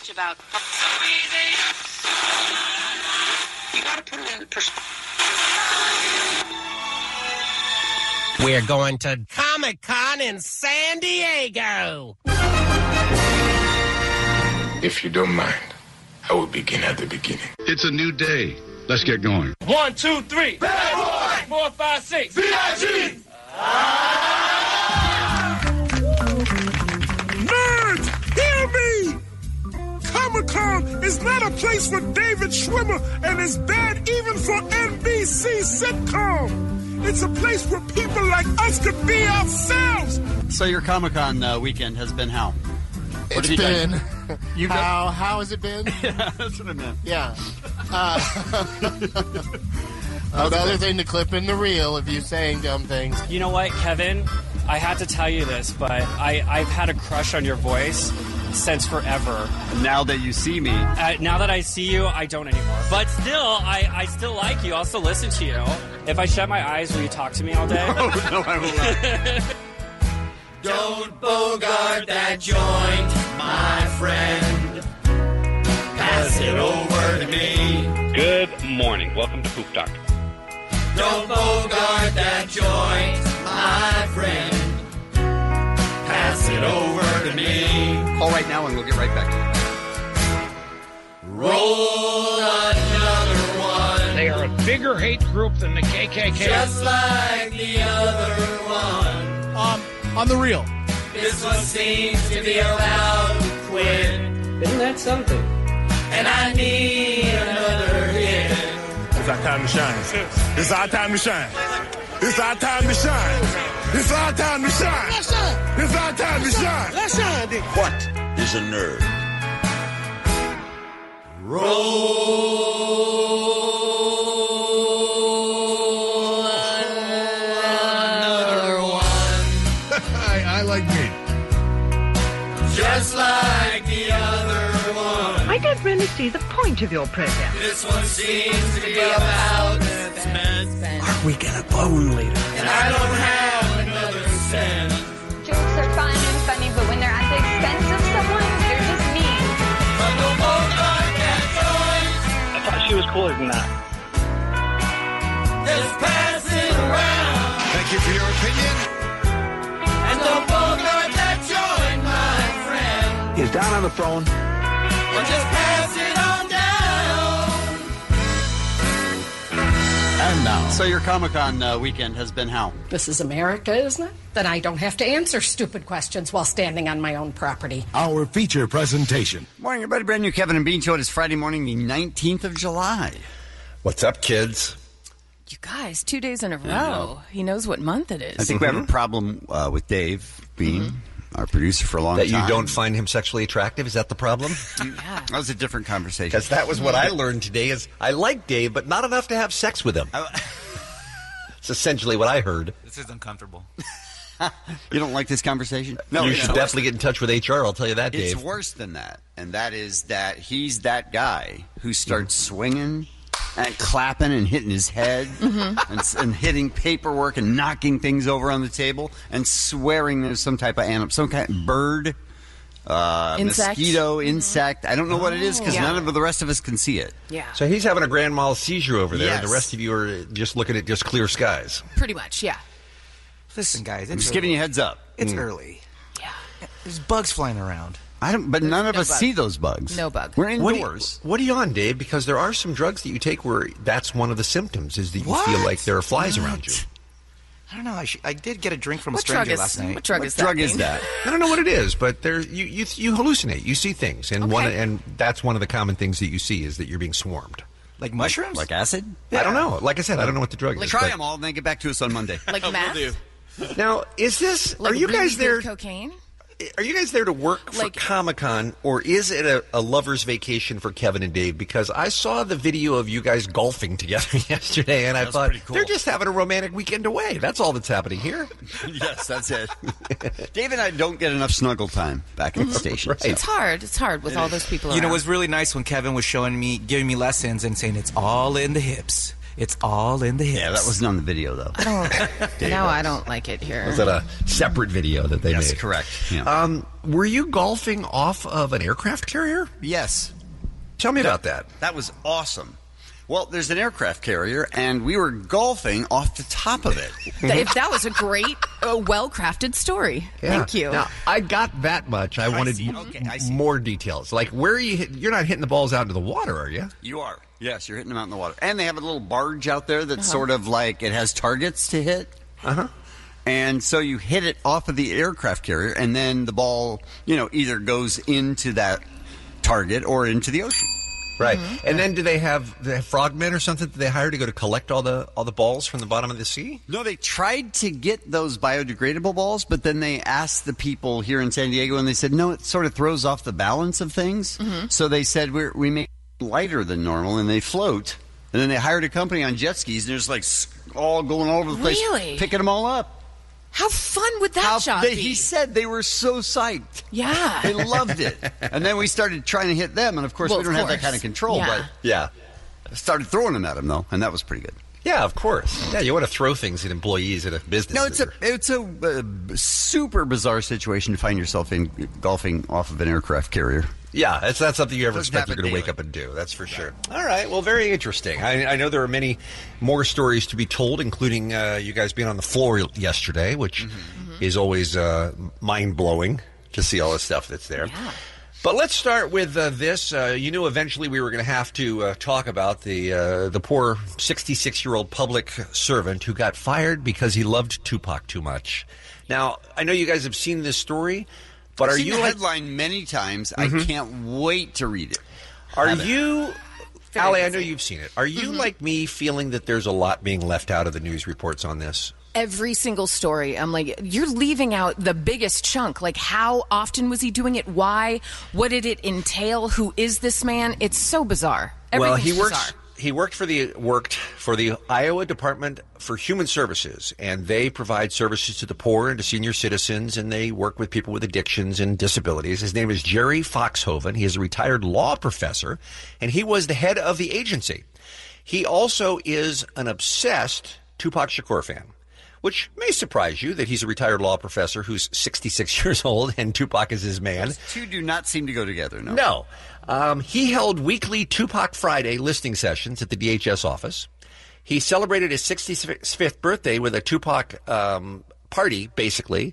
much about. You gotta put it in perspective. We're going to Comic-Con in San Diego. If you don't mind, I will begin at the beginning. It's a new day. Let's get going. 1, 2, 3. Bad boy. 4, 5, 6. VIG. Nerds, hear me! Comic-Con is not a place for David Schwimmer and his bad even for NBC sitcom. It's a place where people like us could be ourselves. So your Comic-Con weekend has been how? It's been... How has it been? Yeah, that's what I meant. Yeah. Another thing to clip in the reel of you saying dumb things. You know what, Kevin? I had to tell you this, but I've had a crush on your voice since forever. Now that you see me. Now that I see you, I don't anymore. But still, I still like you. I'll still listen to you. If I shut my eyes, will you talk to me all day? Oh, no, I will not. Don't bogart that joint, my friend. Pass it over to me. Good morning. Welcome to Poop Talk. Don't bogart that joint, my friend. Pass it over to me. Call right now and we'll get right back to you. Roll another one. They are a bigger hate group than the KKK. Just like the other one. On the reel. This one seems to be about to quit. Isn't that something? And I need another hit. It's our time to shine. It's our time to shine. It's our time to shine. It's our time to shine. Let's shine. It's our time to shine. Let's shine, Dick. What is a nerd? Another one. I like me. Just like the other one. I don't really see the point of your program. This one seems to be about spend. Are we gonna bone later? And I don't have another cent. Jokes are fun and funny, but when they're at the expense of someone, they're just mean. But no more like that joint. I thought she was cooler than that. Just pass it around. Thank you for your opinion. And don't bogart that joint, my friend. He's down on the phone. Or just pass it on down. And now. So your Comic-Con weekend has been how? This is America, isn't it? Then I don't have to answer stupid questions while standing on my own property. Our feature presentation. Morning, everybody. Brand new Kevin and Bean Show. It is Friday morning, the 19th of July. What's up, kids? You guys, 2 days in a row. He knows what month it is. I think we have a problem with Dave Bean, our producer for a long time. That you don't find him sexually attractive? Is that the problem? Yeah. That was a different conversation. Because that was what I learned today is I like Dave, but not enough to have sex with him. It's essentially what I heard. This is uncomfortable. You don't like this conversation? No, you should definitely get in touch with HR, I'll tell you that, Dave. It's worse than that, and that is that he's that guy who starts swinging and clapping and hitting his head and hitting paperwork and knocking things over on the table and swearing there's some type of animal, some kind of bird, mosquito, insect. I don't know what it is because none of the rest of us can see it. Yeah. So he's having a grand mal seizure over there, and the rest of you are just looking at just clear skies. Pretty much, yeah. Listen, guys. I'm just giving you a heads up. It's early. Yeah. There's bugs flying around. But none of us see those bugs. No bug. We're indoors. What are you on, Dave? Because there are some drugs that you take where that's one of the symptoms is that you feel like there are flies around you. I don't know. I did get a drink from a stranger last night. What drug is that? I don't know what it is, but you hallucinate. You see things, and and that's one of the common things that you see is that you're being swarmed. Like mushrooms? Like acid? Yeah. I don't know. Like I said, I don't know what the drug is. Try them all and then get back to us on Monday. Like meth? Now, is this? Like are you really guys there? Cocaine? Are you guys there to work for Comic-Con, or is it a lover's vacation for Kevin and Dave? Because I saw the video of you guys golfing together yesterday, and I thought, they're just having a romantic weekend away. That's all that's happening here. Yes, that's it. Dave and I don't get enough snuggle time back at the station. Right. So. It's hard. It's hard with all those people around. You know, it was really nice when Kevin was giving me lessons and saying it's all in the hips. It's all in the hips. Yeah, that wasn't on the video, though. I don't like it here. Was that a separate video that they made? Yes, correct. Yeah. Were you golfing off of an aircraft carrier? Yes. Tell me about that. That was awesome. Well, there's an aircraft carrier, and we were golfing off the top of it. That was a great, well-crafted story. Yeah. Thank you. Now, I got that much. I wanted more details. Like, where are you you're not hitting the balls out into the water, are you? You are. Yes, you're hitting them out in the water. And they have a little barge out there that's sort of like it has targets to hit. Uh-huh. And so you hit it off of the aircraft carrier, and then the ball, either goes into that target or into the ocean. Right. Mm-hmm. And then do they have frogmen or something that they hire to go to collect all the balls from the bottom of the sea? No, they tried to get those biodegradable balls, but then they asked the people here in San Diego, and they said, no, it sort of throws off the balance of things. Mm-hmm. So they said, we make it lighter than normal, and they float. And then they hired a company on jet skis, and they're just like all going all over the place, picking them all up. How fun would that job be? He said they were so psyched. Yeah. They loved it. And then we started trying to hit them, and of course we don't have that kind of control. Yeah. But yeah, started throwing them at them, though, and that was pretty good. Yeah, of course. Yeah, you want to throw things at employees at a business. No, it's a super bizarre situation to find yourself in golfing off of an aircraft carrier. Yeah, it's not something you ever expect you're going to wake up and do. That's for sure. All right. Well, very interesting. I know there are many more stories to be told, including you guys being on the floor yesterday, which is always mind-blowing to see all the stuff that's there. Yeah. But let's start with this. You knew eventually we were going to have to talk about the poor 66-year-old public servant who got fired because he loved Tupac too much. Now, I know you guys have seen this story. But I've seen the headline many times. I can't wait to read it. Are you, Allie, I know you've seen it. Are you like me feeling that there's a lot being left out of the news reports on this? Every single story. I'm like, you're leaving out the biggest chunk. Like, how often was he doing it? Why? What did it entail? Who is this man? It's so bizarre. Everything's bizarre. He worked for the Iowa Department for Human Services, and they provide services to the poor and to senior citizens, and they work with people with addictions and disabilities. His name is Jerry Foxhoven. He is a retired law professor, and he was the head of the agency. He also is an obsessed Tupac Shakur fan, which may surprise you that he's a retired law professor who's 66 years old and Tupac is his man. Those two do not seem to go together, no. No. He held weekly Tupac Friday listening sessions at the DHS office. He celebrated his 65th birthday with a Tupac party, basically,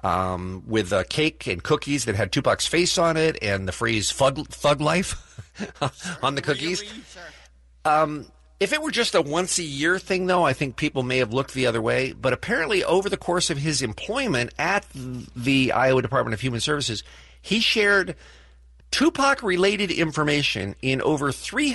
with a cake and cookies that had Tupac's face on it and the phrase "thug life" on the cookies. Really? Sure. If it were just a once-a-year thing, though, I think people may have looked the other way. But apparently, over the course of his employment at the Iowa Department of Human Services, he shared Tupac-related information in over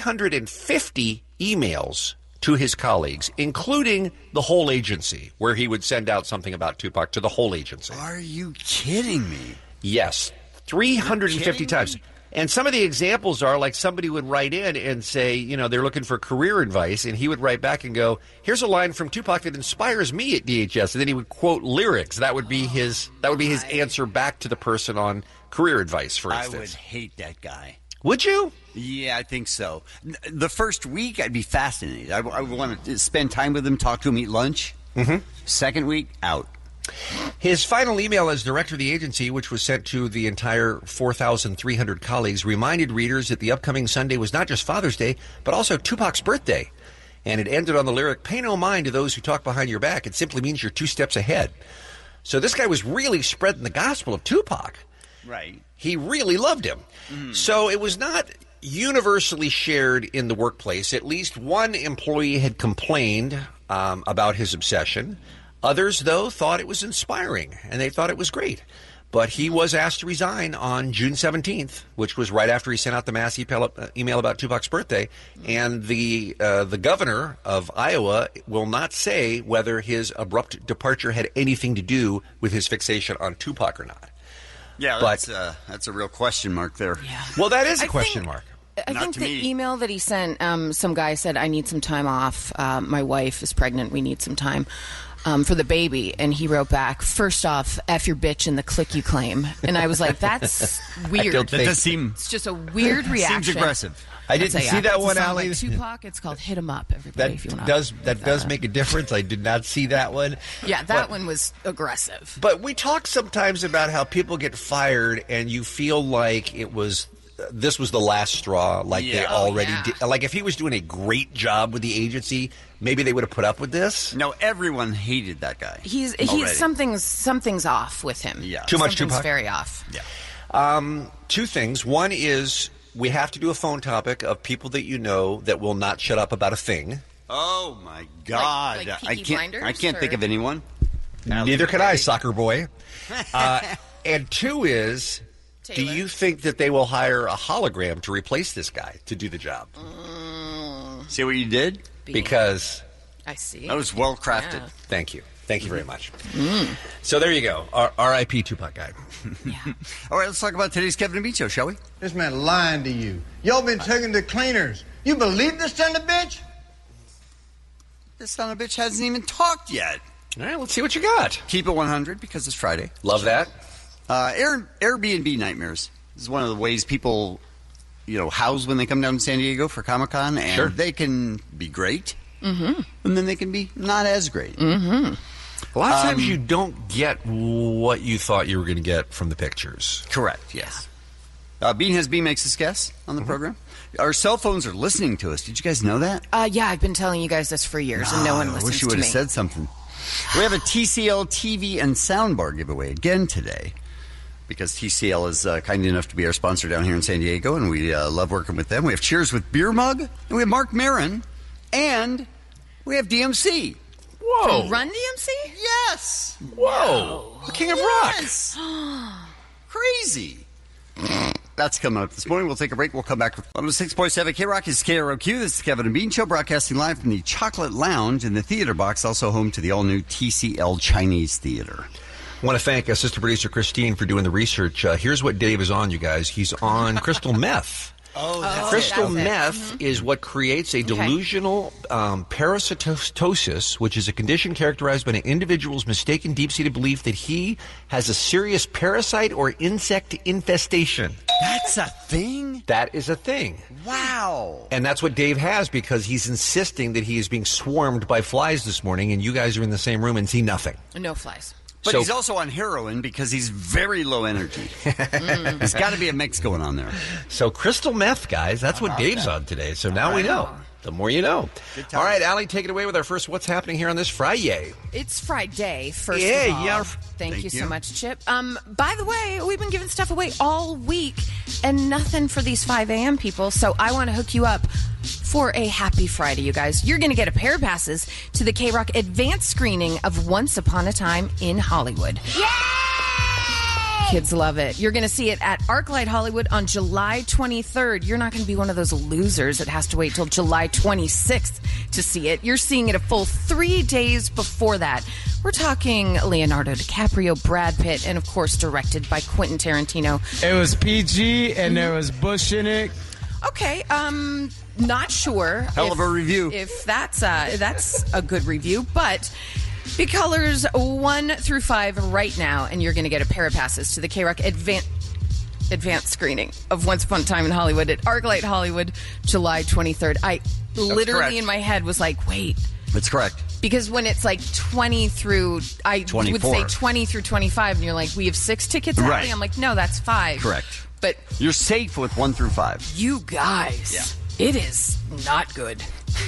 350 emails to his colleagues, including the whole agency, where he would send out something about Tupac to the whole agency. Are you kidding me? Yes, 350 times. And some of the examples are like somebody would write in and say, they're looking for career advice, and he would write back and go, here's a line from Tupac that inspires me at DHS, and then he would quote lyrics. That would be his answer back to the person on career advice, for instance. I would hate that guy. Would you? Yeah, I think so. The first week, I'd be fascinated. I would want to spend time with him, talk to him, eat lunch. Mm-hmm. Second week, out. His final email as director of the agency, which was sent to the entire 4,300 colleagues, reminded readers that the upcoming Sunday was not just Father's Day, but also Tupac's birthday. And it ended on the lyric, "Pay no mind to those who talk behind your back. It simply means you're 2 steps ahead." So this guy was really spreading the gospel of Tupac. Right. He really loved him. Mm. So it was not universally shared in the workplace. At least one employee had complained about his obsession. Others, though, thought it was inspiring, and they thought it was great. But he was asked to resign on June 17th, which was right after he sent out the mass email about Tupac's birthday. And the governor of Iowa will not say whether his abrupt departure had anything to do with his fixation on Tupac or not. Yeah, that's a real question mark there. Yeah. Well, that is a question mark. I think the email that he sent, some guy said, I need some time off. My wife is pregnant. We need some time. for the baby, and he wrote back, "First off, F your bitch and the click you claim." And I was like, that's weird. That does seem... It's just a weird reaction. Seems aggressive. I didn't see that one, Allie. Like Tupac, it's called "Hit 'Em Up," everybody. If you want that does make a difference. I did not see that one. Yeah, that one was aggressive. But we talk sometimes about how people get fired, and you feel like this was the last straw. Like they already did. Like if he was doing a great job with the agency, maybe they would have put up with this. No, everyone hated that guy. He's something's off with him. Yeah, too much Something's Tupac. very off. Yeah. Two things. One is we have to do a phone topic of people that you know that will not shut up about a thing. Oh my God! Like I can't think of anyone. Neither can I, soccer boy. And two is, do you think that they will hire a hologram to replace this guy to do the job? See what you did? Because I see. That was well crafted. Yeah. Thank you. Thank you very much. So there you go. R.I.P. Tupac guy. All right, let's talk about today's Kevin and Bean Show, shall we? This man lying to you. Y'all been taking the cleaners. You believe this son of a bitch? This son of a bitch hasn't even talked yet. All right, let's see what you got. Keep it 100 because it's Friday. Love that. Airbnb nightmares. This is one of the ways people, house when they come down to San Diego for Comic-Con, and they can be great, and then they can be not as great. A lot of times you don't get what you thought you were going to get from the pictures. Correct, yes. Bean Has Bean makes his guess on the program. Our cell phones are listening to us. Did you guys know that? Yeah, I've been telling you guys this for years, and no one listens to me. I wish you would have said something. We have a TCL TV and soundbar giveaway again today because TCL is kind enough to be our sponsor down here in San Diego, and we love working with them. We have Cheers with Beer Mug, and we have Mark Maron, and we have DMC. Whoa. From Run DMC? Yes. Whoa. The King of Rock. Crazy. That's coming up this morning. We'll take a break. We'll come back with 106.7 K-Rock is KROQ. This is Kevin and Bean Show, broadcasting live from the Chocolate Lounge in the Theater Box, also home to the all-new TCL Chinese Theater. I want to thank assistant producer Christine for doing the research. Here's what Dave is on, you guys. He's on crystal meth. Crystal meth is what creates a delusional parasitosis, which is a condition characterized by an individual's mistaken deep-seated belief that he has a serious parasite or insect infestation. That's a thing? That is a thing. Wow. And that's what Dave has because he's insisting that he is being swarmed by flies this morning, and you guys are in the same room and see nothing. No flies. But he's also on heroin because he's very low energy. There's got to be a mix going on there. So crystal meth, guys, that's what Dave's on today. So now we know. The more you know. All right, Allie, take it away with our first What's Happening here on this Friday. It's Friday, first of all. Yeah. Thank you so much, Chip. By the way, we've been giving stuff away all week and nothing for these 5 a.m. people, so I want to hook you up for a happy Friday, you guys. You're going to get a pair of passes to the K-Rock advanced screening of Once Upon a Time in Hollywood. Yeah! Kids love it. You're going to see it at ArcLight Hollywood on July 23rd. You're not going to be one of those losers that has to wait till July 26th to see it. You're seeing it a full 3 days before that. We're talking Leonardo DiCaprio, Brad Pitt, and of course directed by Quentin Tarantino. It was PG and there was Bush in it. Okay, not sure. Hell of a review. If that's a good review, but be colors 1 through 5 right now, and you're going to get a pair of passes to the K-Rock advanced screening of Once Upon a Time in Hollywood at ArcLight Hollywood, July 23rd. I literally in my head was like, wait. That's correct. Because when it's like 20 through, I 24. would say 20 through 25, and you're like, we have 6 tickets, Allie? Right. I'm like, no, that's 5. Correct. But you're safe with 1 through 5. You guys, it is not good.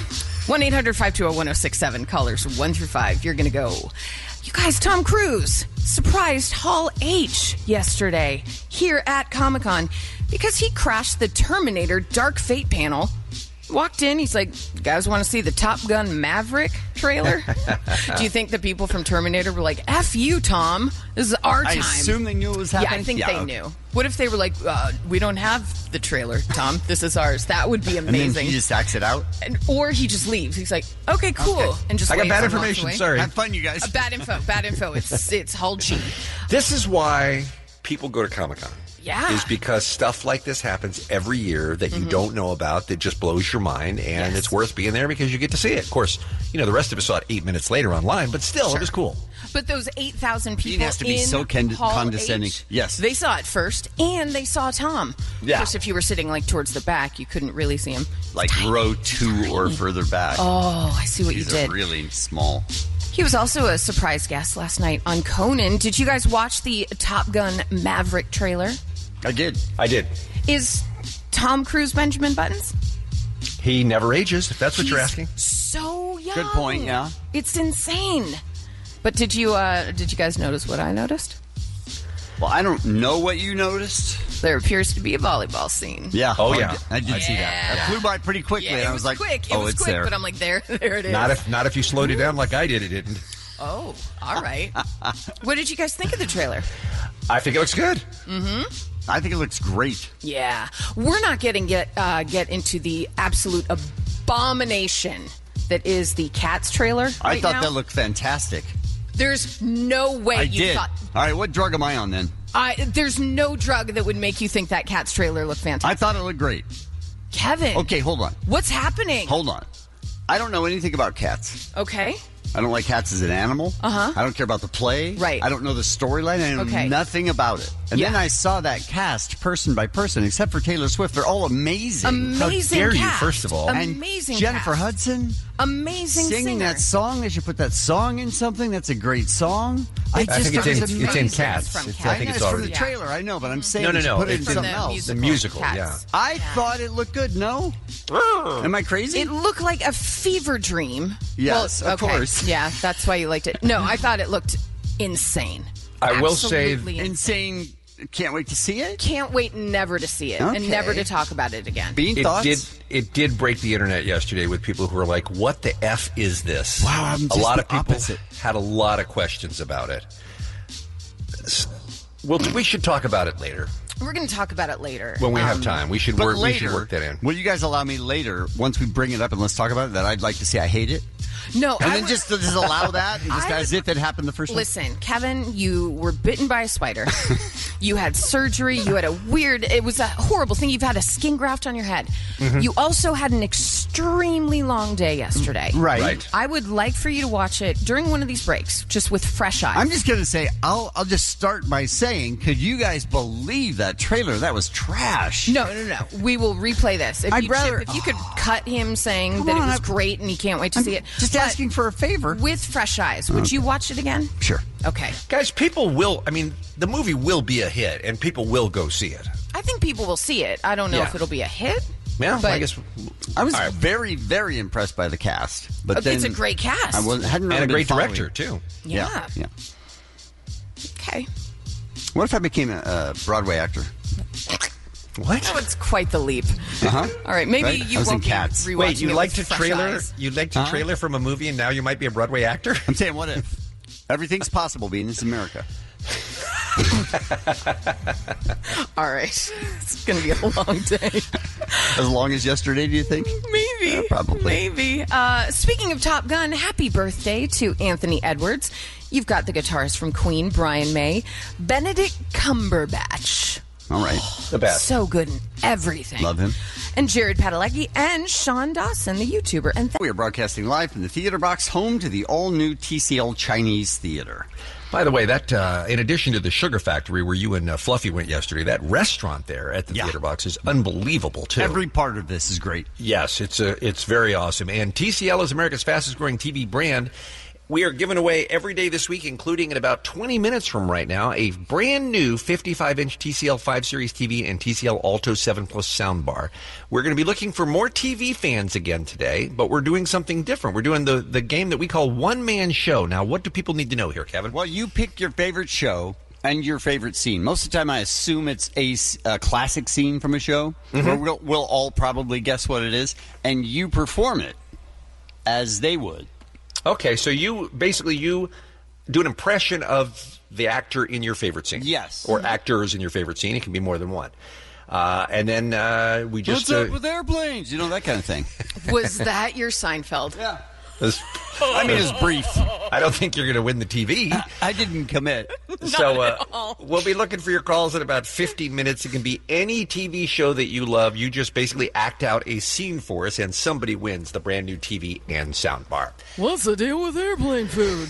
1-800-520-1067, callers 1 through 5. You're going to go. You guys, Tom Cruise surprised Hall H yesterday here at Comic-Con because he crashed the Terminator Dark Fate panel. Walked in, he's like, you guys want to see the Top Gun Maverick trailer? Do you think the people from Terminator were like, F you, Tom, this is our time? I assume they knew it was happening. Yeah, I think they knew. What if they were like, we don't have the trailer, Tom, this is ours? That would be amazing. And then he just acts it out? Or he just leaves. He's like, okay, cool. And just I got waves bad and walks information, away. sorry. Have fun, you guys. Bad info. It's Hall G. This is why people go to Comic-Con. Yeah. is because stuff like this happens every year that you don't know about that just blows your mind, and it's worth being there because you get to see it. Of course, the rest of us saw it 8 minutes later online, but still, it was cool. But those 8,000 people Dean has to be in so Hall condescending. H, Yes. they saw it first, and they saw Tom. Yeah. Of course, if you were sitting towards the back, you couldn't really see him. Like row 2 or further back. Oh, I see what you These did. are really small. He was also a surprise guest last night on Conan. Did you guys watch the Top Gun Maverick trailer? I did. Is Tom Cruise Benjamin Buttons? He never ages, if that's what you're asking. So young. Good point, yeah. It's insane. But did you guys notice what I noticed? Well, I don't know what you noticed. There appears to be a volleyball scene. Yeah. Oh, yeah. I did see that. That flew by pretty quickly. Yeah, and I it was was like, quick. It oh, was it's quick, there. but I'm like, there it is. Not if you slowed it down like I did, it didn't. Oh, all right. What did you guys think of the trailer? I think it looks good. Mm-hmm. I think it looks great. Yeah. We're not get into the absolute abomination that is the Cats trailer I right thought now. that looked fantastic. There's no way I you did. thought... All right, what drug am I on then? There's no drug that would make you think that Cats trailer looked fantastic. I thought it looked great. Kevin. Okay, hold on. What's happening? Hold on. I don't know anything about cats. Okay. I don't like cats as an animal. Uh-huh. I don't care about the play. Right. I don't know the storyline. I know nothing about it. And then I saw that cast person by person, except for Taylor Swift. They're all amazing. Amazing How dare cast. you, first of all. Amazing And Jennifer cast. Hudson. Amazing singing singer. that song. They should put that song in something. That's a great song. I think it's in Cats. I think know it's it's already. from the trailer. I know, but I'm saying No, they should put it in it's in something else. The musical, yeah. I thought it looked good. No? Am I crazy? It looked like a fever dream. Yes, Well, of okay. course. Yeah, that's why you liked it. No, I thought it looked insane. I will say Absolutely insane. Can't wait to see it. Can't wait never to see it Okay. and never to talk about it again. Bean, thoughts? It did break the internet yesterday with people who were like, "What the f is this?" Wow, I'm just a lot the of people opposite. had a lot of questions about it. Well, we should talk about it later We're going to talk about it later. when we have time. We should But work. later, We should work that in. Will you guys allow me later, once we bring it up and let's talk about it, that I'd like to say I hate it? No, And I then would- just allow that, and just I as would- if it happened the first time? Listen, Kevin, you were bitten by a spider. You had surgery. You had it was a horrible thing. You've had a skin graft on your head. Mhm. You also had an extremely long day yesterday. Right. I would like for you to watch it during one of these breaks, just with fresh eyes. I'm just going to say, I'll just start by saying, could you guys believe that trailer? That was trash. No. We will replay this. If I'd you, rather- Chip, if you could cut him saying Come that on, it was I'm- great and he can't wait to see it. Just But asking for a favor. with fresh eyes. Would Okay. you watch it again? Sure. Okay. Guys, people will. I mean, the movie will be a hit, and people will go see it. I think people will see it. I don't know Yeah. if it'll be a hit. Yeah, but I guess. I was All right. very, very impressed by the cast. But then it's a great cast. I hadn't really And a been great following. director, too. Yeah. Yeah. Okay. What if I became a Broadway actor? What? That was quite the leap. Uh-huh. All right, maybe Right? you I was in won't be Cats. rewatching Wait, you it liked a with fresh trailer? eyes. You liked a trailer from a movie, and now you might be a Broadway actor? I'm saying, what if? Everything's possible, Bean. It's America. All right. It's going to be a long day. As long as yesterday, do you think? Maybe. Yeah, probably. Maybe. Speaking of Top Gun, happy birthday to Anthony Edwards. You've got the guitarist from Queen, Brian May. Benedict Cumberbatch. All right. The best. So good in everything. Love him. And Jared Padalecki and Sean Dawson, the YouTuber. And We are broadcasting live from the Theater Box, home to the all-new TCL Chinese Theater. By the way, that in addition to the Sugar Factory where you and Fluffy went yesterday, that restaurant there at the Theater Box is unbelievable too. Every part of this is great. Yes, it's very awesome. And TCL is America's fastest growing TV brand. We are giving away every day this week, including in about 20 minutes from right now, a brand new 55-inch TCL 5 Series TV and TCL Alto 7 Plus soundbar. We're going to be looking for more TV fans again today, but we're doing something different. We're doing the game that we call One Man Show. Now, what do people need to know here, Kevin? Well, you pick your favorite show and your favorite scene. Most of the time, I assume it's a classic scene from a show. Mhm. Where we'll all probably guess what it is, and you perform it as they would. Okay, so you do an impression of the actor in your favorite scene. Yes. Or actors in your favorite scene. It can be more than one. And then we just... What's up with airplanes? You know, that kind of thing. was that your Seinfeld? Yeah. I mean, it's brief. I don't think you're going to win the TV. I didn't commit. So we'll be looking for your calls in about 15 minutes. It can be any TV show that you love. You just basically act out a scene for us, and somebody wins the brand new TV and soundbar. What's the deal with airplane food?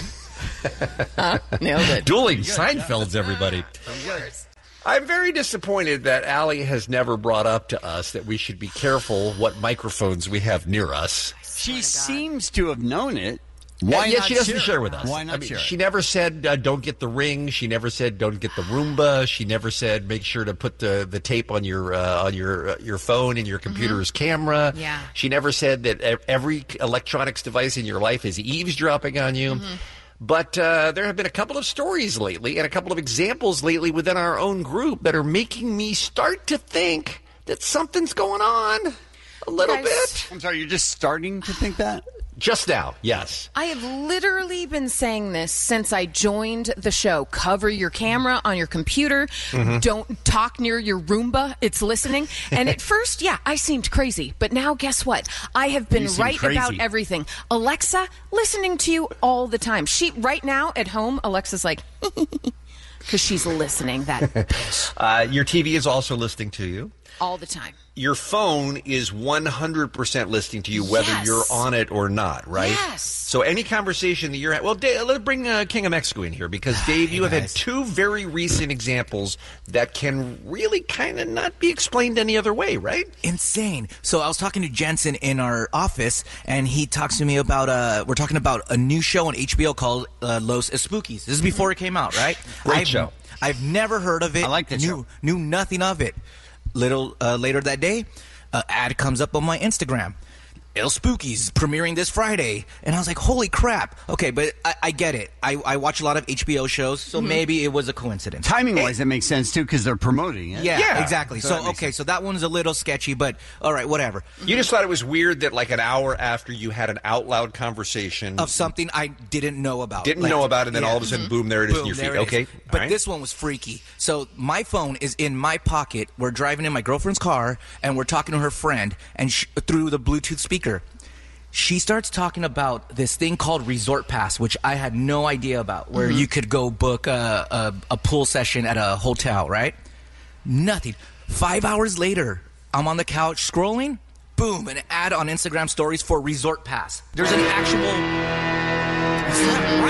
Nailed it. Dueling Seinfelds, everybody. I'm very disappointed that Allie has never brought up to us that we should be careful what microphones we have near us. She seems to have known it. Why yeah, not she doesn't share with us. Why not share? She never said don't get the Ring. She never said don't get the Roomba. She never said make sure to put the tape on your phone and your computer's camera. Yeah. She never said that every electronics device in your life is eavesdropping on you. But there have been a couple of stories lately and a couple of examples lately within our own group that are making me start to think that something's going on a little bit. I'm sorry, you're just starting to think that? Just now, yes. I have literally been saying this since I joined the show. Cover your camera on your computer. Don't talk near your Roomba. It's listening. And at first, yeah, I seemed crazy. But now, guess what? I have been right about everything. Alexa, listening to you all the time. Right now at home, Alexa's like, because she's listening. That bitch. Your TV is also listening to you. All the time. Your phone is 100% listening to you, whether you're on it or not, right? Yes. So any conversation that you're at... Well, Dave, let's bring King of Mexico in here, because, Dave, you have had two very recent examples that can really kind of not be explained any other way, right? Insane. So I was talking to Jensen in our office, and he talks to me about... we're talking about a new show on HBO called Los Spookies. This is before it came out, right? Great show. I've never heard of it. I like that show. Knew nothing of it. Little later that day, an ad comes up on my Instagram. El Spookies premiering this Friday. And I was like, holy crap. Okay, but I get it. I watch a lot of HBO shows, so maybe it was a coincidence. Timing-wise, it makes sense, too, because they're promoting it. Yeah, exactly. So that one's a little sketchy, but all right, whatever. You just thought it was weird that like an hour after you had an out-loud conversation... of something I didn't know about. Didn't know about it, and then all of a sudden, boom, there it is in your feed. Okay. But this one was freaky. So my phone is in my pocket. We're driving in my girlfriend's car, and we're talking to her friend and through the Bluetooth speaker. She starts talking about this thing called Resort Pass, which I had no idea about, where you could go book a pool session at a hotel, right? Nothing. 5 hours later, I'm on the couch scrolling. Boom, an ad on Instagram stories for Resort Pass. There's an actual... Is that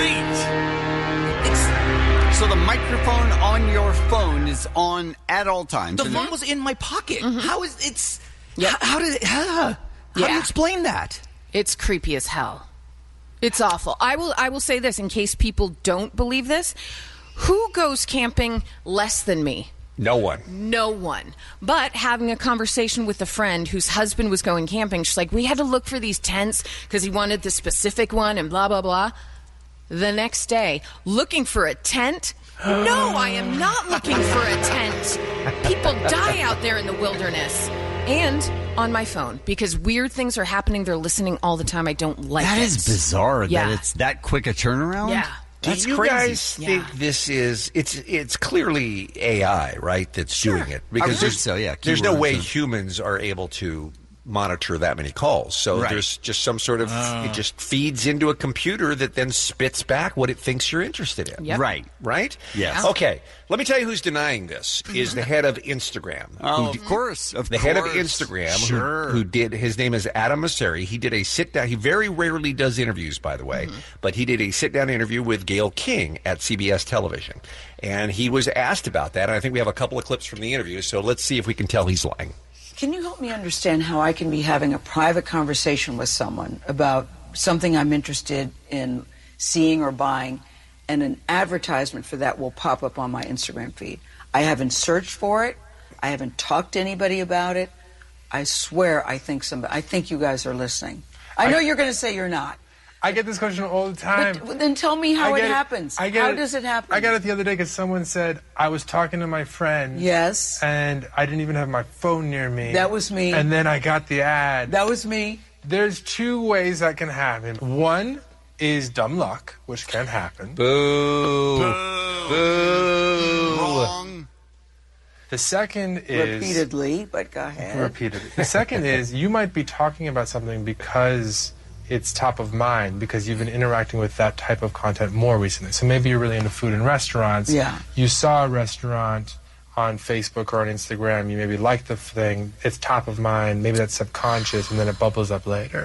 right? So the microphone on your phone is on at all times. The phone was in my pocket. How is it's? How did it? How do you explain that? It's creepy as hell. It's awful. I will say this in case people don't believe this. Who goes camping less than me? No one. No one. But having a conversation with a friend whose husband was going camping, she's like, we had to look for these tents because he wanted the specific one and blah, blah, blah. The next day, looking for a tent? No, I am not looking for a tent. People die out there in the wilderness. And on my phone, because weird things are happening. They're listening all the time. I don't like it. That is bizarre that it's that quick a turnaround. Yeah. That's Do you crazy. guys think this is it's clearly AI, right, that's doing it? Because there's no way humans are able to monitor that many calls. So there's just some sort of it just feeds into a computer that then spits back what it thinks you're interested in. Yep. Right? Yes. Okay. Let me tell you who's denying this is the head of Instagram. Oh, of course. The head of Instagram who did, his name is Adam Mosseri. He did a sit-down. He very rarely does interviews, by the way, but he did a sit-down interview with Gayle King at CBS Television. And he was asked about that, and I think we have a couple of clips from the interview, so let's see if we can tell he's lying. Can you help me understand how I can be having a private conversation with someone about something I'm interested in seeing or buying, and an advertisement for that will pop up on my Instagram feed? I haven't searched for it. I haven't talked to anybody about it. I swear I think you guys are listening. I know you're going to say you're not. I get this question all the time. But then tell me how it happens. How does it happen? I got it the other day because someone said, I was talking to my friend. Yes. And I didn't even have my phone near me. That was me. And then I got the ad. That was me. There's two ways that can happen. One is dumb luck, which can happen. Boo. Boo. Wrong. The second is... Repeatedly, but go ahead. Repeatedly. The second is you might be talking about something because it's top of mind because you've been interacting with that type of content more recently. So maybe you're really into food and restaurants. Yeah. You saw a restaurant on Facebook or on Instagram, you maybe like the thing, it's top of mind, maybe that's subconscious, and then it bubbles up later.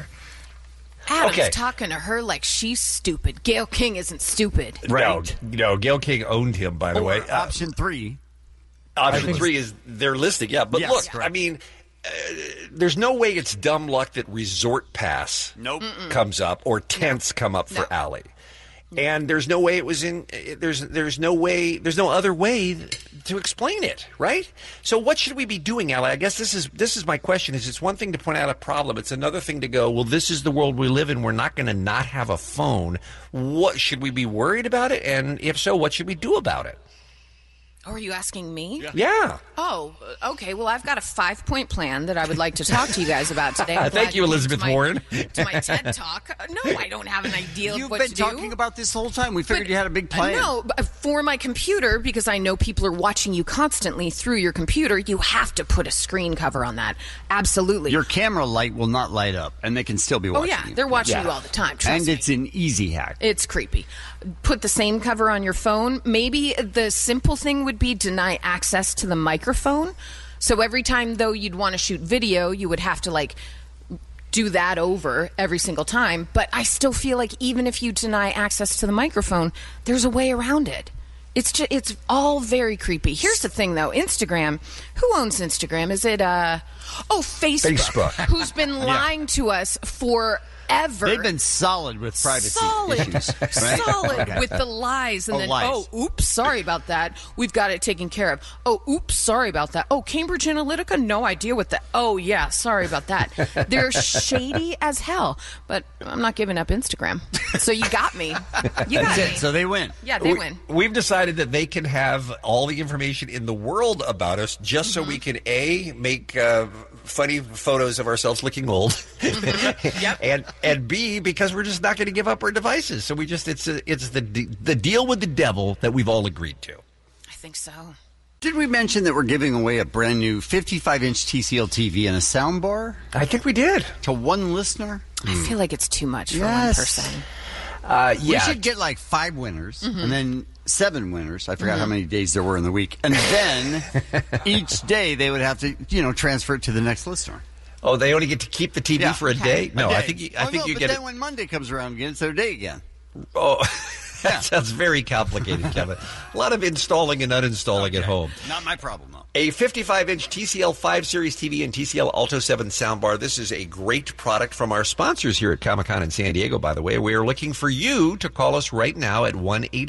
Adam's talking to her like she's stupid. Gayle King isn't stupid. Right. No, Gayle King owned him, by the way. Option 3. Option 3 is they're listed, yeah. But Yes, look, correct. I mean, there's no way it's dumb luck that Resort Pass comes up or tents come up for Allie. And there's no way it was in. There's no other way to explain it, right? So what should we be doing, Allie? I guess this is my question. Is it's one thing to point out a problem. It's another thing to go, well, this is the world we live in. We're not going to not have a phone. What should we be worried about it? And if so, what should we do about it? Oh, are you asking me? Yeah. Oh, okay. Well, I've got a 5-point plan that I would like to talk to you guys about today. I'm Thank glad you, Elizabeth came Warren. to my TED Talk. No, I don't have an idea of You've what been to do. talking about this the whole time. We figured you had a big plan. No, but for my computer, because I know people are watching you constantly through your computer, you have to put a screen cover on that. Absolutely. Your camera light will not light up, and they can still be watching you. They're watching you all the time. Trust me. It's an easy hack. It's creepy. Put the same cover on your phone. Maybe the simple thing would be deny access to the microphone. So every time, though, you'd want to shoot video, you would have to, do that over every single time. But I still feel like even if you deny access to the microphone, there's a way around it. It's all very creepy. Here's the thing, though. Instagram. Who owns Instagram? Is it, Facebook. Who's been lying to us forever. They've been solid with privacy issues. Right? Solid Okay. with the lies. And then, lies. oops, sorry about that. We've got it taken care of. Oh, oops, sorry about that. Oh, Cambridge Analytica, no idea what that. Oh, yeah, sorry about that. They're shady as hell. But I'm not giving up Instagram. So you got me. You got me. So they win. Yeah, they win. We've decided that they can have all the information in the world about us just so we can, A, make funny photos of ourselves looking old, and B, because we're just not going to give up our devices. So it's the deal with the devil that we've all agreed to. I think so. Did we mention that we're giving away a brand new 55-inch TCL TV and a soundbar? I think we did. To one listener? I feel like it's too much for one person. We should get 5 winners and then 7 winners. I forgot how many days there were in the week. And then each day they would have to, transfer it to the next listener. Oh, they only get to keep the TV for a day? No, I think you but get then it. when Monday comes around again, it's their day again. Oh, that sounds very complicated, Kevin. A lot of installing and uninstalling at home. Not my problem, though. A 55-inch TCL 5 Series TV and TCL Alto 7 soundbar. This is a great product from our sponsors here at Comic-Con in San Diego, by the way. We are looking for you to call us right now at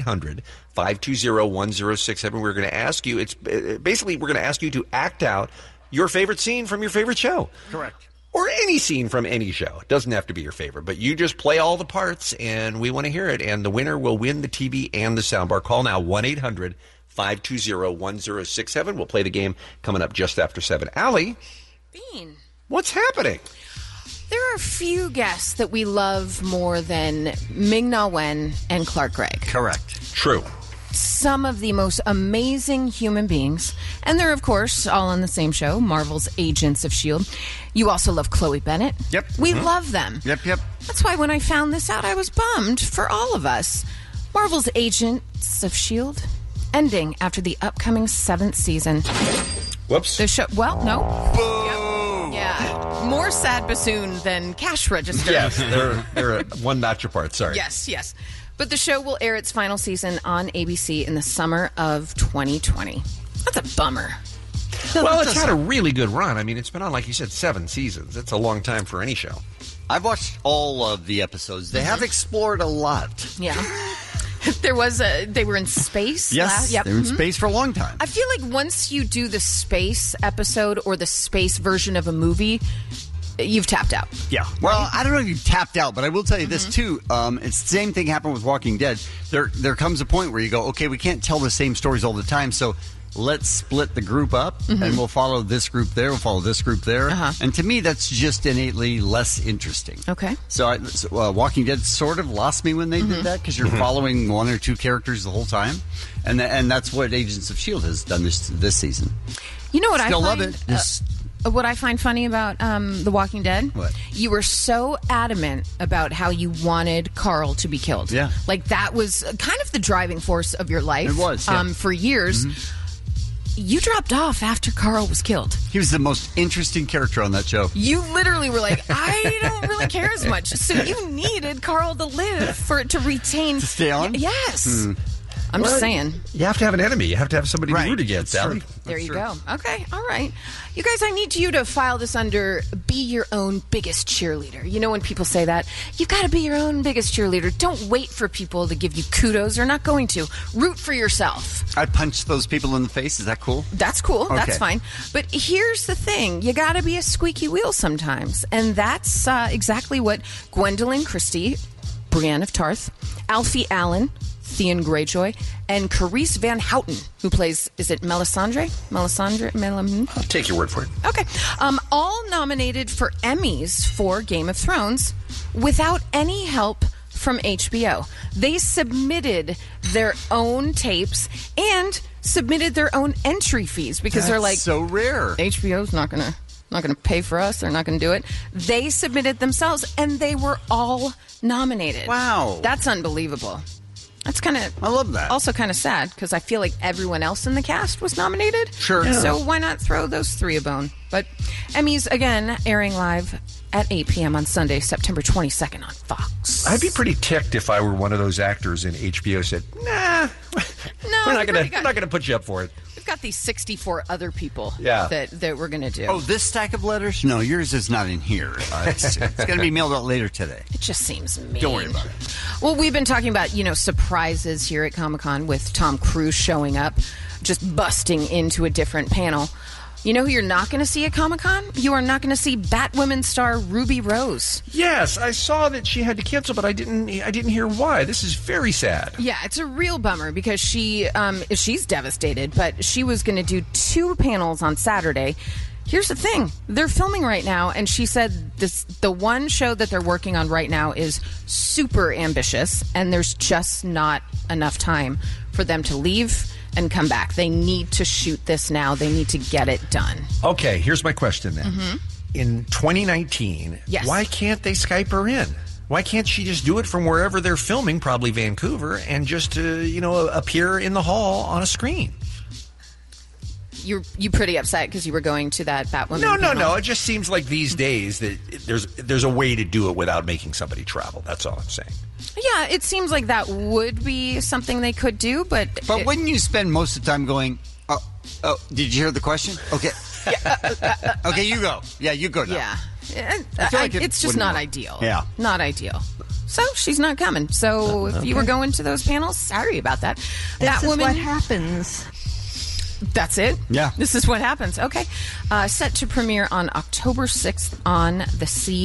1-800-520-1067. We're going to ask you, we're going to ask you to act out your favorite scene from your favorite show. Correct. Or any scene from any show. It doesn't have to be your favorite, but you just play all the parts, and we want to hear it. And the winner will win the TV and the soundbar. Call now, 1-800-520-1067. We'll play the game coming up just after 7. Allie, Bean, what's happening? There are a few guests that we love more than Ming-Na Wen and Clark Gregg. Correct. True. Some of the most amazing human beings. And they're, of course, all on the same show, Marvel's Agents of S.H.I.E.L.D. You also love Chloe Bennett. Yep. We love them. Yep. That's why when I found this out, I was bummed for all of us. Marvel's Agents of S.H.I.E.L.D. ending after the upcoming 7th season. Whoops. The show, no. Boom. Yep. Yeah. More sad bassoon than cash register. Yes, they're one notch apart. Sorry. Yes. But the show will air its final season on ABC in the summer of 2020. That's a bummer. Well, it's had a really good run. I mean, it's been on, like you said, 7 seasons. That's a long time for any show. I've watched all of the episodes. They have explored a lot. Yeah. They were in space. Yes, they were in space for a long time. I feel like once you do the space episode or the space version of a movie, you've tapped out. Yeah. Well, I don't know if you've tapped out, but I will tell you this, too. It's the same thing happened with Walking Dead. There comes a point where you go, okay, we can't tell the same stories all the time, so let's split the group up, and we'll follow this group there, we'll follow this group there. And to me, that's just innately less interesting. Okay. So Walking Dead sort of lost me when they did that, because you're following 1 or 2 characters the whole time. And that's what Agents of S.H.I.E.L.D. has done this season. You know what Still I find? love it. what I find funny about The Walking Dead? What? You were so adamant about how you wanted Carl to be killed. Yeah. Like, that was kind of the driving force of your life. It was, yeah. For years. Mm-hmm. You dropped off after Carl was killed. He was the most interesting character on that show. You literally were like, I don't really care as much. So you needed Carl to live for it to retain. To stay on? Yes. I'm just saying. You have to have an enemy. You have to have somebody to root against, Sally. There you go. Okay. All right. You guys, I need you to file this under be your own biggest cheerleader. You know when people say that? You've got to be your own biggest cheerleader. Don't wait for people to give you kudos. They're not going to. Root for yourself. I punched those people in the face. Is that cool? That's cool. Okay. That's fine. But here's the thing. You got to be a squeaky wheel sometimes. And that's exactly what Gwendolyn Christie, Brienne of Tarth, Alfie Allen, Theon Greyjoy, and Carice Van Houten, who plays, is it Melisandre? I'll take your word for it. Okay. All nominated for Emmys for Game of Thrones without any help from HBO. They submitted their own tapes and submitted their own entry fees because they're like, so rare. HBO's not going to pay for us. They're not going to do it. They submitted themselves, and they were all nominated. Wow. That's unbelievable. That's kind of... I love that. Also kind of sad, because I feel like everyone else in the cast was nominated. Sure. Yeah. So why not throw those three a bone? But Emmys, again, airing live at 8 p.m. on Sunday, September 22nd on Fox. I'd be pretty ticked if I were one of those actors and HBO said, nah, we're not going to put you up for it. We've got these 64 other people Yeah. that we're going to do. Oh, this stack of letters? No, yours is not in here. It's going to be mailed out later today. It just seems mean. Don't worry about it. Well, we've been talking about, surprises here at Comic-Con with Tom Cruise showing up, just busting into a different panel. You know who you're not going to see at Comic-Con? You are not going to see Batwoman star Ruby Rose. Yes, I saw that she had to cancel, but I didn't hear why. This is very sad. Yeah, it's a real bummer because she's devastated, but she was going to do 2 panels on Saturday. Here's the thing. They're filming right now, and she said the one show that they're working on right now is super ambitious, and there's just not enough time for them to leave and come back. They need to shoot this now. They need to get it done. Okay, here's my question then. Mm-hmm. In 2019, yes. Why can't they Skype her in? Why can't she just do it from wherever they're filming, probably Vancouver, and just, appear in the hall on a screen? You pretty upset because you were going to that Batwoman? No. It just seems like these days that there's a way to do it without making somebody travel. That's all I'm saying. Yeah, it seems like that would be something they could do, but... But wouldn't you spend most of the time going, oh, did you hear the question? Okay. Okay, you go. Yeah, you go now. Yeah. I feel like it's just not work. ideal. Yeah. Not ideal. So she's not coming. So if you were going to those panels, sorry about that. This is Batwoman, what happens. That's it? Yeah. This is what happens. Okay. Set to premiere on October 6th on the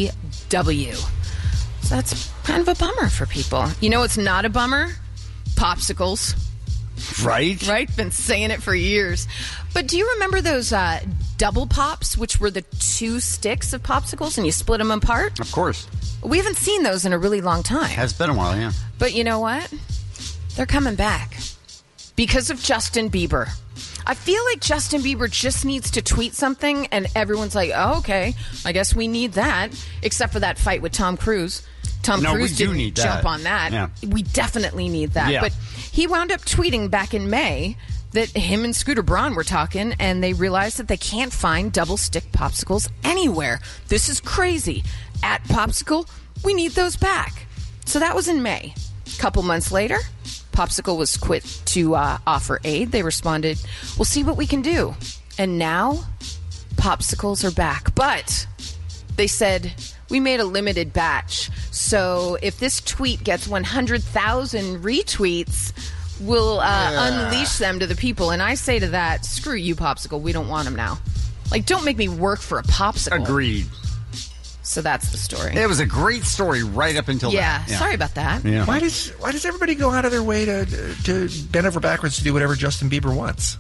CW. So that's kind of a bummer for people. You know what's not a bummer? Popsicles. Right? Right? Been saying it for years. But do you remember those double pops, which were the 2 sticks of popsicles and you split them apart? Of course. We haven't seen those in a really long time. Has been a while, yeah. But you know what? They're coming back. Because of Justin Bieber. I feel like Justin Bieber just needs to tweet something and everyone's like, oh, okay, I guess we need that. Except for that fight with Tom Cruise. Tom Cruise didn't jump on that. Yeah. We definitely need that. Yeah. But he wound up tweeting back in May that him and Scooter Braun were talking and they realized that they can't find double stick popsicles anywhere. This is crazy. At Popsicle, we need those back. So that was in May. A couple months later, Popsicle was quick to offer aid. They responded, we'll see what we can do. And now, Popsicles are back. But they said, we made a limited batch. So if this tweet gets 100,000 retweets, we'll unleash them to the people. And I say to that, screw you, Popsicle. We don't want them now. Like, don't make me work for a Popsicle. Agreed. So that's the story. It was a great story right up until that. Yeah, sorry about that. Yeah. Why does everybody go out of their way to bend over backwards to do whatever Justin Bieber wants?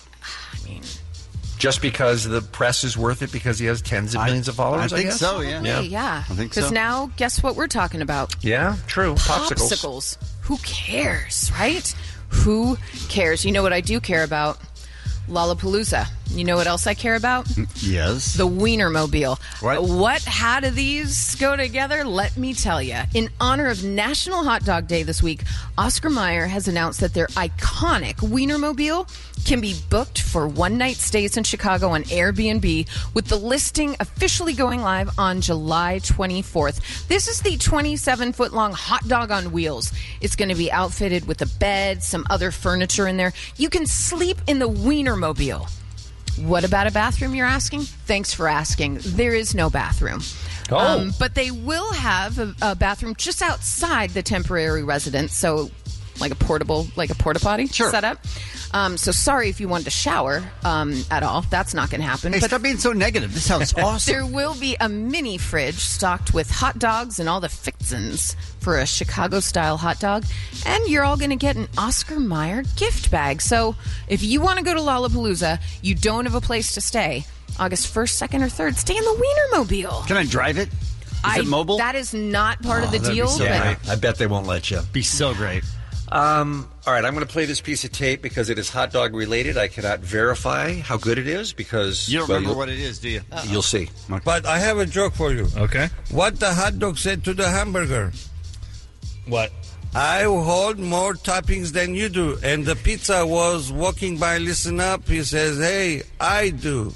I mean, just because the press is worth it because he has tens of millions of followers? I think guess? so. Yeah. Yeah. I think so. Because now, guess what we're talking about? Yeah, true. Popsicles. Who cares, right? Who cares? You know what I do care about? Lollapalooza. You know what else I care about? Yes. The Wienermobile. What? How do these go together? Let me tell you. In honor of National Hot Dog Day this week, Oscar Mayer has announced that their iconic Wienermobile can be booked for one-night stays in Chicago on Airbnb, with the listing officially going live on July 24th. This is the 27-foot-long hot dog on wheels. It's going to be outfitted with a bed, some other furniture in there. You can sleep in the Wienermobile. What about a bathroom, you're asking? Thanks for asking. There is no bathroom. But they will have a bathroom just outside the temporary residence, so like a porta potty setup. So sorry if you wanted to shower at all. That's not going to happen. Hey, stop being so negative. This sounds awesome. There will be a mini fridge stocked with hot dogs and all the fixins for a Chicago-style hot dog. And you're all going to get an Oscar Mayer gift bag. So if you want to go to Lollapalooza, you don't have a place to stay, August 1st, 2nd, or 3rd, stay in the Wienermobile. Can I drive it? Is it mobile? That is not part of the that'd deal. Be so great. I bet they won't let you. Be so great. All right, I'm going to play this piece of tape because it is hot dog related. I cannot verify how good it is because you don't remember what it is, do you? You'll see. Okay. But I have a joke for you. Okay. What the hot dog said to the hamburger? What? I hold more toppings than you do. And the pizza was walking by, listen up. He says, hey, I do.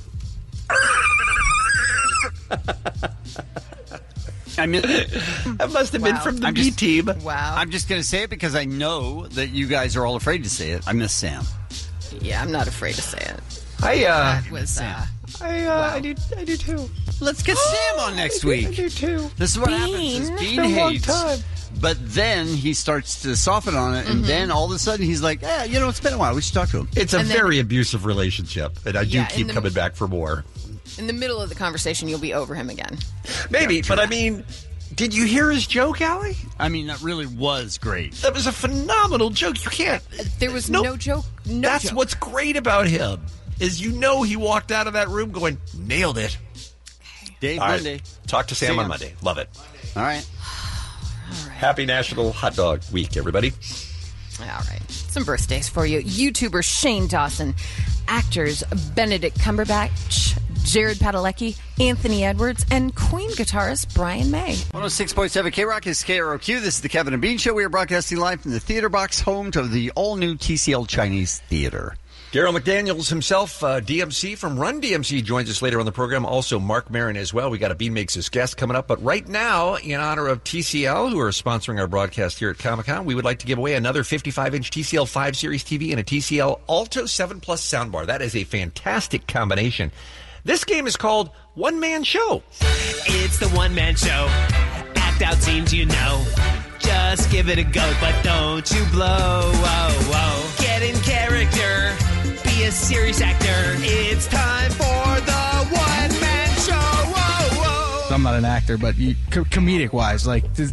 I mean, that must have been from the B team. Wow. I'm just going to say it because I know that you guys are all afraid to say it. I miss Sam. Yeah, I'm not afraid to say it. I do too. Let's get Sam on next week. I do too. This is what happens. Is Bean hates, but then he starts to soften on it, and then all of a sudden he's like, "Yeah, it's been a while. We should talk to him." It's a very abusive relationship, and I do keep coming back for more. In the middle of the conversation, you'll be over him again. Maybe, but I mean, did you hear his joke, Allie? I mean, that really was great. That was a phenomenal joke. You can't. There was no joke. That's what's great about him, is he walked out of that room going, nailed it. Dave All Monday. Right. Talk to Sam on Monday. Love it. All right. Happy National Hot Dog Week, everybody. All right. Some birthdays for you. YouTuber Shane Dawson. Actors Benedict Cumberbatch, Jared Padalecki, Anthony Edwards, and Queen guitarist Brian May. 106.7 K-Rock is KROQ. This is the Kevin and Bean Show. We are broadcasting live from the Theater Box, home to the all-new TCL Chinese Theater. Daryl McDaniels himself, DMC from Run DMC, joins us later on the program. Also, Mark Maron as well. We got a Bean Makes His Guest coming up. But right now, in honor of TCL, who are sponsoring our broadcast here at Comic-Con, we would like to give away another 55-inch TCL 5 Series TV and a TCL Alto 7 Plus soundbar. That is a fantastic combination. This game is called One Man Show. It's the One Man Show. Act out scenes you know. Just give it a go, but don't you blow. Whoa, whoa. Get in character. Be a serious actor. It's time for the One Man Show. Whoa, whoa. I'm not an actor, but comedic wise,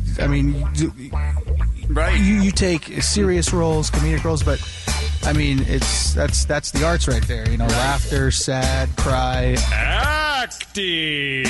right? You take serious roles, comedic roles, but I mean, that's the arts right there. Laughter, sad, cry, acting.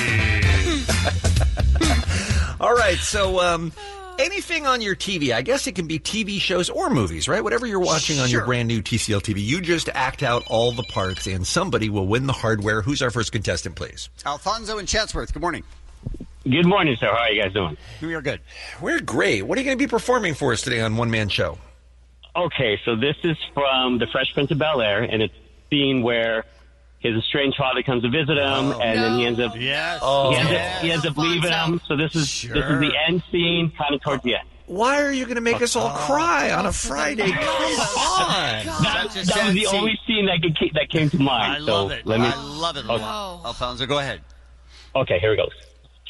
All right, so anything on your TV, I guess it can be TV shows or movies, right? Whatever you're watching on your brand new TCL TV, you just act out all the parts and somebody will win the hardware. Who's our first contestant, please? Alfonso in Chatsworth. Good morning. Good morning, sir. How are you guys doing? We are good. We're great. What are you going to be performing for us today on One Man Show? Okay, so this is from The Fresh Prince of Bel-Air, and it's a scene where his estranged father comes to visit him, and then he ends up he ends up leaving him. So this is the end scene, kind of towards the end. Why are you going to make us all cry on a Friday? Come on! That was the only scene that came to mind. I love it. I love it a lot. Alfonso, go ahead. Okay, here it goes.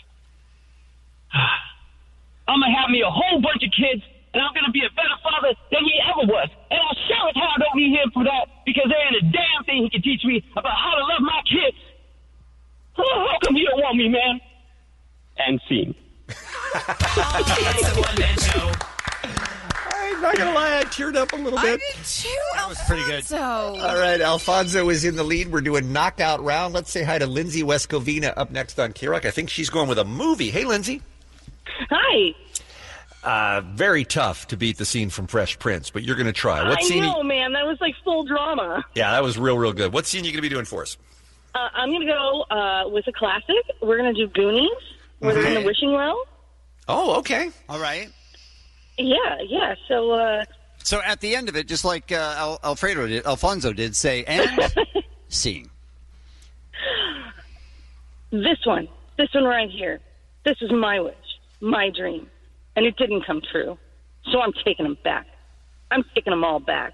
I'm gonna have me a whole bunch of kids, and I'm gonna be a better father than he ever was. And I'll sure as hell don't need him for that, because there ain't a damn thing he can teach me about how to love my kids. How come you don't want me, man? And scene. It's the One Man Show. I'm not going to lie, I teared up a little bit. I did too, That was pretty good. All right, Alfonso is in the lead. We're doing knockout round. Let's say hi to Lindsay Wescovina up next on K-Rock. I think she's going with a movie. Hey, Lindsay. Hi. Very tough to beat the scene from Fresh Prince, but you're going to try. What I scene? know, man. That was like full drama. Yeah, that was real good. What scene are you going to be doing for us? I'm going to go with a classic. We're going to do Goonies, where they're in the wishing well. Oh, okay. All right. Yeah. So at the end of it, just like Alfonso did, say, and scene. This one right here. This is my wish, my dream, and it didn't come true. So I'm taking them back. I'm taking them all back.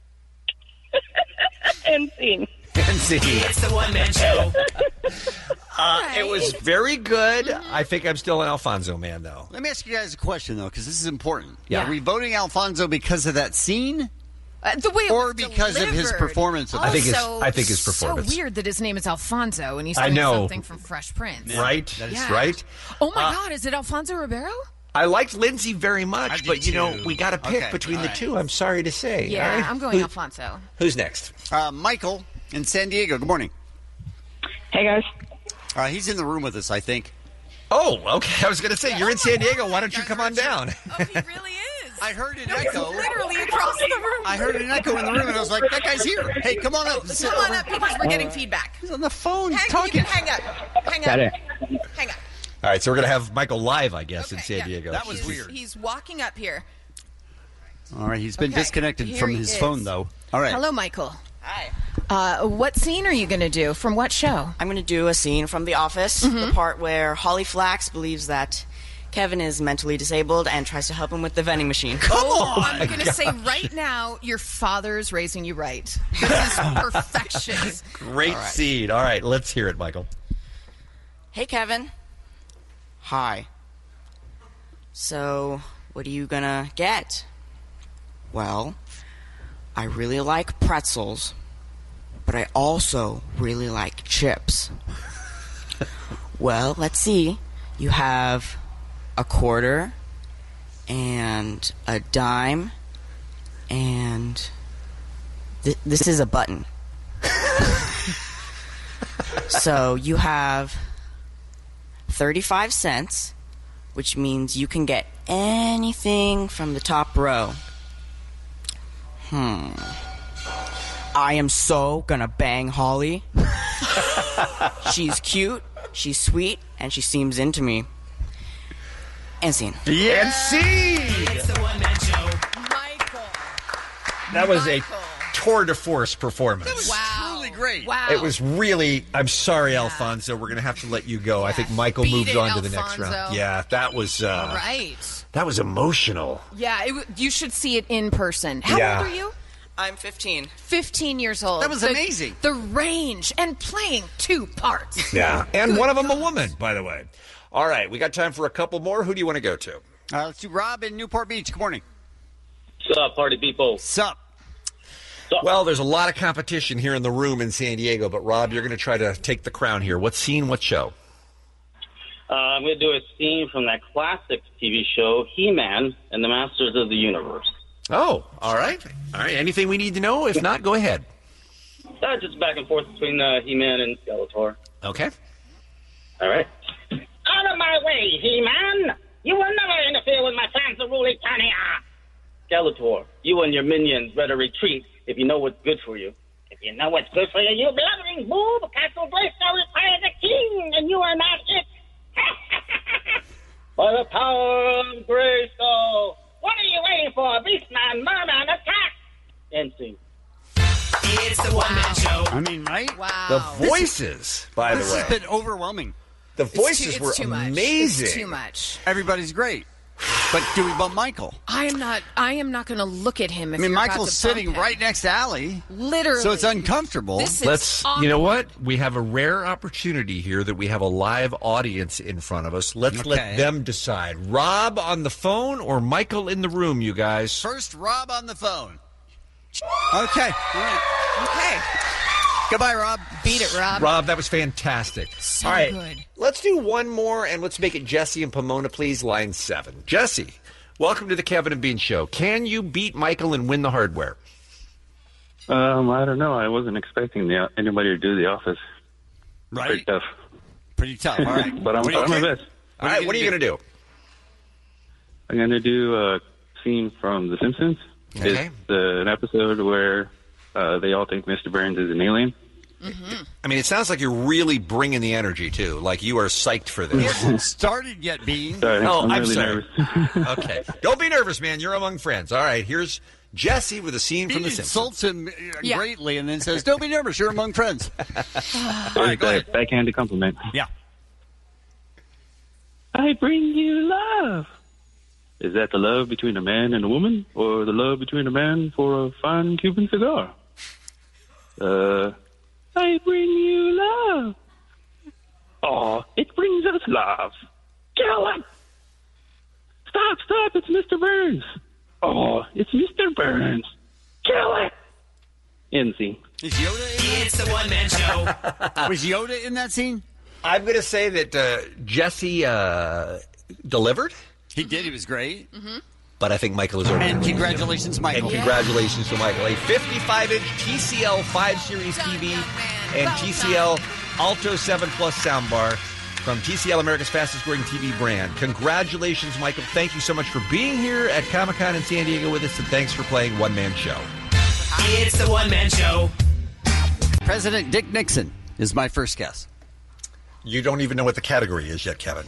And scene. It's the one-man show. It was very good. I think I'm still an Alfonso man, though. Let me ask you guys a question, though, because this is important. Yeah. Are we voting Alfonso because of that scene? The way it or was because of his delivered. performance? I think his performance. So weird that his name is Alfonso and he's I doing know. something from Fresh Prince. Right? That is right. Oh my God, is it Alfonso Ribeiro? I liked Lindsay very much, but, we got to pick Okay, between all the right. two. I'm sorry to say. Yeah, All right. I'm going Alfonso. Who's next? Michael in San Diego. Good morning. Hey, guys. He's in the room with us, I think. Oh, okay. I was going to say, you're in San Diego. Why don't you come on down? Oh, he really is. I heard an echo. Literally across the room. I heard an echo in the room, and I was like, that guy's here. Hey, come on up. Come on up because we're getting feedback. He's on the phone You talking. can hang up. Hang up. All right, so we're going to have Michael live, I guess, in San Diego. That was weird. He's walking up here. All right, he's been disconnected Here from he his is. phone, though. All right. Hello, Michael. Hi. What scene are you going to do? From what show? I'm going to do a scene from The Office, the part where Holly Flax believes that Kevin is mentally disabled and tries to help him with the vending machine. I'm going to say right now, your father's raising you right. This is perfection. Great scene. All right, let's hear it, Michael. Hey, Kevin. Hi. So, what are you going to get? Well, I really like pretzels, but I also really like chips. Well, let's see. You have a quarter and a dime and this is a button. So you have 35 cents, which means you can get anything from the top row. I am so gonna bang Holly. She's cute, she's sweet, and she seems into me. And scene. Yeah. And scene! It's the one-man show. That was a tour de force performance. That was truly great. Wow. It was really, I'm sorry, Alfonso. We're going to have to let you go. I think Michael Beat moved it, on to the next Alfonso. round. Yeah, that was All right. that was emotional. Yeah, you should see it in person. How Yeah. old are you? I'm 15. 15 years old. That was amazing. The range and playing two parts. Yeah, and one of them a woman, by the way. All right, we got time for a couple more. Who do you want to go to? Let's do Rob in Newport Beach. Good morning. What's up, party people? Sup? Well, there's a lot of competition here in the room in San Diego, but Rob, you're going to try to take the crown here. What scene, what show? I'm going to do a scene from that classic TV show, He-Man and the Masters of the Universe. Oh, all right. All right, anything we need to know? If not, go ahead. Just back and forth between He-Man and Skeletor. Okay. All right. Out of my way, He-Man! You will never interfere with my fancy-ruly Tanya! Skeletor, you and your minions better retreat if you know what's good for you. If you know what's good for you, you blathering boob! Castle Grayskull requires a king, and you are not it! By the power of Grayskull! What are you waiting for? Beastman, Merman, attack! End scene. It's the one-man show. I mean, right? Wow. The voices, by the This way. has been overwhelming. The voices it's were too much. amazing. It's too much. Everybody's great. But do we bump Michael? I am not going to look at him. If I mean, you're about Michael's to bump sitting him. right next to Allie. Literally. So it's uncomfortable. This is Let's, you know what? We have a rare opportunity here that we have a live audience in front of us. Let's let them decide. Rob on the phone or Michael in the room, you guys? First, Rob on the phone. Okay. All right. Okay. Goodbye, Rob. Beat it, Rob. Rob, that was fantastic. So All right, good. let's do one more, and let's make it Jesse and Pomona, please. Line 7. Jesse, welcome to the Kevin and Bean Show. Can you beat Michael and win the hardware? I don't know. I wasn't expecting anybody to do The Office. Right. Pretty tough. Pretty tough. All right. But I'm trying my best. All right, what are you going to do? I'm going to do a scene from The Simpsons. Okay. It's an episode where they all think Mr. Burns is an alien. I mean, it sounds like you're really bringing the energy, too. Like you are psyched for this. He hasn't started yet, Bean. Sorry, Oh, I'm really sorry. nervous. Okay. Don't be nervous, man. You're among friends. All right, here's Jesse with a scene from He The Simpsons. insults him greatly and then says, "Don't be nervous. You're among friends." All right, go ahead. Backhanded compliment. Yeah. I bring you love. Is that the love between a man and a woman, or the love between a man for a fine Cuban cigar? I bring you love. Oh, it brings us love. Kill him! Stop! It's Mr. Burns. Oh, it's Mr. Burns. Kill it! End scene. Is Yoda in It's the one-man show. Was Yoda in that scene? I'm going to say that Jesse delivered. He did. He was great. But I think Michael is over. And congratulations, Michael. And congratulations to Michael. A 55-inch TCL 5 Series TV and TCL Alto 7 Plus soundbar from TCL, America's fastest-growing TV brand. Congratulations, Michael. Thank you so much for being here at Comic-Con in San Diego with us, and thanks for playing One Man Show. It's the one-man show. President Dick Nixon is my first guess. You don't even know what the category is yet, Kevin.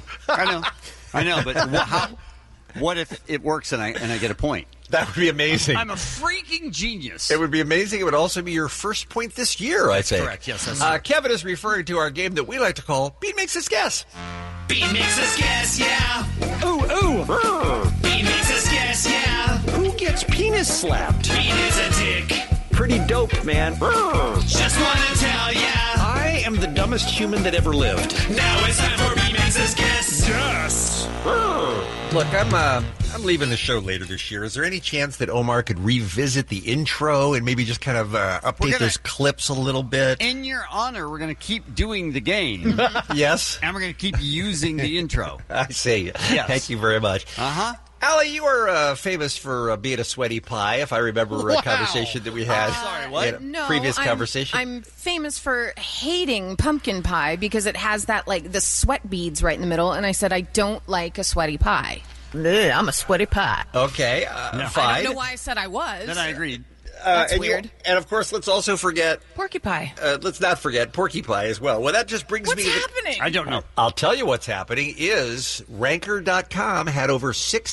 I know, but what if it works and I get a point? That would be amazing. I'm a freaking genius. It would be amazing. It would also be your first point this year, I think. Correct, yes. That's Kevin is referring to our game that we like to call Bean Makes Us Guess. Bean makes us guess, yeah. Ooh. Bean makes us guess, yeah. Who gets penis slapped? Bean is a dick. Pretty dope, man. Just wanna tell ya. I am the dumbest human that ever lived. Now it's time for Bean makes us guess. Yes. Look, I'm leaving the show later this year. Is there any chance that Omar could revisit the intro and maybe just kind of update those clips a little bit? In your honor, we're going to keep doing the game. Yes. And we're going to keep using the intro. I see. Yes. Thank you very much. Uh-huh. Allie, you are famous for being a sweaty pie, if I remember a conversation that we had. Sorry, what? In a previous conversation. I'm famous for hating pumpkin pie because it has that, like, the sweat beads right in the middle, and I said I don't like a sweaty pie. I'm a sweaty pie. Okay, I fine. don't know why I said I was. Then I agreed. That's weird. And of course, let's also forget Porky pie. let's not forget Porky Pie as well. Well, that just brings What's me to happening? I don't know. I'll tell you what's happening is Ranker.com had over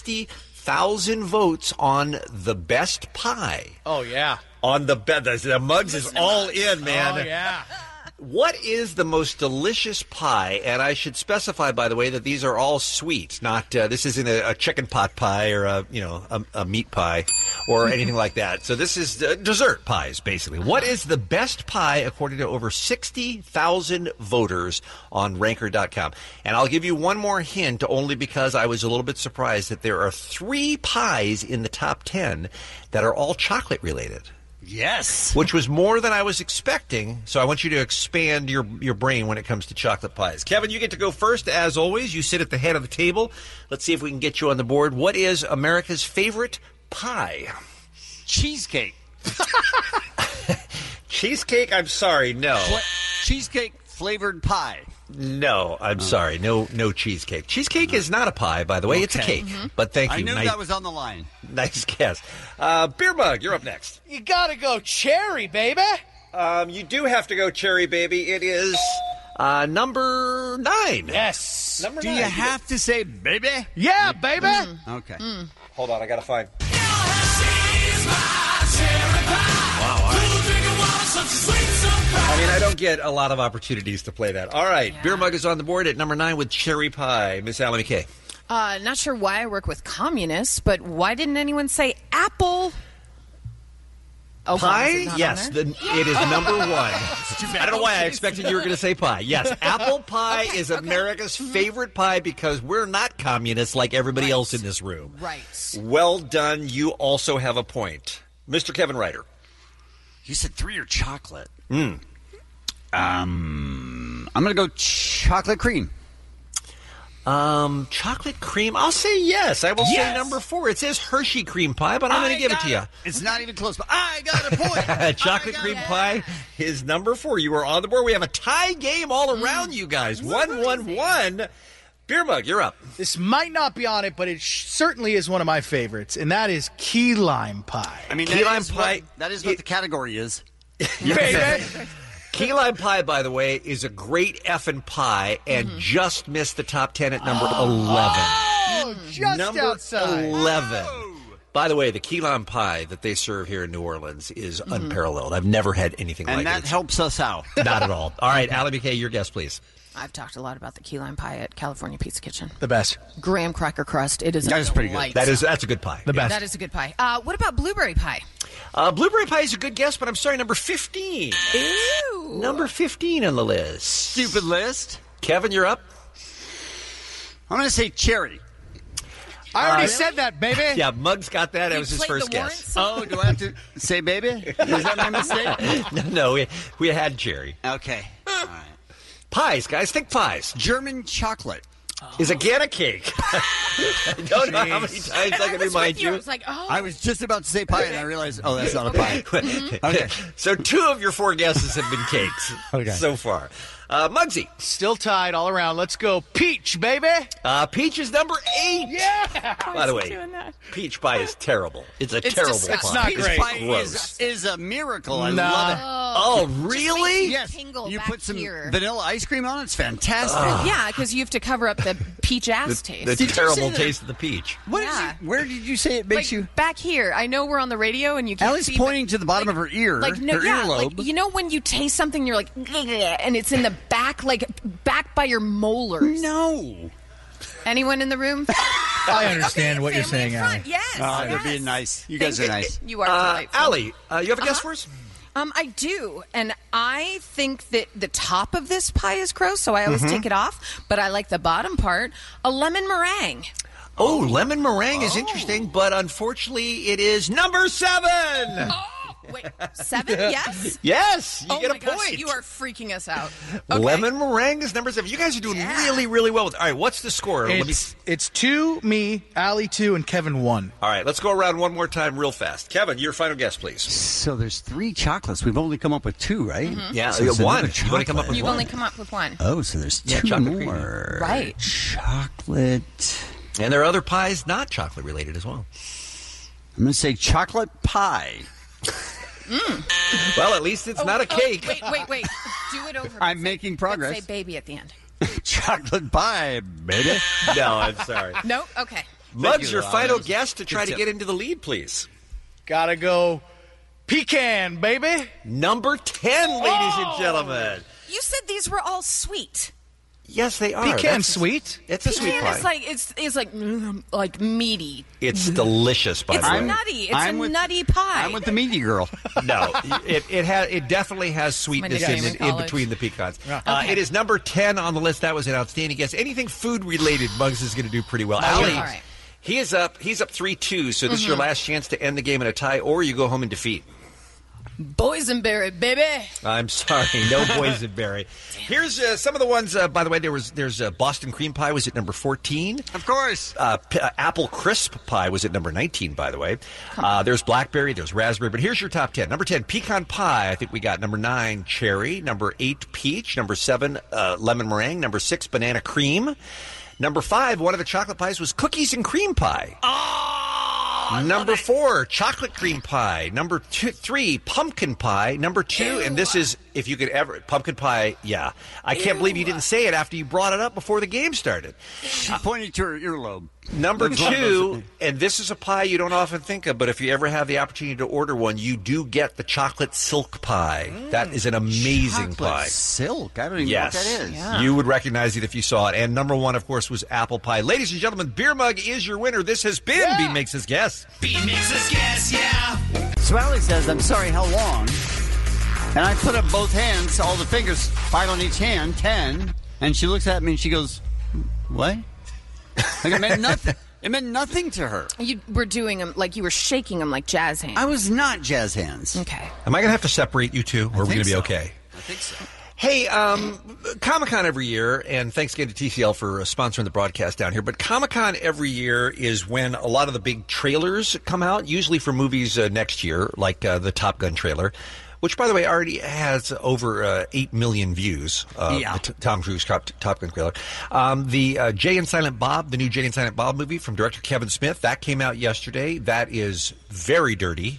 60,000 votes on the best pie. Oh, yeah. On the Muggs is all in, man. Oh, yeah. What is the most delicious pie? And I should specify, by the way, that these are all sweet. Not this isn't a chicken pot pie or a meat pie or anything like that. So this is dessert pies, basically. What is the best pie according to over 60,000 voters on Ranker.com? And I'll give you one more hint, only because I was a little bit surprised that there are 3 pies in the top 10 that are all chocolate related. Yes. Which was more than I was expecting, so I want you to expand your brain when it comes to chocolate pies. Kevin, you get to go first, as always. You sit at the head of the table. Let's see if we can get you on the board. What is America's favorite pie? Cheesecake. Cheesecake? I'm sorry, no. Cheesecake flavored pie. No, I'm sorry. No cheesecake. Cheesecake is not a pie, by the way. Okay. It's a cake. But thank you. I knew that was on the line. Nice guess. Beer Mug, you're up next. You gotta go cherry, baby. You do have to go cherry, baby. It is number 9. Yes. Number Do 9. you have to say baby? Yeah, baby. Okay. Hold on, I gotta find. I mean, I don't get a lot of opportunities to play that. All right, Beer Mug is on the board at number 9 with cherry pie. Miss Allie McKay. Not sure why I work with communists, but why didn't anyone say apple? Oh, Pie? is it not Yes, on there? it is number 1. I don't know why I expected you were going to say pie. Yes, apple pie is America's favorite pie because we're not communists like everybody else in this room. Right. Well done. You also have a point. Mr. Kevin Ryder. You said 3 are chocolate. I'm going to go chocolate cream. Chocolate cream? I'll say yes. I will say number 4. It says Hershey cream pie, but I'm going to give it to you. It's not even close, but I got a point. Chocolate cream pie is number 4. You are on the board. We have a tie game all around you guys. 1-1-1. Beer Mug, you're up. This might not be on it, but it certainly is one of my favorites, and that is key lime pie. I mean, Key lime pie. That is what the category is. Baby. Key lime pie, by the way, is a great effing pie and just missed the top 10 at number 11. Oh, just number outside. 11. By the way, the key lime pie that they serve here in New Orleans is unparalleled. I've never had anything like it. And that helps us out. Not at all. All right, Allie McKay, your guess, please. I've talked a lot about the key lime pie at California Pizza Kitchen. The best. Graham cracker crust. It is That is pretty good. delight. That's a good pie. The best. That is a good pie. What about blueberry pie? Blueberry pie is a good guess, but I'm sorry, number 15. Ew. Number 15 on the list. Stupid list. Kevin, you're up. I'm going to say cherry. I already said that, baby. Yeah, Muggs got that. That was his first guess. Oh, do I have to say baby? Is that my mistake? No, we had cherry. Okay. All right. Pies, guys. Think pies. German chocolate. Is again a cake. I don't know how many times I can remind you. I was like, oh. I was just about to say pie, and I realized, that's not a pie. Okay. So 2 of your 4 guesses have been cakes so far. Muggsy. Still tied all around. Let's go peach, baby. Peach is number 8. Yeah. By the way, peach pie is terrible. It's a terrible pie. It's not Peach great. pie Gross. is a miracle. I Nah. love it. Oh, really? Yes. tingle You back put some here. vanilla ice cream on it. It's fantastic. Yeah, because you have to cover up the peach ass taste. The terrible taste of the peach. Where did you say it makes you? Back here. I know we're on the radio and you can't Allie's see, pointing to the bottom of her ear, like no, her yeah, earlobe. like you know when you taste something, you're like, and it's in the back, like back by your molars. No. Anyone in the room? I understand what you're saying, Allie. Yes. They're being nice. You guys are nice. You are delightful. Allie, you have a guess for us? I do, and I think that the top of this pie is gross, so I always take it off. But I like the bottom part, a lemon meringue. Oh, lemon meringue is interesting, but unfortunately, it is number 7. Wait, 7? Yes? Yes, you Oh get my a gosh, point. you are freaking us out. Lemon meringue is number 7. You guys are doing really, really well with it. All right, what's the score? It's 2, me, Allie 2, and Kevin 1. All right, let's go around one more time real fast. Kevin, your final guess, please. So there's 3 chocolates. We've only come up with 2, right? Yeah, so you it's got 1. another You've only come up with You've 1. only come up with 1. Oh, so there's 2 chocolate more. Right. Chocolate. And there are other pies not chocolate related as well. I'm going to say chocolate pie. Well, at least it's not a cake. Wait. Do it over. I'm making progress. Say baby at the end. Chocolate pie, baby. No, I'm sorry. No? Okay. Muggs, your final guess to try to get into the lead, please. Gotta go pecan, baby. Number 10, ladies and gentlemen. You said these were all sweet. Yes, they are. Pecan sweet? It's a sweet Pecan pie. is like meaty. It's delicious, by It's the way. nutty. It's a nutty pie. I'm with the meaty girl. No, it definitely has sweetness Somebody in came in between the pecans. Okay. It is number 10 on the list. That was an outstanding guess. Anything food related, Muggs is going to do pretty well. Allie, All right. he's up 3-2, so this is your last chance to end the game in a tie, or you go home in defeat. Boysenberry, baby. I'm sorry, no boysenberry. Here's some of the ones. By the way, there's Boston cream pie was at number 14. Of course. Apple crisp pie was at number 19. By the way, there's blackberry, there's raspberry. But here's your top 10. Number 10, pecan pie. I think we got number 9, cherry. Number 8, peach. Number 7, lemon meringue. Number 6, banana cream. Number 5, one of the chocolate pies was cookies and cream pie. Number 4, chocolate cream pie. Number 3, pumpkin pie. Number 2, and this is, if you could ever, pumpkin pie, yeah. I can't believe you didn't say it after you brought it up before the game started. She pointed to her earlobe. Number 2, and this is a pie you don't often think of, but if you ever have the opportunity to order one, you do get the chocolate silk pie. That is an amazing pie. Silk? I don't even know what that is. Yeah. You would recognize it if you saw it. And number 1, of course, was apple pie. Ladies and gentlemen, Beer Mug is your winner. This has been Bean Makes His Guess. Bean makes us guess, yeah. So Allie says, I'm sorry, how long? And I put up both hands, all the fingers, 5 on each hand, 10. And she looks at me and she goes, what? Like it meant nothing. It meant nothing to her. You were doing them like you were shaking them like jazz hands. I was not jazz hands. Okay. Am I going to have to separate you two, or are we going to be okay? I think so. Hey, Comic-Con every year, and thanks again to TCL for sponsoring the broadcast down here, but Comic-Con every year is when a lot of the big trailers come out, usually for movies next year, like the Top Gun trailer. which, by the way, already has over 8 million views. Yeah. The Tom Cruise Top Gun trailer. The Jay and Silent Bob, the new Jay and Silent Bob movie from director Kevin Smith, that came out yesterday. That is very dirty.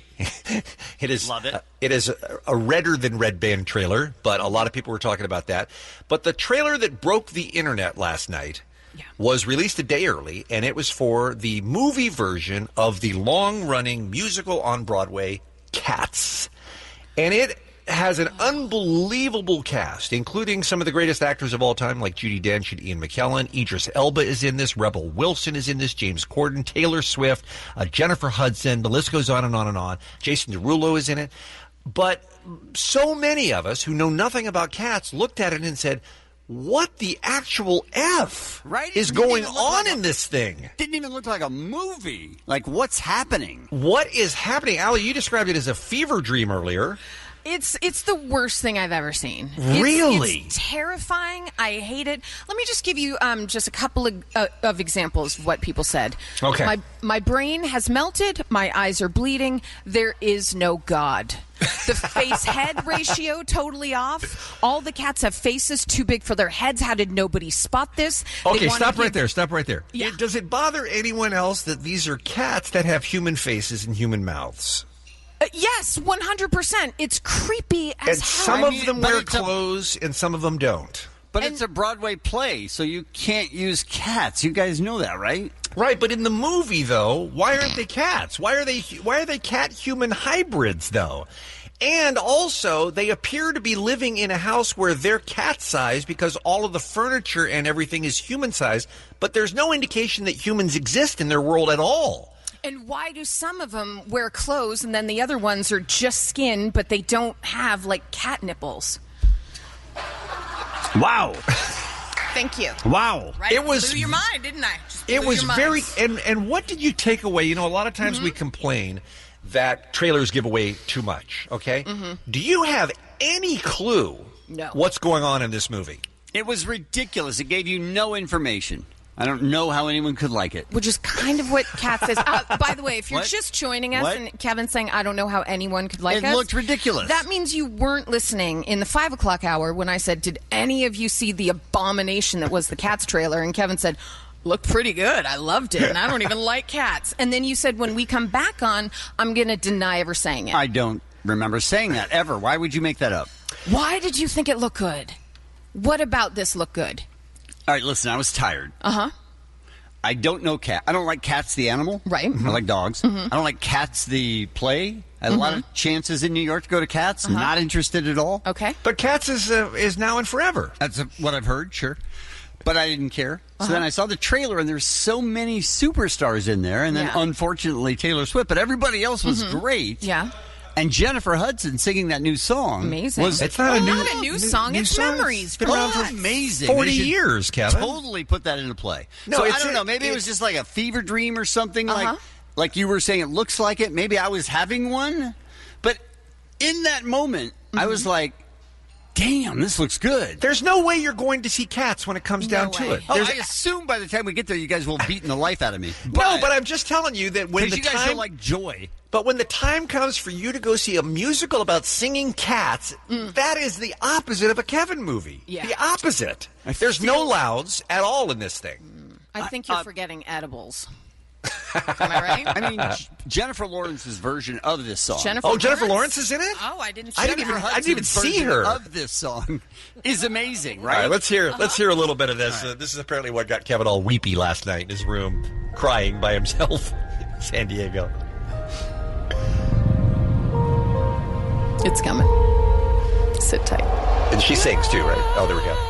It is. Love it. It is a redder than red band trailer, but a lot of people were talking about that. But the trailer that broke the internet last night was released a day early, and it was for the movie version of the long-running musical on Broadway, Cats. And it has an unbelievable cast, including some of the greatest actors of all time, like Judi Dench and Ian McKellen. Idris Elba is in this. Rebel Wilson is in this. James Corden, Taylor Swift, Jennifer Hudson. The list goes on and on and on. Jason Derulo is in it. But so many of us who know nothing about Cats looked at it and said, what the actual F is going on in this thing? Didn't even look like a movie. Like, what's happening? What is happening? Allie, you described it as a fever dream earlier. It's the worst thing I've ever seen. Really? It's terrifying. I hate it. Let me just give you just a couple of examples of what people said. Okay. My brain has melted. My eyes are bleeding. There is no God. The face-head ratio totally off. All the cats have faces too big for their heads. How did nobody spot this? Okay, stop right there. Yeah. Does it bother anyone else that these are cats that have human faces and human mouths? Yes, 100%. It's creepy as And hell. some of them wear clothes and some of them don't. But it's a Broadway play, so you can't use cats. You guys know that, right? Right, but in the movie, though, why aren't they cats? Why are they cat-human hybrids, though? And also, they appear to be living in a house where they're cat-sized because all of the furniture and everything is human-sized, but there's no indication that humans exist in their world at all. And why do some of them wear clothes and then the other ones are just skin, but they don't have, like, cat nipples? Wow. Thank you. Wow. Right? It was- blew your mind, didn't I? Just It blew was your very... minds. And what did you take away? You know, a lot of times we complain that trailers give away too much, okay? Do you have any clue what's going on in this movie? It was ridiculous. It gave you no information. I don't know how anyone could like it. Which is kind of what Kat says. By the way, if you're What? just joining us What? and Kevin's saying, I don't know how anyone could like It us. looked ridiculous. That means you weren't listening in the 5 o'clock hour when I said, did any of you see the abomination that was the Cats trailer? And Kevin said, looked pretty good. I loved it. And I don't even like cats. And then you said, when we come back on, I'm going to deny ever saying it. I don't remember saying that ever. Why would you make that up? Why did you think it looked good? What about this looked good? All right, listen, I was tired. Uh-huh. I don't know cat. I don't like Cats the animal. Right. I like dogs. I don't like Cats the play. I had a lot of chances in New York to go to Cats. Not interested at all. Okay. But Cats is now and forever. That's what I've heard, sure. But I didn't care. So then I saw the trailer, and there's so many superstars in there. And then, unfortunately, Taylor Swift. But everybody else was great. Yeah. And Jennifer Hudson singing that new song. Amazing. It's not a new song. It's song. Memories. It's been around for amazing. 40 They should years, Kevin. Totally put that into play. No, So I it's don't a- know. Maybe it was just like a fever dream or something. Uh-huh. Like you were saying, it looks like it. Maybe I was having one. But in that moment, I was like, damn, this looks good. There's no way you're going to see Cats when it comes down to it. Oh, There's- I assume by the time we get there, you guys will beaten the life out of me. No, but I'm just telling you that when the you guys time don't like joy. But when the time comes for you to go see a musical about singing cats, that is the opposite of a Kevin movie. Yeah. The opposite. There's no louds at all in this thing. I think you're forgetting edibles. Am I right? I mean, Jennifer Lawrence's version of this song. Jennifer Lawrence is in it? Oh, I didn't. I didn't even see her. Of this song is amazing, All right? right, let's hear a little bit of this. This is apparently what got Kevin all weepy last night in his room, crying by himself in San Diego. It's coming. Sit tight. And she sings too, right? Oh, there we go.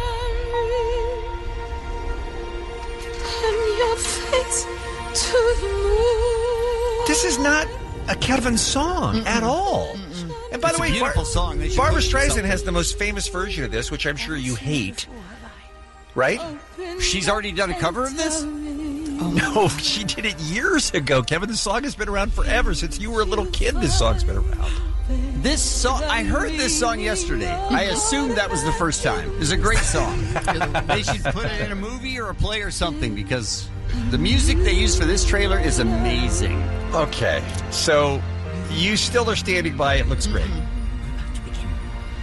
This is not a Kevin song at all. And by It's the a way, beautiful song. They should Barbara put Streisand something- has the most famous version of this, which I'm sure you hate. Right? She's already done a cover of this? No, she did it years ago. Kevin, the song has been around forever. Since you were a little kid, this song's been around. This song, I heard this song yesterday. I assumed that was the first time. It's a great song. They should put it in a movie or a play or something because the music they used for this trailer is amazing. Okay, so you still are standing by it. Looks great.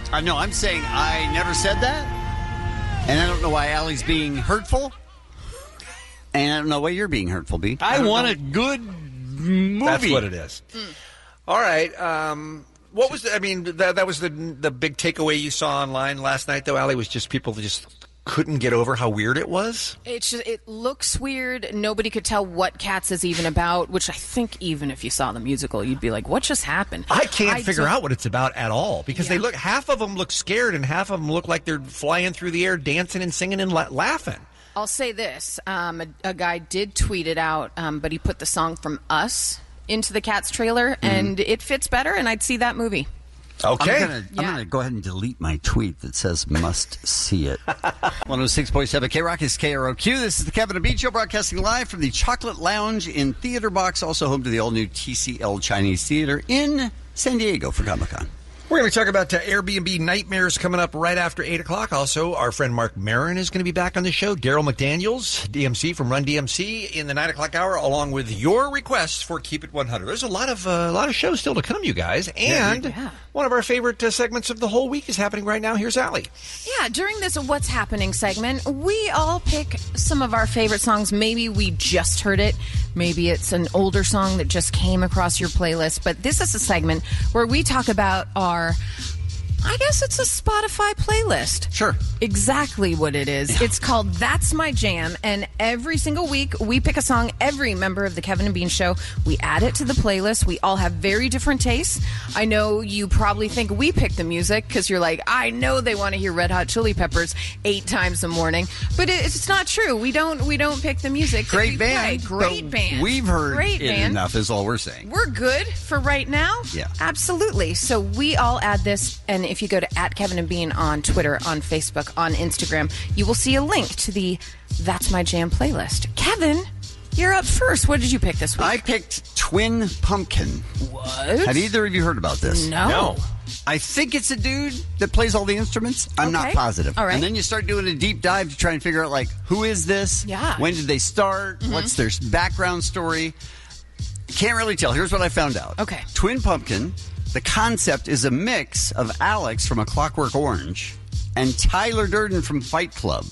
No, I'm saying I never said that, and I don't know why Allie's being hurtful, and I don't know why you're being hurtful, B. I want a good movie. That's what it is. All right. What was that was the big takeaway you saw online last night, though, Allie, was just people just couldn't get over how weird it was? It looks weird. Nobody could tell what Cats is even about, which I think even if you saw the musical, you'd be like, what just happened? I can't figure out what it's about at all because they look, half of them look scared and half of them look like they're flying through the air, dancing and singing and laughing. I'll say this. A guy did tweet it out, but he put the song from Us into the Cats trailer, and it fits better, and I'd see that movie. Okay. I'm going to go ahead and delete my tweet that says must see it. 106.7 K-Rock is KROQ. This is the Kevin and Bean Show, broadcasting live from the Chocolate Lounge in Theater Box, also home to the all-new TCL Chinese Theater in San Diego for Comic-Con. We're going to talk about Airbnb nightmares coming up right after 8 o'clock. Also, our friend Mark Maron is going to be back on the show. Daryl McDaniels, DMC from Run DMC, in the 9 o'clock hour, along with your requests for Keep It 100. There's a lot of shows still to come, you guys. And one of our favorite segments of the whole week is happening right now. Here's Allie. Yeah, during this What's Happening segment, we all pick some of our favorite songs. Maybe we just heard it. Maybe it's an older song that just came across your playlist. But this is a segment where we talk about I guess it's a Spotify playlist. Sure. Exactly what it is. Yeah. It's called That's My Jam, and every single week we pick a song, every member of the Kevin and Bean Show, we add it to the playlist. We all have very different tastes. I know you probably think we pick the music because you're like, I know they want to hear Red Hot Chili Peppers 8 times a morning, but it's not true. We don't pick the music. Great band. Great band. We've heard Great it band. Enough is all we're saying. We're good for right now. Yeah. Absolutely. So we all add this, and if you go to @KevinandBean on Twitter, on Facebook, on Instagram, you will see a link to the That's My Jam playlist. Kevin, you're up first. What did you pick this week? I picked Twin Pumpkin. What? Have either of you heard about this? No. I think it's a dude that plays all the instruments. I'm not positive. All right. And then you start doing a deep dive to try and figure out, like, who is this? Yeah. When did they start? What's their background story? Can't really tell. Here's what I found out. Okay. Twin Pumpkin, the concept is a mix of Alex from A Clockwork Orange and Tyler Durden from Fight Club.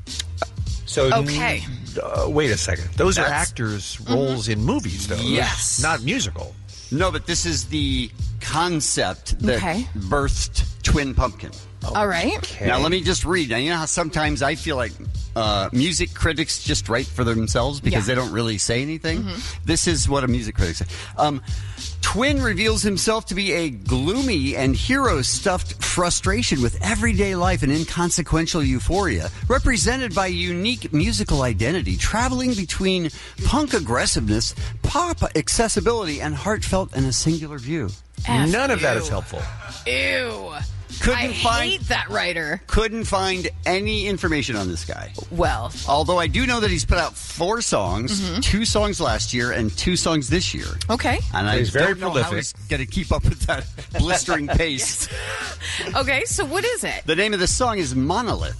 So, okay. Wait a second. Those are actors' roles in movies, though. Yes. Not musical. No, but this is the concept that birthed Twin Pumpkin. All right. Okay. Now, let me just read. Now, you know how sometimes I feel like music critics just write for themselves because they don't really say anything? This is what a music critic said. Twin reveals himself to be a gloomy and hero-stuffed frustration with everyday life and inconsequential euphoria, represented by a unique musical identity, traveling between punk aggressiveness, pop accessibility, and heartfelt and a singular view. None of that is helpful. Ew. Couldn't hate that writer. Couldn't find any information on this guy. Well. Although I do know that he's put out 4 songs, 2 songs last year and 2 songs this year. Okay. And he's very don't know how he's going to keep up with that blistering pace. Okay, so what is it? The name of the song is Monolith.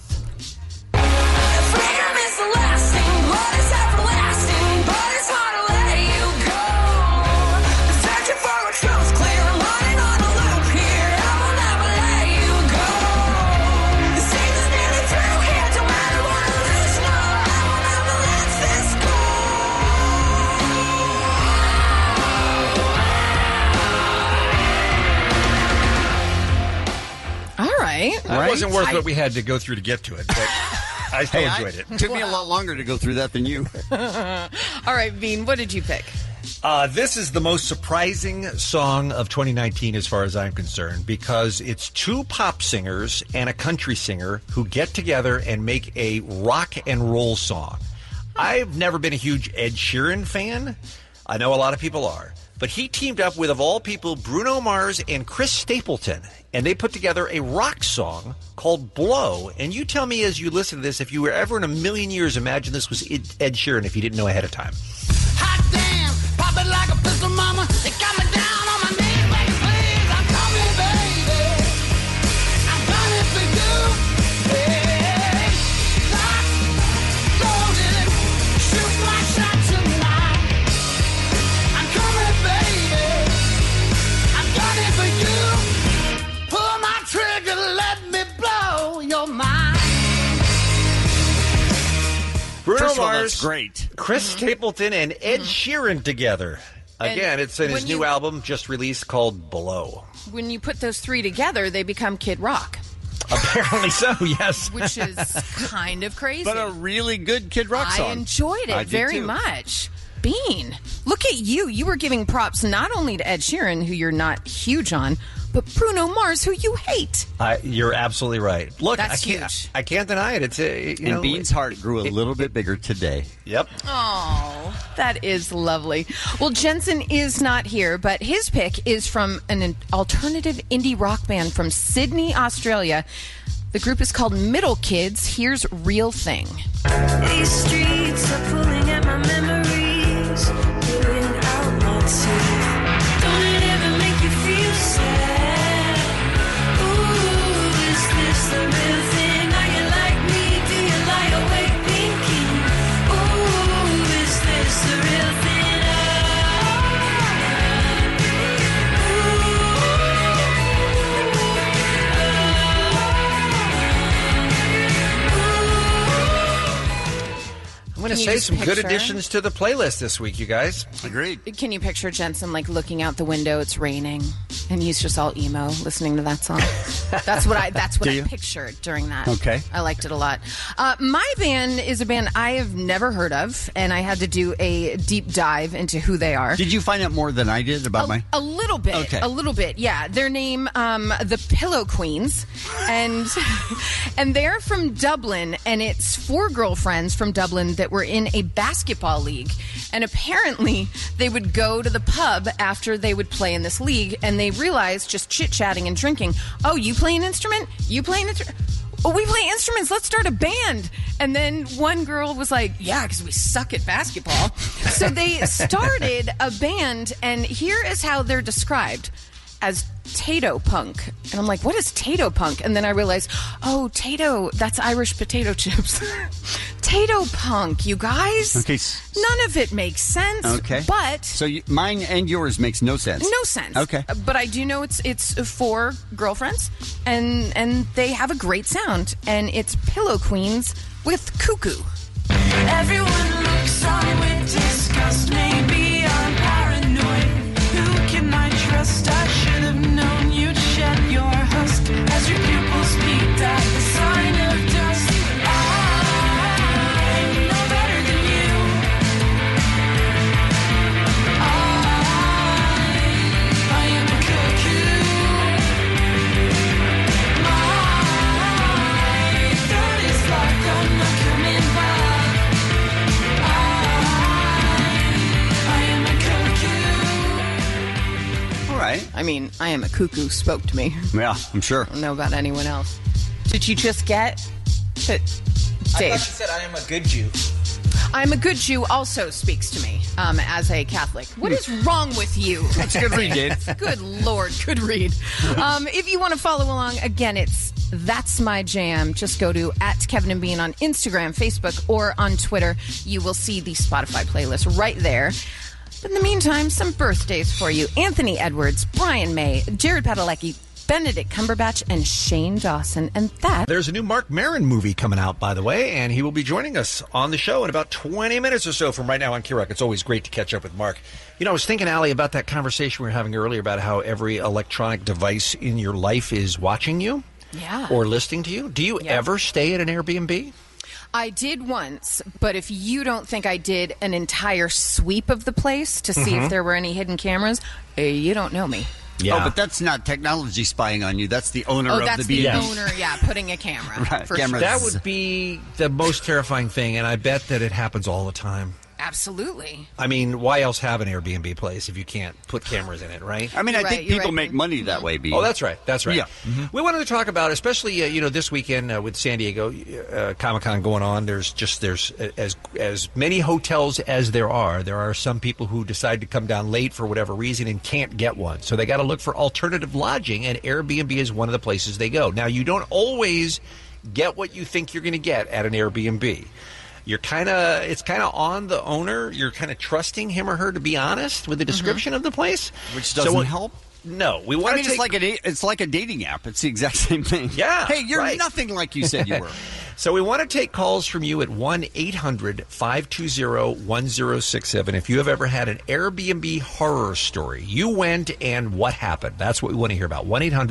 That wasn't worth what we had to go through to get to it, but I still enjoyed it. It took me a lot longer to go through that than you. All right, Bean, what did you pick? This is the most surprising song of 2019 as far as I'm concerned because it's 2 pop singers and a country singer who get together and make a rock and roll song. I've never been a huge Ed Sheeran fan. I know a lot of people are. But he teamed up with, of all people, Bruno Mars and Chris Stapleton. And they put together a rock song called Blow. And you tell me as you listen to this, if you were ever in a million years imagine this was Ed Sheeran if you didn't know ahead of time. Hot damn, pop it like a pistol, mama. They got me down on my knees, baby, please. I'm coming, baby. I'm coming for you. Hey, lock, loaded, shoot my shot tonight. I'm coming, baby. I'm gunning for you. Pull my trigger. Bruno First of all, Mars, that's great. Chris Stapleton, and Ed Sheeran together. Again, it's in his new album just released called Below. When you put those three together, they become Kid Rock. Apparently so, yes. Which is kind of crazy. But a really good Kid Rock song. I enjoyed I it did very too. much. Bean, look at you. You were giving props not only to Ed Sheeran, who you're not huge on, but Bruno Mars, who you hate. You're absolutely right. Look, That's huge. I can't deny it. It's And Bean's heart grew a little bit bigger today. Yep. Oh, that is lovely. Well, Jensen is not here, but his pick is from an alternative indie rock band from Sydney, Australia. The group is called Middle Kids. Here's Real Thing. These streets are pulling at my memories, pulling out my teeth. Don't it ever make you feel sad? Ooh, is this the real thing? Are you like me? Do you lie awake thinking? Ooh, is this the real thing? I'm going to Can you say just some good picture? additions to the playlist this week, you guys. Agreed. Can you picture Jensen like looking out the window? It's raining, and he's just all emo listening to that song. That's what I pictured during that. Okay. I liked it a lot. My band is a band I have never heard of, and I had to do a deep dive into who they are. Did you find out more than I did about my... A little bit. Okay. A little bit, yeah. Their name, the Pillow Queens. And they're from Dublin, and it's 4 girlfriends from Dublin that were in a basketball league. And apparently, they would go to the pub after they would play in this league, and they realized, just chit-chatting and drinking, oh, you play an instrument? You play an instrument? Oh, we play instruments. Let's start a band. And then one girl was like, yeah, because we suck at basketball. So they started a band, and here is how they're described. As Tato Punk. And I'm like, what is Tato Punk? And then I realized, oh, Tato, that's Irish potato chips. Tato Punk, you guys. Okay. None of it makes sense. Okay. But So mine and yours makes no sense. no sense. Okay. But I do know it's 4 girlfriends, and they have a great sound. And it's Pillow Queens with Cuckoo. Everyone looks on with disgust. Maybe I'm paranoid. Who can I trust? I should have known you'd shed your husk as your pupils peeked at the sign of dust. I know better than you. I am a cuckoo. My throat is locked. I'm not coming back. I am a cuckoo. All right. I mean, I am a cuckoo spoke to me. Yeah, I'm sure. I don't know about anyone else. Did you just get that? I Dave? thought you said I am a good Jew. I'm a good Jew also speaks to me as a Catholic. What is wrong with you? That's a good read, Dave. Good Lord, good read. If you want to follow along, again, it's That's My Jam. Just go to @KevinandBean on Instagram, Facebook, or on Twitter. You will see the Spotify playlist right there. But in the meantime, some birthdays for you. Anthony Edwards, Brian May, Jared Padalecki, Benedict Cumberbatch, and Shane Dawson. And that... There's a new Mark Maron movie coming out, by the way, and he will be joining us on the show in about 20 minutes or so from right now on K-Rock. It's always great to catch up with Mark. You know, I was thinking, Allie, about that conversation we were having earlier about how every electronic device in your life is watching you Yeah. or listening to you. Do you ever stay at an Airbnb? I did once, but if you don't think I did an entire sweep of the place to see if there were any hidden cameras, you don't know me. Yeah. Oh, but that's not technology spying on you. That's the owner Oh, of that's the the B&B. owner, putting a camera. Right, for cameras. sure. That would be the most terrifying thing, and I bet that it happens all the time. Absolutely. I mean, why else have an Airbnb place if you can't put cameras in it, right? I mean, I You're think right, you're people right. make money that way, B. Oh, that's right. That's right. Yeah. We wanted to talk about, especially this weekend with San Diego Comic-Con going on. There's as many hotels as there are some people who decide to come down late for whatever reason and can't get one. So they got to look for alternative lodging, and Airbnb is one of the places they go. Now, you don't always get what you think you're going to get at an Airbnb. It's kind of on the owner. You're kind of trusting him or her to be honest with the description of the place, Which doesn't help. No, we want I mean, to take. it's like a dating app. It's the exact same thing. Yeah, Hey, you're right. nothing like you said you were. So we want to take calls from you at 1-800-520-1067. If you have ever had an Airbnb horror story, you went and what happened? That's what we want to hear about.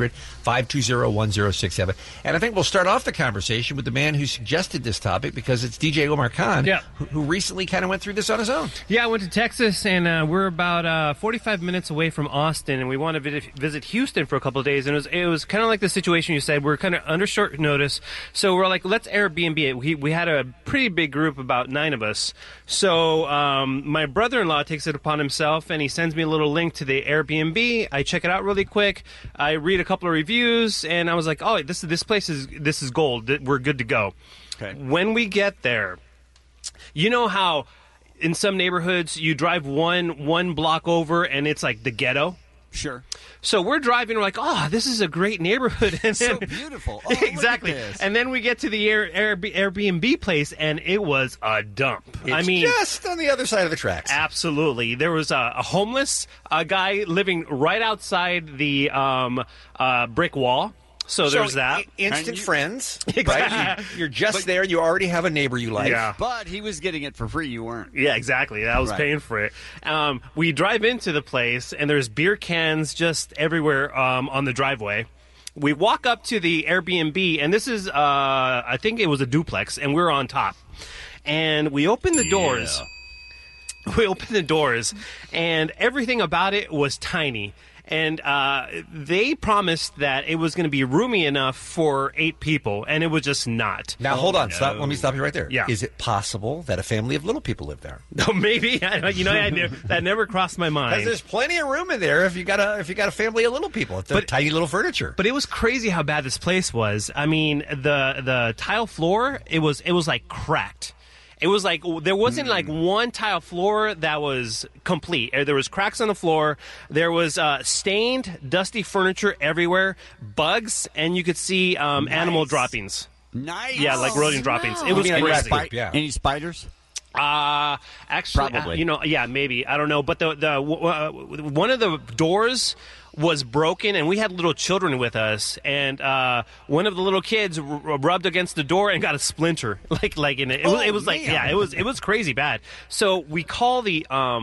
1-800-520-1067. And I think we'll start off the conversation with the man who suggested this topic because it's DJ Omar Khan, who recently kind of went through this on his own. Yeah, I went to Texas, and we're about 45 minutes away from Austin, and we want to visit Houston for a couple of days. And it was kind of like the situation you said. We're kind of under short notice, so we're like, let's Airbnb it. We had a pretty big group, about 9 of us. So my brother-in-law takes it upon himself, and he sends me a little link to the Airbnb. I check it out really quick. I read a couple of reviews, and I was like, oh, this place is gold. We're good to go. Okay. When we get there, you know how in some neighborhoods you drive one block over and it's like the ghetto? Sure. So we're driving, we're like, oh, this is a great neighborhood. And So then, beautiful. Oh, exactly. look at this. And then we get to the Airbnb place, and it was a dump. It's just on the other side of the tracks. Absolutely. There was a homeless guy living right outside the brick wall. So there's that. Instant friends, Exactly. right? You're just there. You already have a neighbor you like. Yeah. But he was getting it for free. You weren't. Yeah, exactly. I was Right. paying for it. We drive into the place, and there's beer cans just everywhere on the driveway. We walk up to the Airbnb, and this is, I think it was a duplex, and we're on top. And we open the doors. We open the doors, and everything about it was tiny. And they promised that it was going to be roomy enough for 8 people, and it was just not. Now, hold on. Let me stop you right there. Yeah. Is it possible that a family of little people live there? No, maybe. That never crossed my mind. Because there's plenty of room in there if you got a family of little people. It's tiny little furniture. But it was crazy how bad this place was. I mean, the tile floor, it was like cracked. It was like there wasn't like one tile floor that was complete. There was cracks on the floor. There was stained, dusty furniture everywhere, bugs, and you could see animal droppings. Nice. Yeah, like rodent droppings. It was crazy. Any spiders? Actually, Probably. yeah, maybe. I don't know. But the one of the doors was broken, and we had little children with us, and one of the little kids rubbed against the door and got a splinter, like in it. It was like, yeah, it was crazy bad. So we call the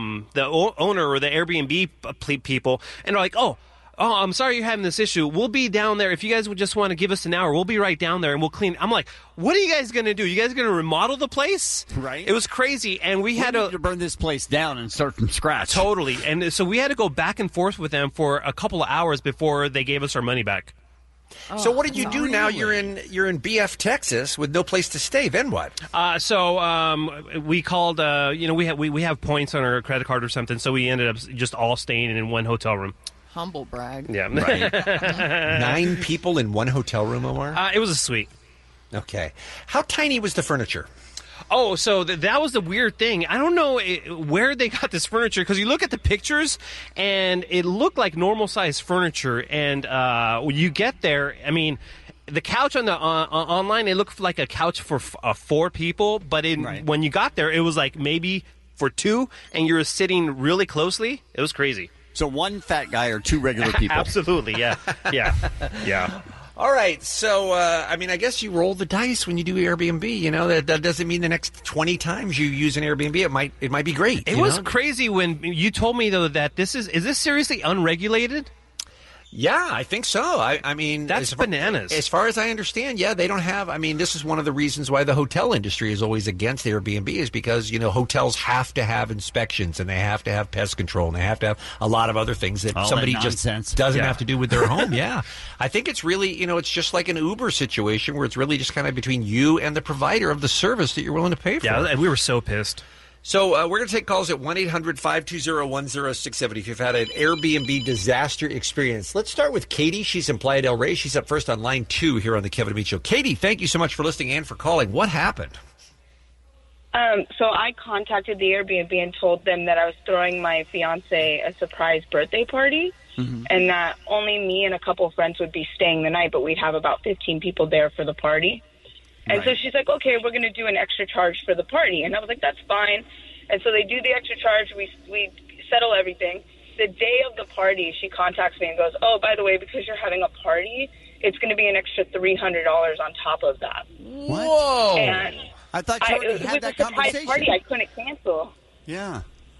owner or the Airbnb people, and they're like, oh, I'm sorry you're having this issue. We'll be down there. If you guys would just want to give us an hour, we'll be right down there and we'll clean. I'm like, what are you guys going to do? You guys going to remodel the place? Right. It was crazy. And we had to burn this place down and start from scratch. Totally. And so we had to go back and forth with them for a couple of hours before they gave us our money back. So what did you do now? You're in BF, Texas, with no place to stay. Then what? We called. We have points on our credit card or something. So we ended up just all staying in one hotel room. Humble brag. Yeah. Right. 9 people in one hotel room, Omar? It was a suite. Okay. How tiny was the furniture? Oh, so that was the weird thing. I don't know where they got this furniture, because you look at the pictures, and it looked like normal-sized furniture. And when you get there, I mean, the couch on the online, it looked like a couch for 4 people. But when you got there, it was like maybe for 2, and you were sitting really closely. It was crazy. So one fat guy or 2 regular people. Absolutely, yeah. Yeah. All right, so, I guess you roll the dice when you do Airbnb. You know, that doesn't mean the next 20 times you use an Airbnb, it might be great. It was crazy when you told me, though, that is this seriously unregulated? Yeah, I think so. I mean, that's bananas. As far as I understand, yeah, they don't have. I mean, this is one of the reasons why the hotel industry is always against Airbnb, is because hotels have to have inspections, and they have to have pest control, and they have to have a lot of other things that somebody just doesn't have to do with their home. Yeah, I think it's really it's just like an Uber situation where it's really just kind of between you and the provider of the service that you're willing to pay for. Yeah, we were so pissed. So we're going to take calls at 1-800-520-1067 if you've had an Airbnb disaster experience. Let's start with Katie. She's in Playa del Rey. She's up first on line 2 here on the Kevin and Bean Show. Katie, thank you so much for listening and for calling. What happened? So I contacted the Airbnb and told them that I was throwing my fiance a surprise birthday party, and that only me and a couple of friends would be staying the night, but we'd have about 15 people there for the party. And so she's like, okay, we're going to do an extra charge for the party. And I was like, that's fine. And so they do the extra charge. We settle everything. The day of the party, she contacts me and goes, oh, by the way, because you're having a party, it's going to be an extra $300 on top of that. Whoa! And I thought you already it had was that a surprise conversation. party I couldn't cancel. Yeah.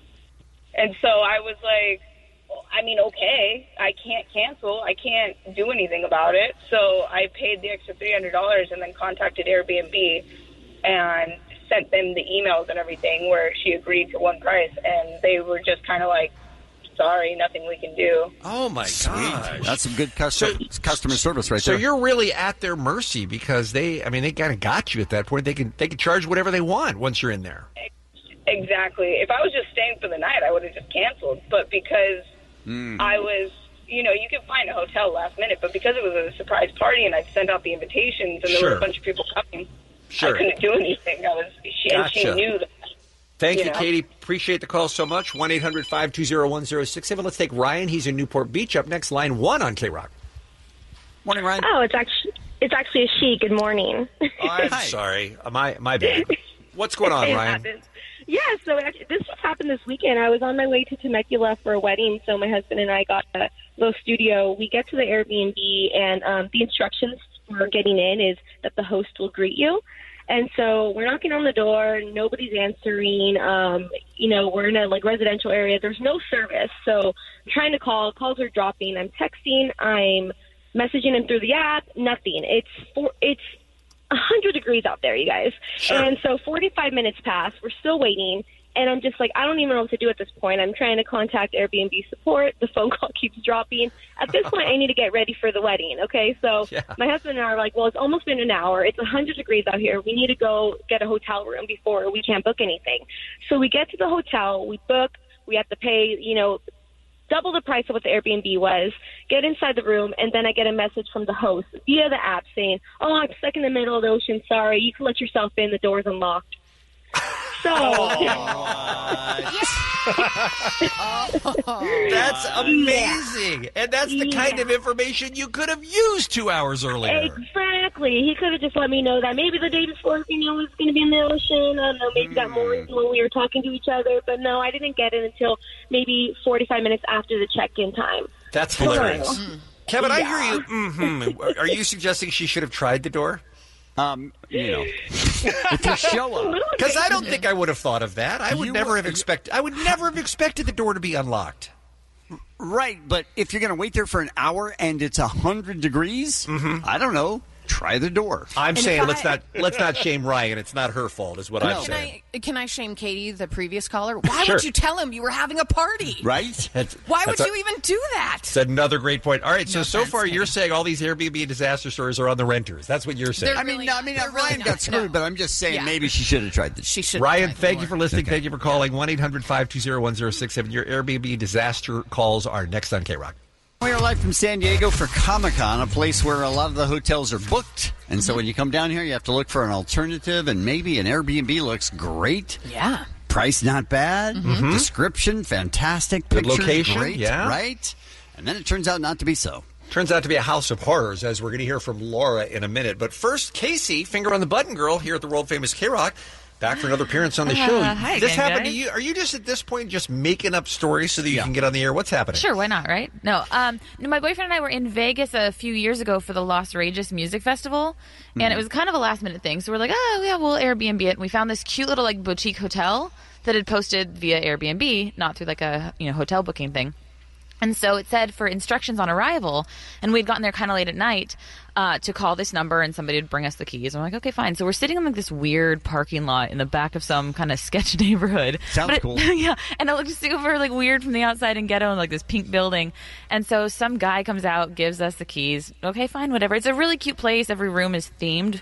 And so I was like, I mean, okay, I can't cancel. I can't do anything about it. So I paid the extra $300 and then contacted Airbnb and sent them the emails and everything where she agreed to one price. And they were just kind of like, sorry, nothing we can do. Oh, my gosh. That's some good customer service right So there. you're really at their mercy because they kind of got you at that point. They can charge whatever they want once you're in there. Exactly. If I was just staying for the night, I would have just canceled. But because I was, you can find a hotel last minute, but because it was a surprise party and I'd sent out the invitations and there were a bunch of people coming, I couldn't do anything. And she knew that. Thank you, Katie. Appreciate the call so much. 1-800-520-1067. Let's take Ryan. He's in Newport Beach. Up next, line 1 on K-Rock. Morning, Ryan. Oh, it's actually a she. Good morning. I'm sorry. My bad. What's going on, It Ryan? happens. Yeah, so this just happened this weekend. I was on my way to Temecula for a wedding, so my husband and I got a little studio. We get to the Airbnb, and the instructions for getting in is that the host will greet you. And so we're knocking on the door. Nobody's answering. We're in a residential area. There's no service. So I'm trying to call. Calls are dropping. I'm texting. I'm messaging him through the app. Nothing. It's 100 degrees out there, you guys. Sure. And so 45 minutes pass. We're still waiting. And I'm just like, I don't even know what to do at this point. I'm trying to contact Airbnb support. The phone call keeps dropping. At this point, I need to get ready for the wedding, okay? So my husband and I are like, well, it's almost been an hour. It's 100 degrees out here. We need to go get a hotel room before we can't book anything. So we get to the hotel. We book. We have to pay, double the price of what the Airbnb was, get inside the room, and then I get a message from the host via the app saying, oh, I'm stuck in the middle of the ocean. Sorry. You can let yourself in. The door's unlocked. So, That's amazing. And that's the kind of information you could have used 2 hours earlier. Exactly. He could have just let me know that maybe the day before, was going to be in the ocean. I don't know, maybe that morning when we were talking to each other. But no, I didn't get it until maybe 45 minutes after the check-in time. That's hilarious. Kevin, I hear you. Mm-hmm. Are you suggesting she should have tried the door? If you show up, because I don't think I would have thought of that. I would never have expected the door to be unlocked. Right, but if you're going to wait there for an hour and it's 100 degrees, I don't know. Try the door. I'm saying let's not shame Ryan. It's not her fault, is what I'm saying. Can I shame Katie, the previous caller? Why would you tell him you were having a party? Right? Why would you even do that? It's another great point. All right, so far you're saying all these Airbnb disaster stories are on the renters. That's what you're saying. Ryan got screwed, but I'm just saying maybe she should have tried this. She should. Ryan, thank you for listening. Okay. Thank you for calling. 1-800-520-1067. Your Airbnb disaster calls are next on K-Rock. We are live from San Diego for Comic-Con, a place where a lot of the hotels are booked. And so when you come down here, you have to look for an alternative, and maybe an Airbnb looks great. Yeah. Price not bad. Mm-hmm. Description fantastic. Good Pictures location, great, yeah. Right? And then it turns out not to be so. Turns out to be a house of horrors, as we're going to hear from Laura in a minute. But first, Casey, finger on the button girl, here at the world-famous K-Rock. Back for another appearance on the show. Hi this again, happened guys. to you? Are you just at this point just making up stories so that you can get on the air? What's happening? Sure, why not, right? No, my boyfriend and I were in Vegas a few years ago for the Los Rageous Music Festival, and it was kind of a last-minute thing. So we're like, oh, yeah, we'll Airbnb it. And we found this cute little, boutique hotel that had posted via Airbnb, not through, a hotel booking thing. And so it said for instructions on arrival, and we'd gotten there kind of late at night, to call this number and somebody would bring us the keys. I'm like, okay, fine. So we're sitting in this weird parking lot in the back of some kind of sketch neighborhood. Sounds cool. Yeah, and it looked super weird from the outside and ghetto and this pink building. And so some guy comes out, gives us the keys. Okay, fine, whatever. It's a really cute place. Every room is themed.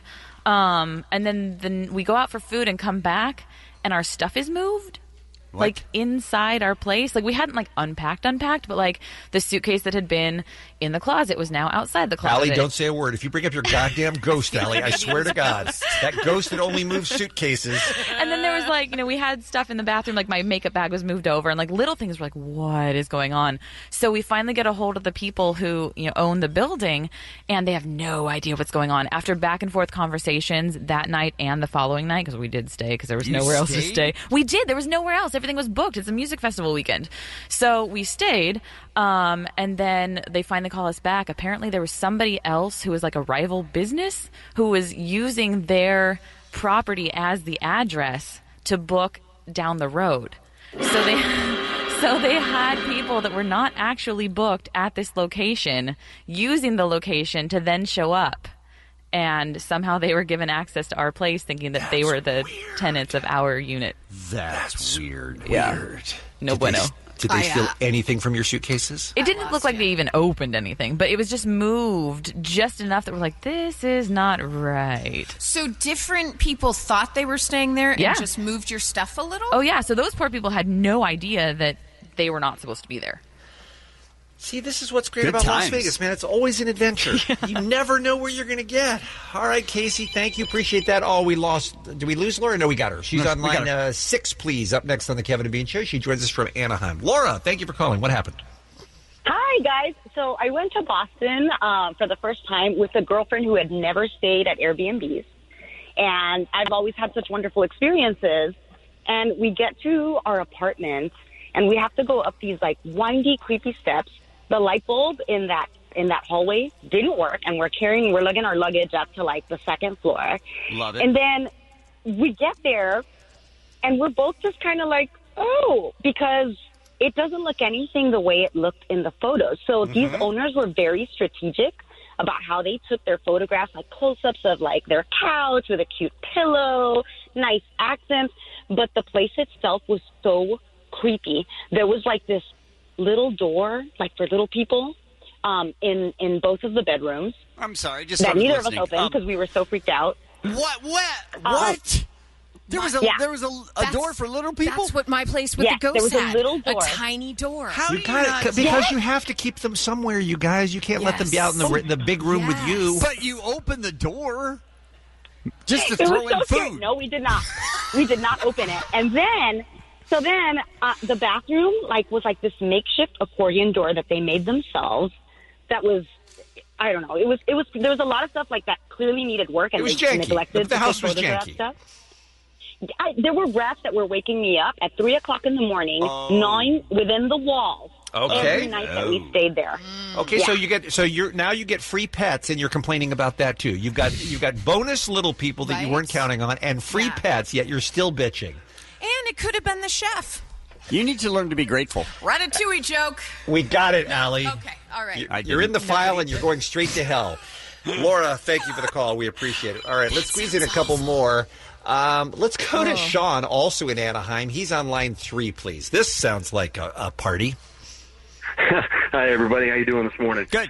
And then we go out for food and come back, and our stuff is moved. What? Inside our place. We hadn't unpacked, but the suitcase that had been in the closet was now outside the closet. Allie, don't say a word. If you bring up your goddamn ghost, Allie, I swear to God, that ghost that only moves suitcases. And then there was we had stuff in the bathroom, my makeup bag was moved over, and little things were what is going on? So we finally get a hold of the people who own the building, and they have no idea what's going on. After back and forth conversations that night and the following night, because we did stay because there was nowhere else to stay. We did. There was nowhere else. everything was booked. It's a music festival weekend. So we stayed, and then they finally call us back. Apparently there was somebody else who was like a rival business who was using their property as the address to book down the road. So they had people that were not actually booked at this location using the location to then show up. And somehow they were given access to our place thinking that they were the tenants of our unit. That's weird. Yeah. No bueno. Did they steal anything from your suitcases? It didn't look like they even opened anything, but it was just moved just enough that we're like, this is not right. So different people thought they were staying there and Yeah. just moved your stuff a little? Oh, yeah. So those poor people had no idea that they were not supposed to be there. See, this is what's great Good about Las times. Vegas, man. It's always an adventure. You never know where you're going to get. All right, Casey, thank you. Appreciate that. Oh, we lost. Did we lose Laura? No, we got her. She's No, on we got line 6, please, up next on the Kevin and Bean Show. She joins us from Anaheim. Laura, thank you for calling. What happened? Hi, guys. So I went to Boston for the first time with a girlfriend who had never stayed at Airbnbs. And I've always had such wonderful experiences. And we get to our apartment, and we have to go up these, like, windy, creepy steps. The light bulb in that hallway didn't work, and we're lugging our luggage up to, like, the second floor. Love it. And then we get there, and we're both just kind of like, oh, because it doesn't look anything the way it looked in the photos. So these owners were very strategic about how they took their photographs, like close-ups of, like, their couch with a cute pillow, nice accents. But the place itself was so creepy. There was, like, this little door, like for little people, in both of the bedrooms. I'm sorry, just that I was neither of us listening. opened because we were so freaked out. What? There was a door for little people? That's what my place with Yes, the there ghost was a had. little door. A tiny door. You gotta, because you have to keep them somewhere, you guys. You can't let them be out in the big room with you. But you open the door just to It throw was so in scary. food. No, we did not. We did not open it. And then, the bathroom was like this makeshift accordion door that they made themselves. That was, I don't know. It was. There was a lot of stuff like that clearly needed work, and It was they janky. neglected The to house take was photos of that janky. stuff. There were rats that were waking me up at 3:00 in the morning, gnawing within the walls. Okay. Every night that we stayed there. Okay, Yeah. so you get free pets, and you're complaining about that too. You've got bonus little people that you weren't counting on, and free pets, yet you're still bitching. And it could have been the chef. You need to learn to be grateful. Ratatouille joke. We got it, Allie. Okay, all right. You're in the file, and you're going straight to hell. Laura, thank you for the call. We appreciate it. All right, let's squeeze in a couple more. Let's go to Sean, also in Anaheim. He's on line 3, please. This sounds like a party. Hi, everybody. How you doing this morning? Good.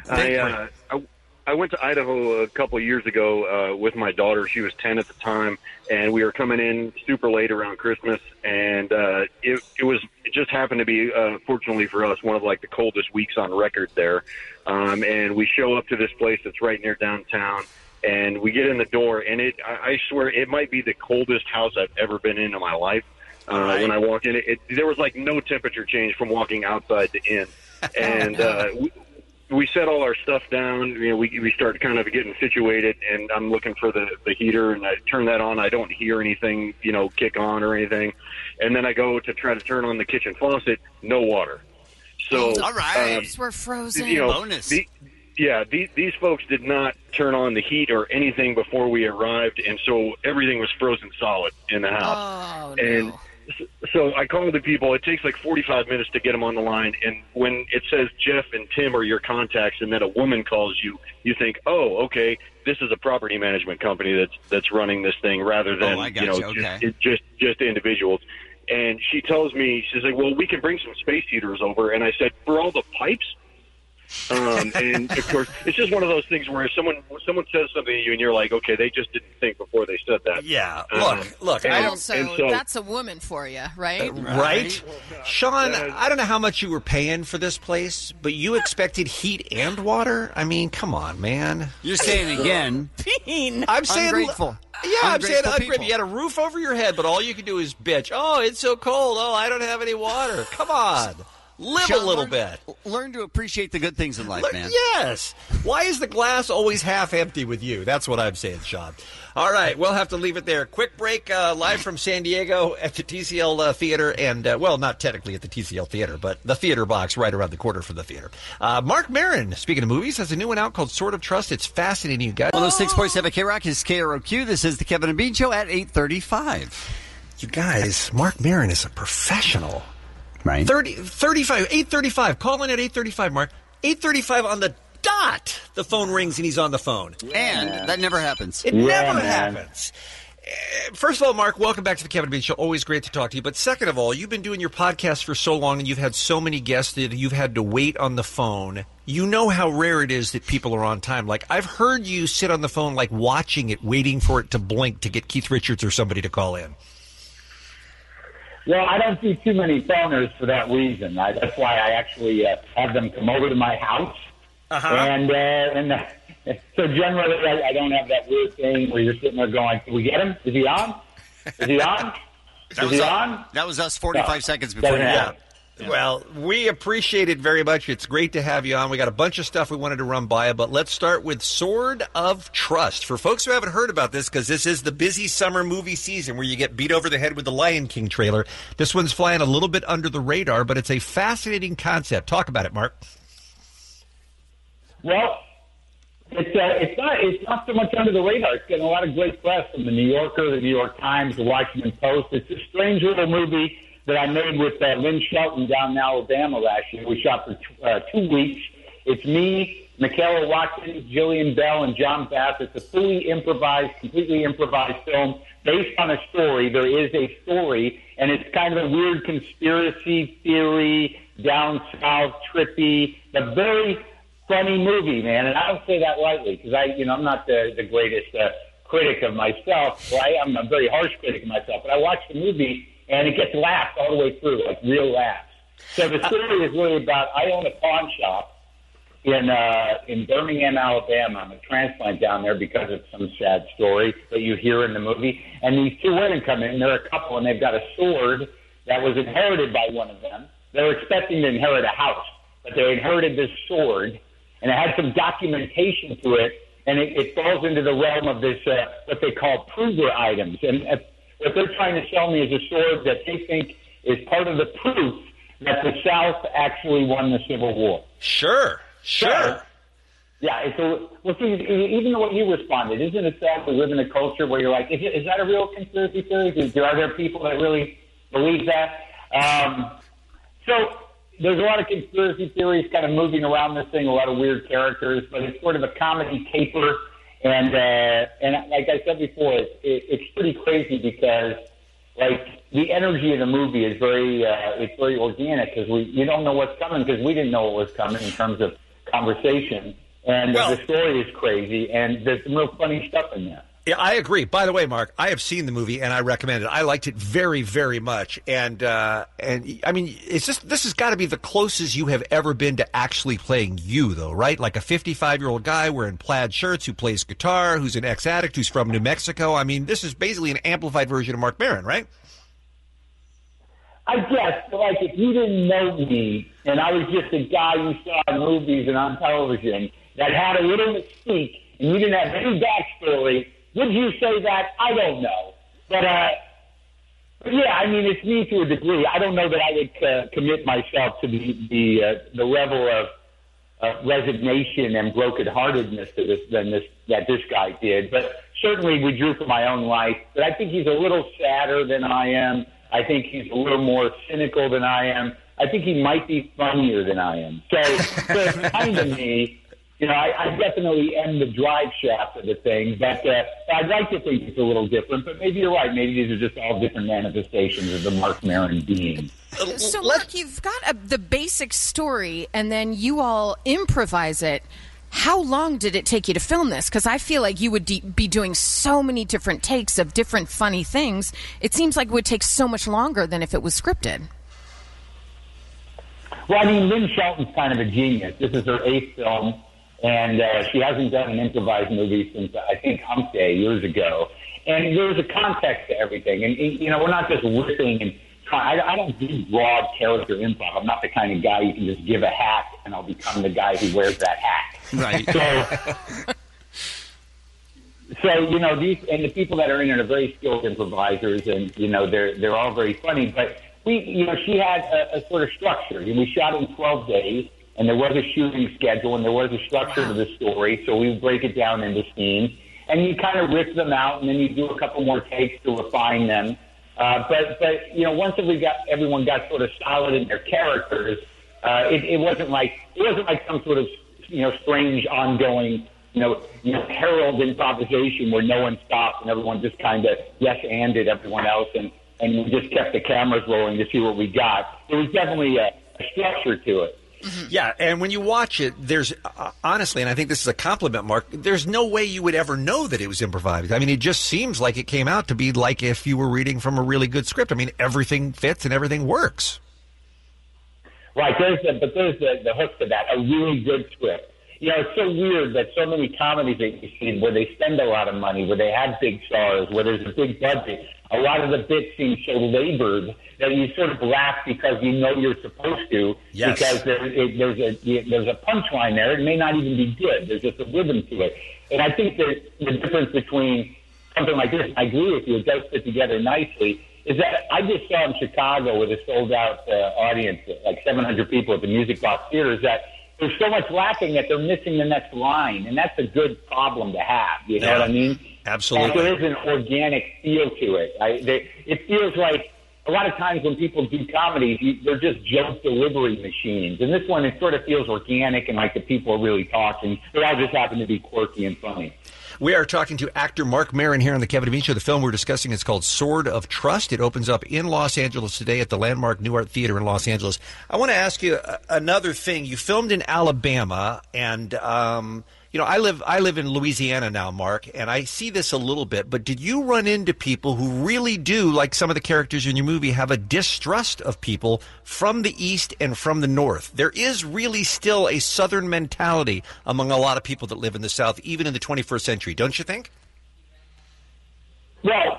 I went to Idaho a couple of years ago with my daughter. She was 10 at the time, and we were coming in super late around Christmas, and it just happened to be, fortunately for us, one of like the coldest weeks on record there. And we show up to this place that's right near downtown, and we get in the door, and I swear it might be the coldest house I've ever been in my life. When I walked in, there was like no temperature change from walking outside to in. And we set all our stuff down. You know, we start kind of getting situated, and I'm looking for the heater, and I turn that on. I don't hear anything, kick on or anything. And then I go to try to turn on the kitchen faucet, no water. So, all right. We're frozen. Bonus. These folks did not turn on the heat or anything before we arrived, and so everything was frozen solid in the house. Oh, and so I called the people. It takes like 45 minutes to get them on the line, and when it says Jeff and Tim are your contacts, and then a woman calls you, you think, oh, okay, this is a property management company that's running this thing rather than just individuals. And she tells me, she's like, well, we can bring some space heaters over. And I said, for all the pipes? And of course, it's just one of those things where if someone says something to you and you're like, okay, they just didn't think before they said that. Yeah. Look. That's a woman for you, right? Right? Sean, I don't know how much you were paying for this place, but you expected heat and water? I mean, come on, man. You're saying again. I'm saying ungrateful. Yeah, I'm saying Ungrateful ungrateful. people. You had a roof over your head, but all you can do is bitch. Oh, it's so cold. Oh, I don't have any water. Come on. Live Sean, a little bit. Learn to appreciate the good things in life, man. Yes. Why is the glass always half empty with you? That's what I'm saying, Sean. All right, we'll have to leave it there. Quick break, live from San Diego at the TCL Theater, and, well, not technically at the TCL Theater, but the theater box right around the corner from the theater. Mark Maron, speaking of movies, has a new one out called Sword of Trust. It's fascinating, you guys. 106.7 K-Rock is KROQ. This is the Kevin and Bean Show at 8:35. You guys, Mark Maron is a professional. Right. 8:35. Call in at 8:35, Mark. 8:35 on the dot. The phone rings and he's on the phone. And that never happens. It never happens. First of all, Mark, welcome back to the Kevin and Bean Show. Always great to talk to you. But second of all, you've been doing your podcast for so long and you've had so many guests that you've had to wait on the phone. You know how rare it is that people are on time. Like, I've heard you sit on the phone, like, watching it, waiting for it to blink to get Keith Richards or somebody to call in. Well, I don't do too many phoners for that reason. That's why I actually have them come over to my house. And so generally I don't have that weird thing where you're sitting there going, "Can we get him? Is he on? Is he on? Is he on?" That was us 45 seconds before you got. Well, we appreciate it very much. It's great to have you on. We got a bunch of stuff we wanted to run by you, but let's start with Sword of Trust. For folks who haven't heard about this, because this is the busy summer movie season where you get beat over the head with the Lion King trailer, this one's flying a little bit under the radar, but it's a fascinating concept. Talk about it, Mark. Well, it's not so much under the radar. It's getting a lot of great press from the New Yorker, the New York Times, the Washington Post. It's a strange little movie that I made with Lynn Shelton down in Alabama last year. We shot for 2 weeks. It's me, Michaela Watkins, Jillian Bell, and John Bass. It's a fully improvised, completely improvised film based on a story. There is a story, and it's kind of a weird conspiracy theory, down south, trippy, but very funny movie, man. And I don't say that lightly because I'm not the greatest critic of myself. Right? I'm a very harsh critic of myself, but I watched the movie. And it gets laughs all the way through, like real laughs. So the story is really about, I own a pawn shop in Birmingham, Alabama. I'm a transplant down there because of some sad story that you hear in the movie. And these two women come in, they're a couple, and they've got a sword that was inherited by one of them. They're expecting to inherit a house, but they inherited this sword, and it had some documentation to it, and it falls into the realm of this, what they call prover items. And what they're trying to sell me is a sword that they think is part of the proof that the South actually won the Civil War. Sure. Yeah, well, see, even the way you responded, isn't it sad to live in a culture where you're like, is that a real conspiracy theory? Are there people that really believe that? So there's a lot of conspiracy theories kind of moving around this thing, a lot of weird characters, but it's sort of a comedy caper. And like I said before, it's pretty crazy because, like, the energy of the movie is it's very organic because you don't know what's coming because we didn't know what was coming in terms of conversation. And the story is crazy, and there's some real funny stuff in there. Yeah, I agree. By the way, Mark, I have seen the movie and I recommend it. I liked it very, very much. And I mean, this has got to be the closest you have ever been to actually playing you, though, right? Like a 55-year-old guy wearing plaid shirts who plays guitar, who's an ex-addict, who's from New Mexico. I mean, this is basically an amplified version of Mark Maron, right? I guess, like, if you didn't know me and I was just a guy you saw in movies and on television that had a little mystique and you didn't have any backstory, would you say that? I don't know. But yeah, I mean, it's me to a degree. I don't know that I would commit myself to the level of resignation and brokenheartedness that this guy did. But certainly we drew from my own life. But I think he's a little sadder than I am. I think he's a little more cynical than I am. I think he might be funnier than I am. So kind of me. I definitely am the drive shaft of the thing, but I'd like to think it's a little different. But maybe you're right. Maybe these are just all different manifestations of the Mark Maron being. So, Mark, you've got the basic story, and then you all improvise it. How long did it take you to film this? Because I feel like you would be doing so many different takes of different funny things. It seems like it would take so much longer than if it was scripted. Well, I mean, Lynn Shelton's kind of a genius. This is her 8th film. And she hasn't done an improvised movie since, I think, Hump Day years ago. And there's a context to everything. And, we're not just riffing and I don't do broad character improv. I'm not the kind of guy you can just give a hat and I'll become the guy who wears that hat. Right. So the people that are in it are very skilled improvisers, and they're all very funny. But she had a sort of structure. We shot in 12 days, and there was a shooting schedule, and there was a structure to the story. So we would break it down into scenes, and you kind of rip them out, and then you do a couple more takes to refine them. But once everyone got sort of solid in their characters, it wasn't like some sort of strange ongoing herald improvisation where no one stopped and everyone just kind of yes-anded everyone else, and we just kept the cameras rolling to see what we got. There was definitely a structure to it. Yeah, and when you watch it, there's honestly, and I think this is a compliment, Mark, there's no way you would ever know that it was improvised. I mean, it just seems like it came out to be like if you were reading from a really good script. I mean, everything fits and everything works. Right, there's the hook to that, a really good script. It's so weird that so many comedies that you see where they spend a lot of money, where they have big stars, where there's a big budget, a lot of the bits seem so labored that you sort of laugh because you're supposed to, yes. Because there's a punchline there. It may not even be good. There's just a rhythm to it. And I think that the difference between something like this, I agree with you, it does fit together nicely, is that I just saw in Chicago with a sold-out audience, like 700 people at the Music Box Theater, is that there's so much laughing that they're missing the next line, and that's a good problem to have. You know what I mean? Absolutely. And there is an organic feel to it. It feels like a lot of times when people do comedies, they're just joke delivery machines. And this one, it sort of feels organic and like the people are really talking. They all just happen to be quirky and funny. We are talking to actor Marc Maron here on the Kevin and Bean Show. The film we're discussing is called Sword of Trust. It opens up in Los Angeles today at the Landmark New Art Theater in Los Angeles. I want to ask you another thing. You filmed in Alabama, and I live in Louisiana now, Mark, and I see this a little bit. But did you run into people who really do, like some of the characters in your movie, have a distrust of people from the East and from the North? There is really still a Southern mentality among a lot of people that live in the South, even in the 21st century, don't you think? Well,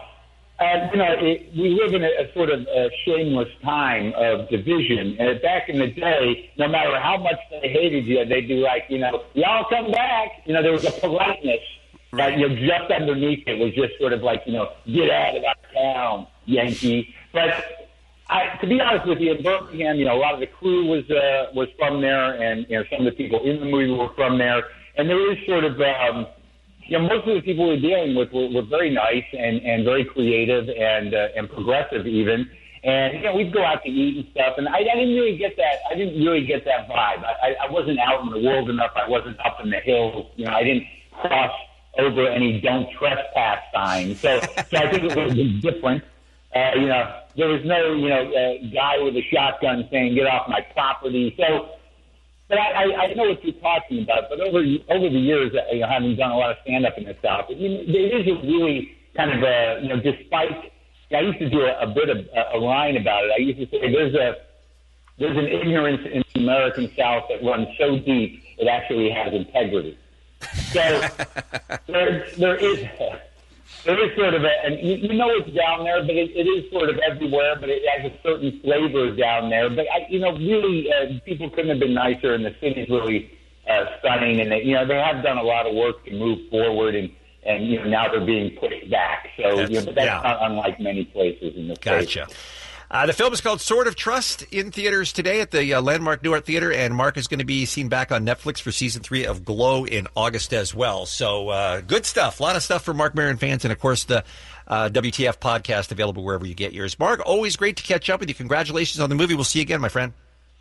we live in a sort of shameless time of division. And back in the day, no matter how much they hated you, they'd be like, y'all come back. There was a politeness, right? Just underneath it was just sort of like, get out of our town, Yankee. But to be honest with you, in Birmingham, a lot of the crew was from there, and some of the people in the movie were from there. And there is sort of most of the people we're dealing with were very nice and very creative and progressive even. And, we'd go out to eat and stuff. And I didn't really get that. I didn't really get that vibe. I wasn't out in the world enough. I wasn't up in the hills. I didn't cross over any don't trespass signs. So I think it was different. There was no, guy with a shotgun saying, get off my property. So, but I know what you're talking about. But over the years, having done a lot of stand-up in the South, it is a really kind of despite. I used to do a bit of a line about it. I used to say there's an ignorance in the American South that runs so deep it actually has integrity. So there is sort of and it's down there, but it is sort of everywhere. But it has a certain flavor down there. But really, people couldn't have been nicer, and the city's really stunning, and they have done a lot of work to move forward, and now they're being pushed back. So that's not unlike many places in the state. Gotcha. The film is called Sword of Trust, in theaters today at the Landmark New Art Theater, and Mark is going to be seen back on Netflix for Season 3 of Glow in August as well. So good stuff. A lot of stuff for Marc Maron fans, and, of course, the WTF podcast available wherever you get yours. Mark, always great to catch up with you. Congratulations on the movie. We'll see you again, my friend.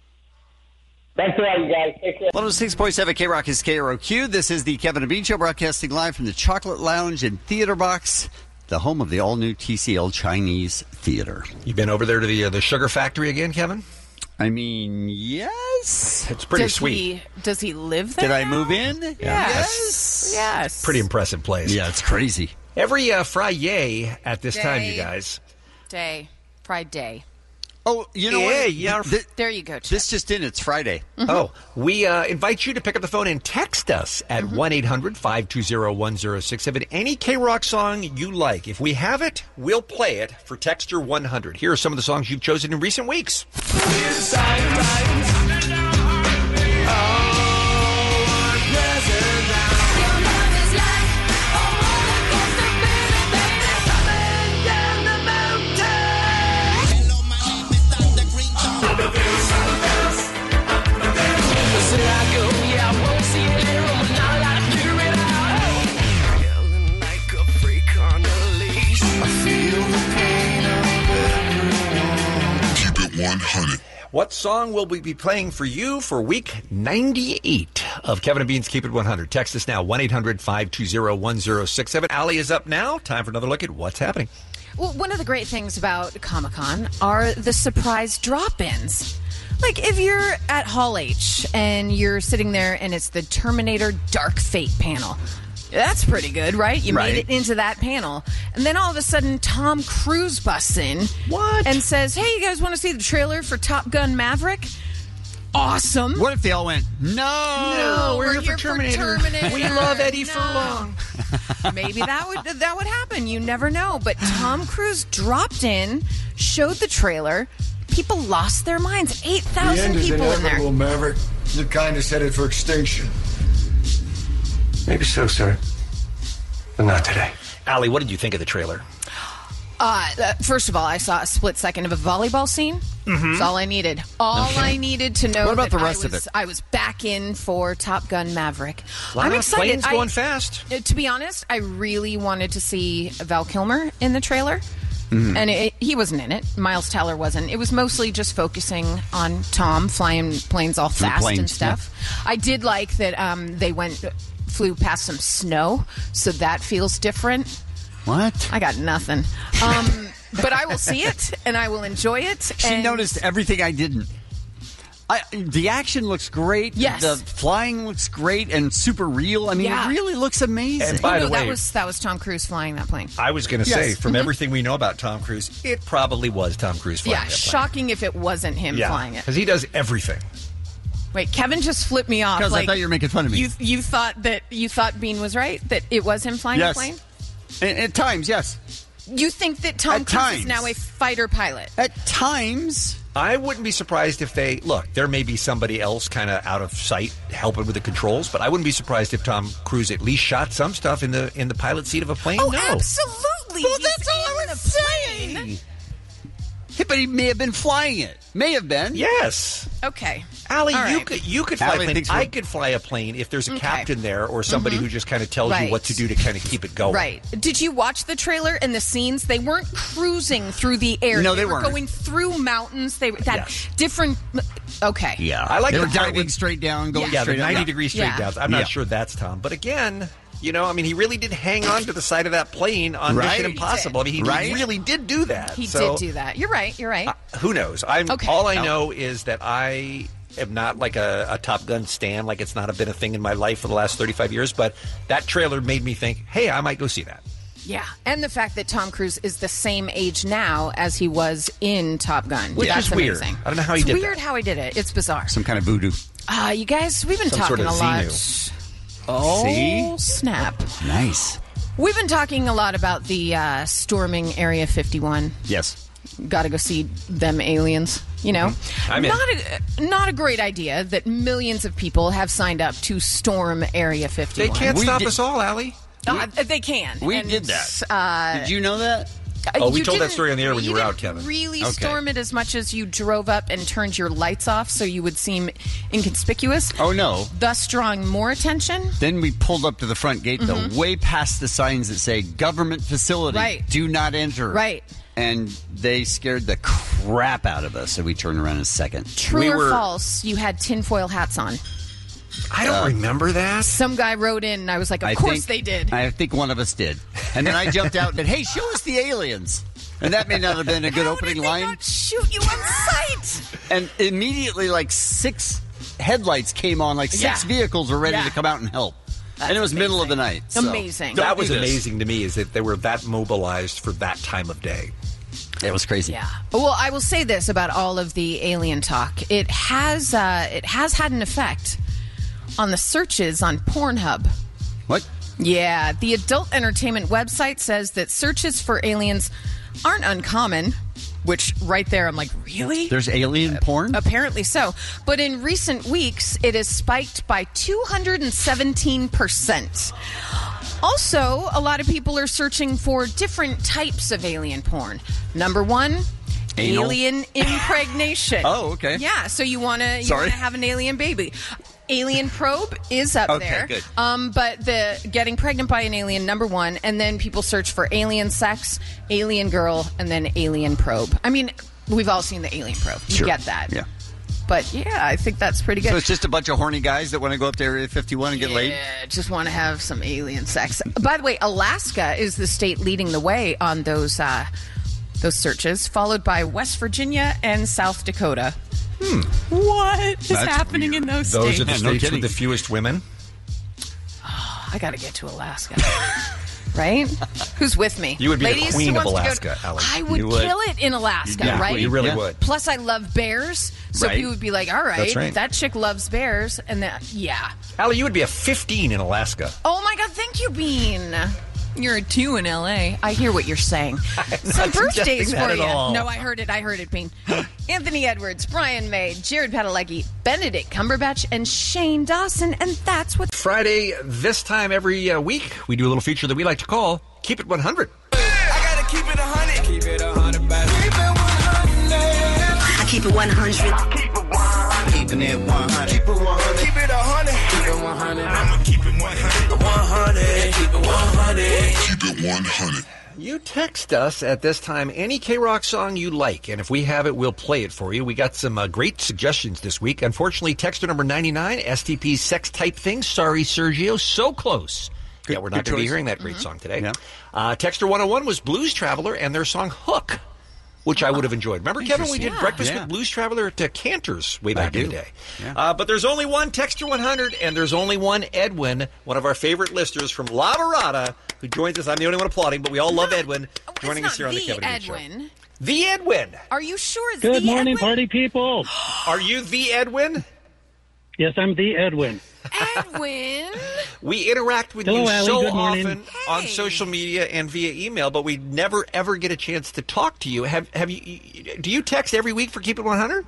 Thanks a lot, you guys. Take care. 106.7 K-Rock is KROQ. This is the Kevin and Bean Show, broadcasting live from the Chocolate Lounge and Theater Box, the home of the all-new TCL Chinese Theater. You been over there to the Sugar Factory again, Kevin? I mean, yes. It's pretty sweet. Does he live there? Did I move in? Yes. Pretty impressive place. Yeah, it's crazy. Every Friday at this time, you guys. Friday. Oh, you know what? Yeah. There you go, Chip. This just in, it's Friday. Oh, we invite you to pick up the phone and text us at 1-800-520-1067. Any K-Rock song you like. If we have it, we'll play it for Texture 100. Here are some of the songs you've chosen in recent weeks. Keep it 100. What song will we be playing for you for week 98 of Kevin and Bean's Keep It 100? Text us now, 1-800-520-1067. Allie is up now. Time for another look at what's happening. Well, one of the great things about Comic-Con are the surprise drop-ins. Like if you're at Hall H and you're sitting there and it's the Terminator Dark Fate panel. That's pretty good, right? You made it into that panel. And then all of a sudden, Tom Cruise busts in. What? And says, hey, you guys want to see the trailer for Top Gun Maverick? Awesome. What if they all went, no, we're here for Terminator. We love Eddie Furlong. Maybe that would happen. You never know. But Tom Cruise dropped in, showed the trailer. People lost their minds. 8,000 people in there. Maverick. You're kind of headed for extinction. Maybe so, sir. But not today. Allie, what did you think of the trailer? First of all, I saw a split second of a volleyball scene. That's all I needed. I needed to know. What about that the rest of it? I was back in for Top Gun Maverick. I'm excited. Planes going fast. To be honest, I really wanted to see Val Kilmer in the trailer. And he wasn't in it. Miles Teller wasn't. It was mostly just focusing on Tom flying planes all fast and stuff. Yeah. I did like that they flew past some snow, so that feels different. What? I got nothing. But I will see it, and I will enjoy it. She noticed everything I didn't. The action looks great. Yes. The flying looks great and super real. I mean, it really looks amazing. And by the way, that was Tom Cruise flying that plane. I was going to say, from everything we know about Tom Cruise, it probably was Tom Cruise flying that plane. Shocking if it wasn't him flying it. Because he does everything. Wait, Kevin just flipped me off. Because I thought you were making fun of me. You thought Bean was right? That it was him flying the plane? At times, yes. You think that Tom Cruise is now a fighter pilot? At times. I wouldn't be surprised if there may be somebody else kind of out of sight helping with the controls, but I wouldn't be surprised if Tom Cruise at least shot some stuff in the pilot seat of a plane. Oh, no. absolutely. Well, that's all I was saying. Yeah, but he may have been flying it. May have been. Yes. Okay. Allie, right. you could fly a plane. I could fly a plane if there's a captain there or somebody who just kind of tells you what to do to kind of keep it going. Right. Did you watch the trailer and the scenes? They weren't cruising through the air. No, they weren't. They were going through mountains. They had different... Okay. Yeah. I like they the were diving straight down, going straight the up. 90-degree straight downs. I'm not sure that's Tom. But again... he really did hang on to the side of that plane on Mission Impossible. I mean, he really did do that. He did do that. You're right. Who knows? All I know is that I am not like a Top Gun stan. Like, it's not been a thing in my life for the last 35 years. But that trailer made me think, hey, I might go see that. Yeah, and the fact that Tom Cruise is the same age now as he was in Top Gun. Which That's is weird. Amazing. I don't know how he did that. It's weird how he did it. It's bizarre. Some kind of voodoo. You guys, we've been talking a lot. Oh, See? snap. Nice. We've been talking a lot about the storming Area 51. Yes. Got to go see them aliens, I'm in. Not a great idea that millions of people have signed up to storm Area 51. They can't stop us all, Allie. They can. We did that. Did you know that? We told that story on the air when you were out, Kevin. Really storm it as much as you drove up and turned your lights off so you would seem inconspicuous. Oh, no. Thus drawing more attention. Then we pulled up to the front gate, though, way past the signs that say government facility, do not enter. Right. And they scared the crap out of us, so we turned around in a second. True or false, you had tinfoil hats on. I don't remember that. Some guy wrote in, and I was like, of course they did. I think one of us did. And then I jumped out and said, hey, show us the aliens. And that may not have been a good opening line. How did they not shoot you on sight? And immediately, 6 headlights came on, 6 vehicles were ready to come out and help. And it was middle of the night. So. Amazing. That was amazing to me, is that they were that mobilized for that time of day. It was crazy. Yeah. Well, I will say this about all of the alien talk. It has had an effect on the searches on Pornhub. What? Yeah. The adult entertainment website says that searches for aliens aren't uncommon, which right there I'm like, really? There's alien porn? Apparently so. But in recent weeks, it has spiked by 217%. Also, a lot of people are searching for different types of alien porn. Number one, Anal? alien impregnation. Oh, okay. Yeah, so you want to have an alien baby. Alien probe is up Okay, there. good. But the getting pregnant by an alien, number one, and then people search for alien sex, alien girl, and then alien probe. I mean, we've all seen the alien probe. You Sure. get that. Yeah. But yeah, I think that's pretty good. So it's just a bunch of horny guys that want to go up to Area 51 and get laid? Yeah, just want to have some alien sex. By the way, Alaska is the state leading the way on those searches, followed by West Virginia and South Dakota. What is happening in those states? Those are the states with the fewest women. Oh, I got to get to Alaska. Right? Who's with me? You would be Ladies, the queen who of wants to go Alaska, Alex. I would You would. kill it in Alaska, Yeah, right? you really would. Plus, I love bears, so Right. people would be like, all right, That's right. that chick loves bears, and that, yeah. Allie, you would be a 15 in Alaska. Oh my God, thank you, Bean. You're a 2 in LA. I hear what you're saying. Some suggesting birthdays that for at you. all. No, I heard it, Bean. Anthony Edwards, Brian May, Jared Padalecki, Benedict Cumberbatch, and Shane Dawson, and that's what... Friday, this time every week, we do a little feature that we like to call Keep It 100. I gotta keep it 100. Keep it 100, baby. Keep it 100. I keep it 100. Keep it 100. Keeping it 100. Keep it 100. Keep it 100. Keep it 100. I'ma keep it 100. 100. Keep it 100. Keep it 100. You text us at this time any K-Rock song you like, and if we have it, we'll play it for you. We got some great suggestions this week. Unfortunately, texter number 99, STP's Sex Type Thing. Sorry, Sergio, so close. Yeah, we're not going to be hearing that great song today. Yeah. Texter 101 was Blues Traveler and their song Hook, which I would have enjoyed. Remember, Kevin, we did Breakfast with Blues Traveler at Cantor's way back in the day. Yeah. But there's only one Texter 100, and there's only one Edwin, one of our favorite listeners from La Mirada, who joins us. I'm the only one applauding, but we all love Edwin joining us here on the Kevin and Bean Show. Edwin. The Edwin. Are you sure? Good the morning, Edwin? party people. Are you the Edwin? Yes, I'm the Edwin. Edwin? We interact with Hello, you Allie. so Good morning. often on social media and via email, but we never ever get a chance to talk to you. Have you? Do you text every week for Keep It 100?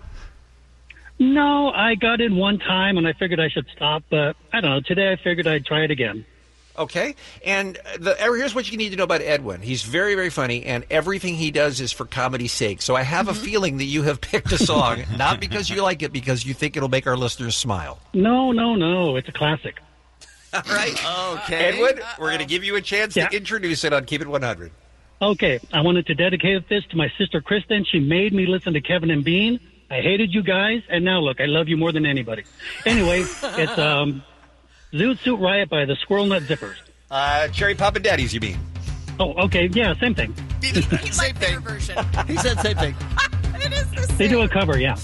No, I got in one time and I figured I should stop, but I don't know. Today I figured I'd try it again. Okay, and here's what you need to know about Edwin. He's very, very funny, and everything he does is for comedy's sake. So I have a feeling that you have picked a song, not because you like it, because you think it'll make our listeners smile. No. It's a classic. All right. Okay. Edwin, we're going to give you a chance to introduce it on Keep It 100. Okay, I wanted to dedicate this to my sister Kristen. She made me listen to Kevin and Bean. I hated you guys, and now look, I love you more than anybody. Anyway, it's Zoot Suit Riot by the Squirrel Nut Zippers. Cherry Pop and Daddies, you mean? Oh, okay, yeah, same thing. Same thing. Version. He said same thing. It is the same. They do a cover, yeah.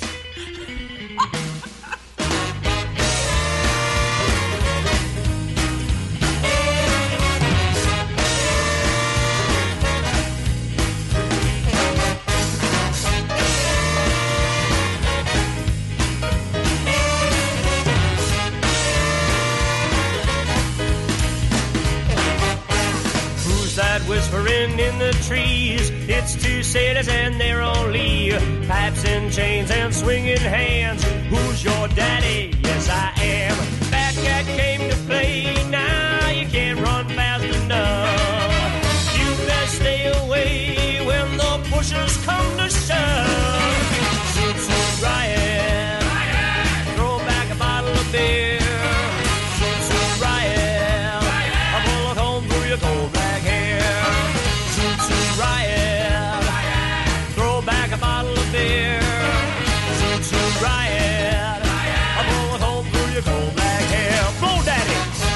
Who's that whispering in the trees? It's two sailors and they're only pipes and chains and swinging hands. Who's your daddy? Yes, I am. Fat cat came to play. Now you can't run fast enough. You best stay away when the pushers come to shove. Zoot Suit Riot. Throw back a bottle of beer. Zoot Suit Riot. A bullet home through your cold black hair. Zoot Suit Riot. Throw back a bottle of beer. Zoot Suit Riot. A bullet home through your cold black hair. Blow daddy.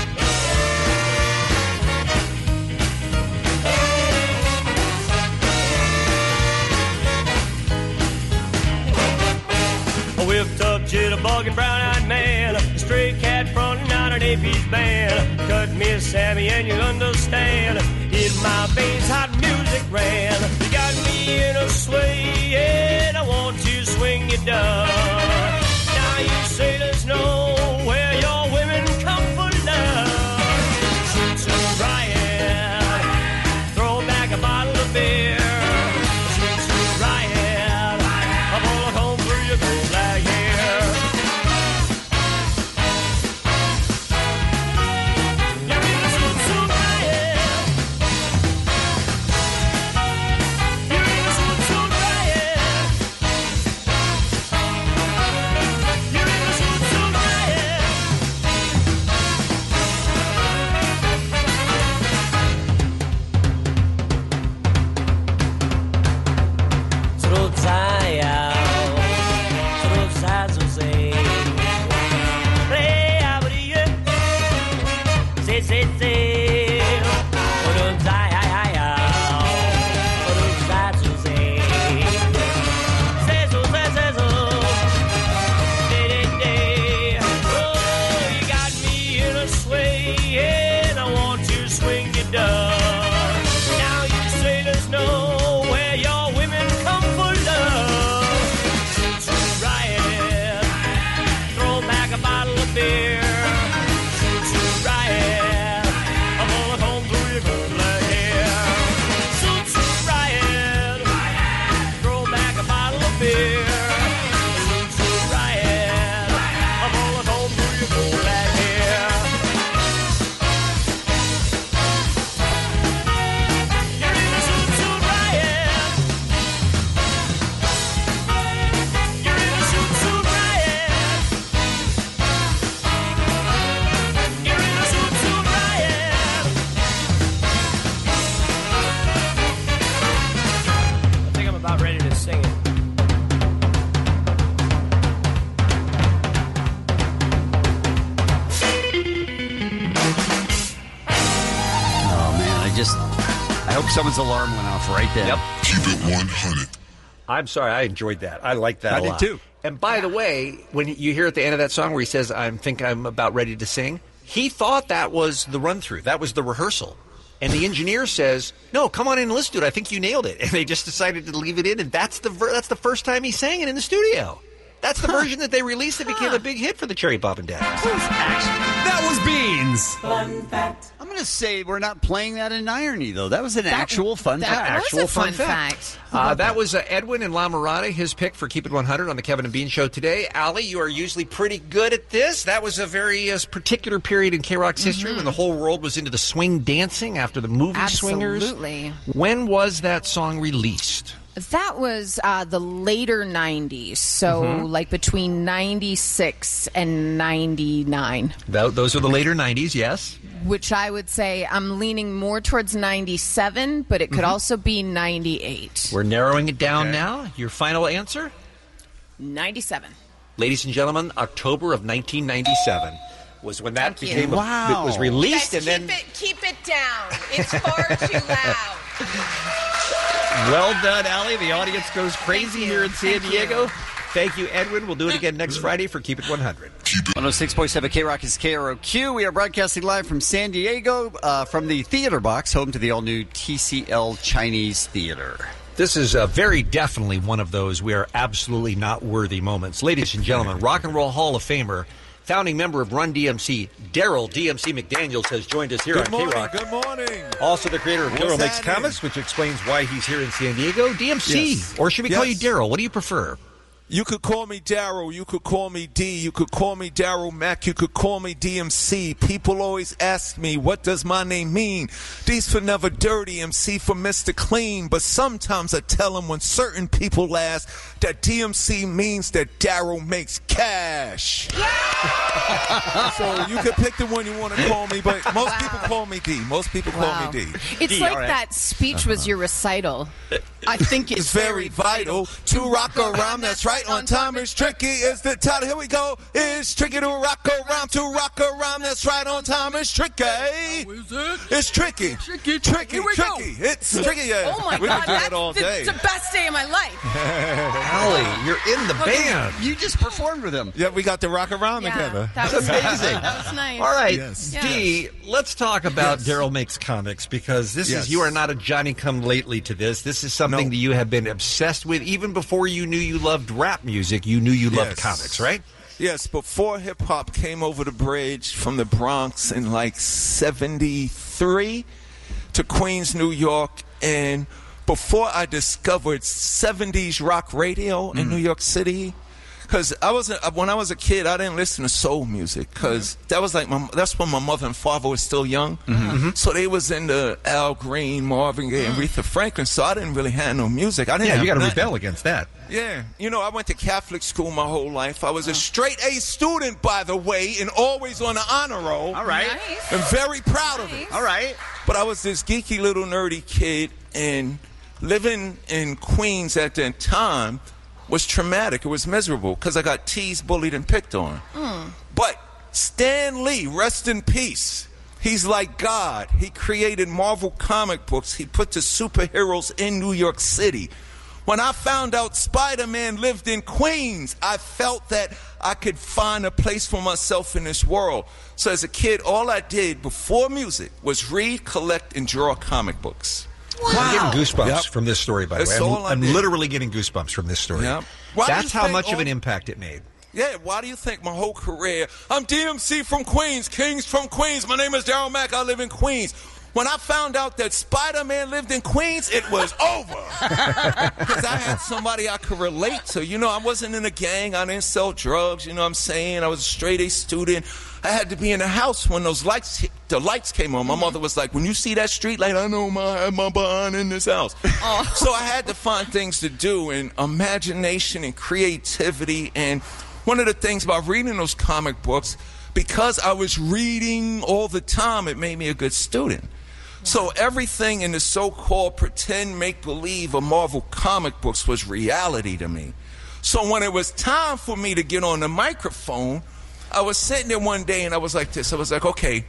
A whipped up jitterbug and brown-eyed man, a stray cat fronting out an AP's band. Cut me Sammy and you'll understand. In my veins hot music ran. You got me in a sway, and I want to swing your dove. Now you sailors know where your women come for love. Shoot some riot, throw back a bottle of beer. Shoot some riot, I'm gonna comb through your gold black hair. You're in a shoot some riot. You're in a shoot some riot. You're in a shoot some riot. Trudzaja, trudzazuzy. Play abrie, se. Trudzaja, trudzazuzy. Zezu. De. Oh, you got me in a sway, and I want to swing your dove. Now you sailors know where your women come for love. Shoot some riot, throw back a bottle of beer. Shoot some riot, I'm gonna comb through your gold black hair. Shoot some riot, throw back a bottle of beer. Shoot some riot, I'm gonna comb through your gold black hair. You're in a shoot some riot. You're in a shoot some riot. You're in a shoot some riot. I think I'm about ready to sing it. Oh man, I hope someone's alarm went off right then. Yep. Keep it 100. I'm sorry, I enjoyed that. I like that I a did lot. too. And by the way, when you hear at the end of that song where he says, I think I'm about ready to sing, he thought that was the run-through. That was the rehearsal. And the engineer says, no, come on in and listen to it. I think you nailed it. And they just decided to leave it in, and that's the first time he sang it in the studio. That's the version that they released that became a big hit for the Cherry Poppin' Daddies. That was Beans. Fun fact. I'm going to say we're not playing that in irony, though. That was an actual fun fact. That was a fun fact. That was Edwin and La Mirada, his pick for Keep It 100 on the Kevin and Bean Show today. Allie, you are usually pretty good at this. That was a very particular period in K-Rock's history when the whole world was into the swing dancing after the movie Swingers. Absolutely. When was that song released? That was the later 90s, so like between 96 and 99. Those are the later 90s, yes. Which I would say I'm leaning more towards 97, but it could also be 98. We're narrowing it down now. Your final answer? 97. Ladies and gentlemen, October of 1997 was when that became it was released, Guys, and then keep it down. It's far too loud. well done, Allie. The audience goes crazy here in San Diego. Thank you, Edwin. We'll do it again next Friday for Keep It 100. 106.7 K-Rock is KROQ. We are broadcasting live from San Diego, from the Theater Box, home to the all-new TCL Chinese Theater. This is very definitely one of those we are absolutely not worthy moments. Ladies and gentlemen, Rock and Roll Hall of Famer, founding member of Run DMC, Daryl DMC McDaniels has joined us here on K-Rock. Good morning. Also the creator of What's Daryl Makes happening? Comics, which explains why he's here in San Diego. DMC, Yes. or should we call you Yes. Daryl? What do you prefer? You could call me Daryl. You could call me D. You could call me Daryl Mack. You could call me DMC. People always ask me, what does my name mean? D's for never dirty, MC for Mr. Clean. But sometimes I tell them when certain people ask that DMC means that Daryl makes cash. So you can pick the one you want to call me, but most people call me D. Most people call me D. It's D, like all right. that speech was your recital. I think it's very vital to rock around. That's right. right on time. It's tricky. Is the title? Here we go. It's tricky to rock a rhyme. To rock a rhyme that's right on time. It's tricky. It's tricky. Tricky. Here we go. It's tricky. Yeah. Oh my We God, can do that's it all day. the best day of my life. Allie, you're in the band. You just performed with him. Yeah, we got to rock around Yeah, together. that was amazing. That was nice. All right, Yes. Dee, let's talk about Daryl Makes Comics, because this Yes. is, you are not a Johnny-come-lately to this. This is something that you have been obsessed with. Even before you knew you loved rap music, you knew you loved comics, right? Yes, before hip-hop came over the bridge from the Bronx in like 73 to Queens, New York, and before I discovered 70s rock radio in New York City, because when I was a kid, I didn't listen to soul music, because that was like that's when my mother and father were still young, so they was into Al Green, Marvin Gaye, and Aretha Franklin. So I didn't really have no music. I didn't. Yeah, have you got to nothing. rebel against that. Yeah, I went to Catholic school my whole life. I was a straight A student, by the way, and always on the honor roll. All right. Nice. I'm very proud of it. All right. But I was this geeky little nerdy kid, and living in Queens at that time was traumatic. It was miserable because I got teased, bullied, and picked on. But Stan Lee, rest in peace. He's like God. He created Marvel comic books. He put the superheroes in New York City. When I found out Spider-Man lived in Queens, I felt that I could find a place for myself in this world. So as a kid, all I did before music was read, collect, and draw comic books. Wow. I'm getting goosebumps from this story, by the That's way. all I I'm did. literally getting goosebumps from this story. Yep. Why do That's you how think much of all- an impact it made. Yeah, why do you think my whole career, I'm DMC from Queens, Kings from Queens, my name is Daryl Mack, I live in Queens. When I found out that Spider-Man lived in Queens, it was over. Because I had somebody I could relate to. I wasn't in a gang, I didn't sell drugs, what I'm saying? I was a straight A student. I had to be in the house when the lights came on. My mother was like, when you see that street light, I know my behind in this house. So I had to find things to do, and imagination and creativity. And one of the things about reading those comic books, because I was reading all the time, it made me a good student. So everything in the so-called pretend make-believe of Marvel comic books was reality to me. So when it was time for me to get on the microphone, I was sitting there one day and I was like this. I was like, okay,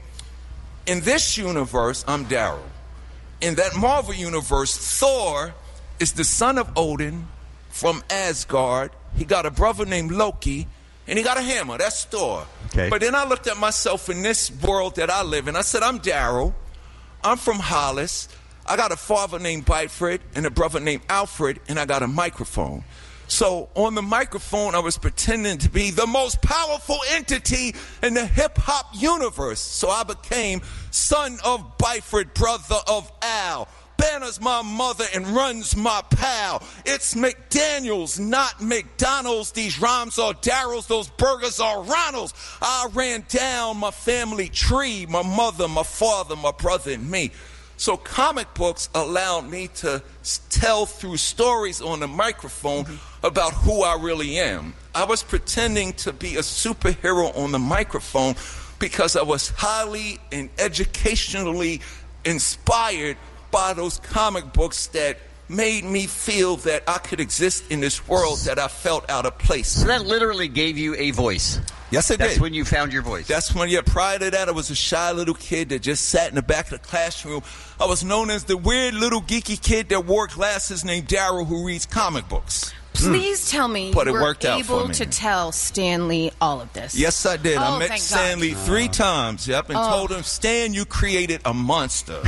in this universe, I'm Daryl. In that Marvel universe, Thor is the son of Odin from Asgard. He got a brother named Loki, and he got a hammer. That's Thor. Okay. But then I looked at myself in this world that I live in. I said, I'm Daryl. I'm from Hollis. I got a father named Byfred and a brother named Alfred, and I got a microphone. So on the microphone, I was pretending to be the most powerful entity in the hip-hop universe. So I became son of Byfred, brother of Al. Banner's my mother and runs my pal. It's McDaniels, not McDonald's. These rhymes are Daryl's, those burgers are Ronald's. I ran down my family tree, my mother, my father, my brother, and me. So comic books allowed me to tell through stories on the microphone about who I really am. I was pretending to be a superhero on the microphone because I was highly and educationally inspired by those comic books that made me feel that I could exist in this world that I felt out of place. So that literally gave you a voice. Yes, it did. That's when you found your voice. That's when, prior to that, I was a shy little kid that just sat in the back of the classroom. I was known as the weird little geeky kid that wore glasses named Daryl who reads comic books. Please tell me But it you were worked out for able me. to tell Stan Lee all of this. Yes, I did. I met thank Stan God. Lee 3 times, and told him, Stan, you created a monster.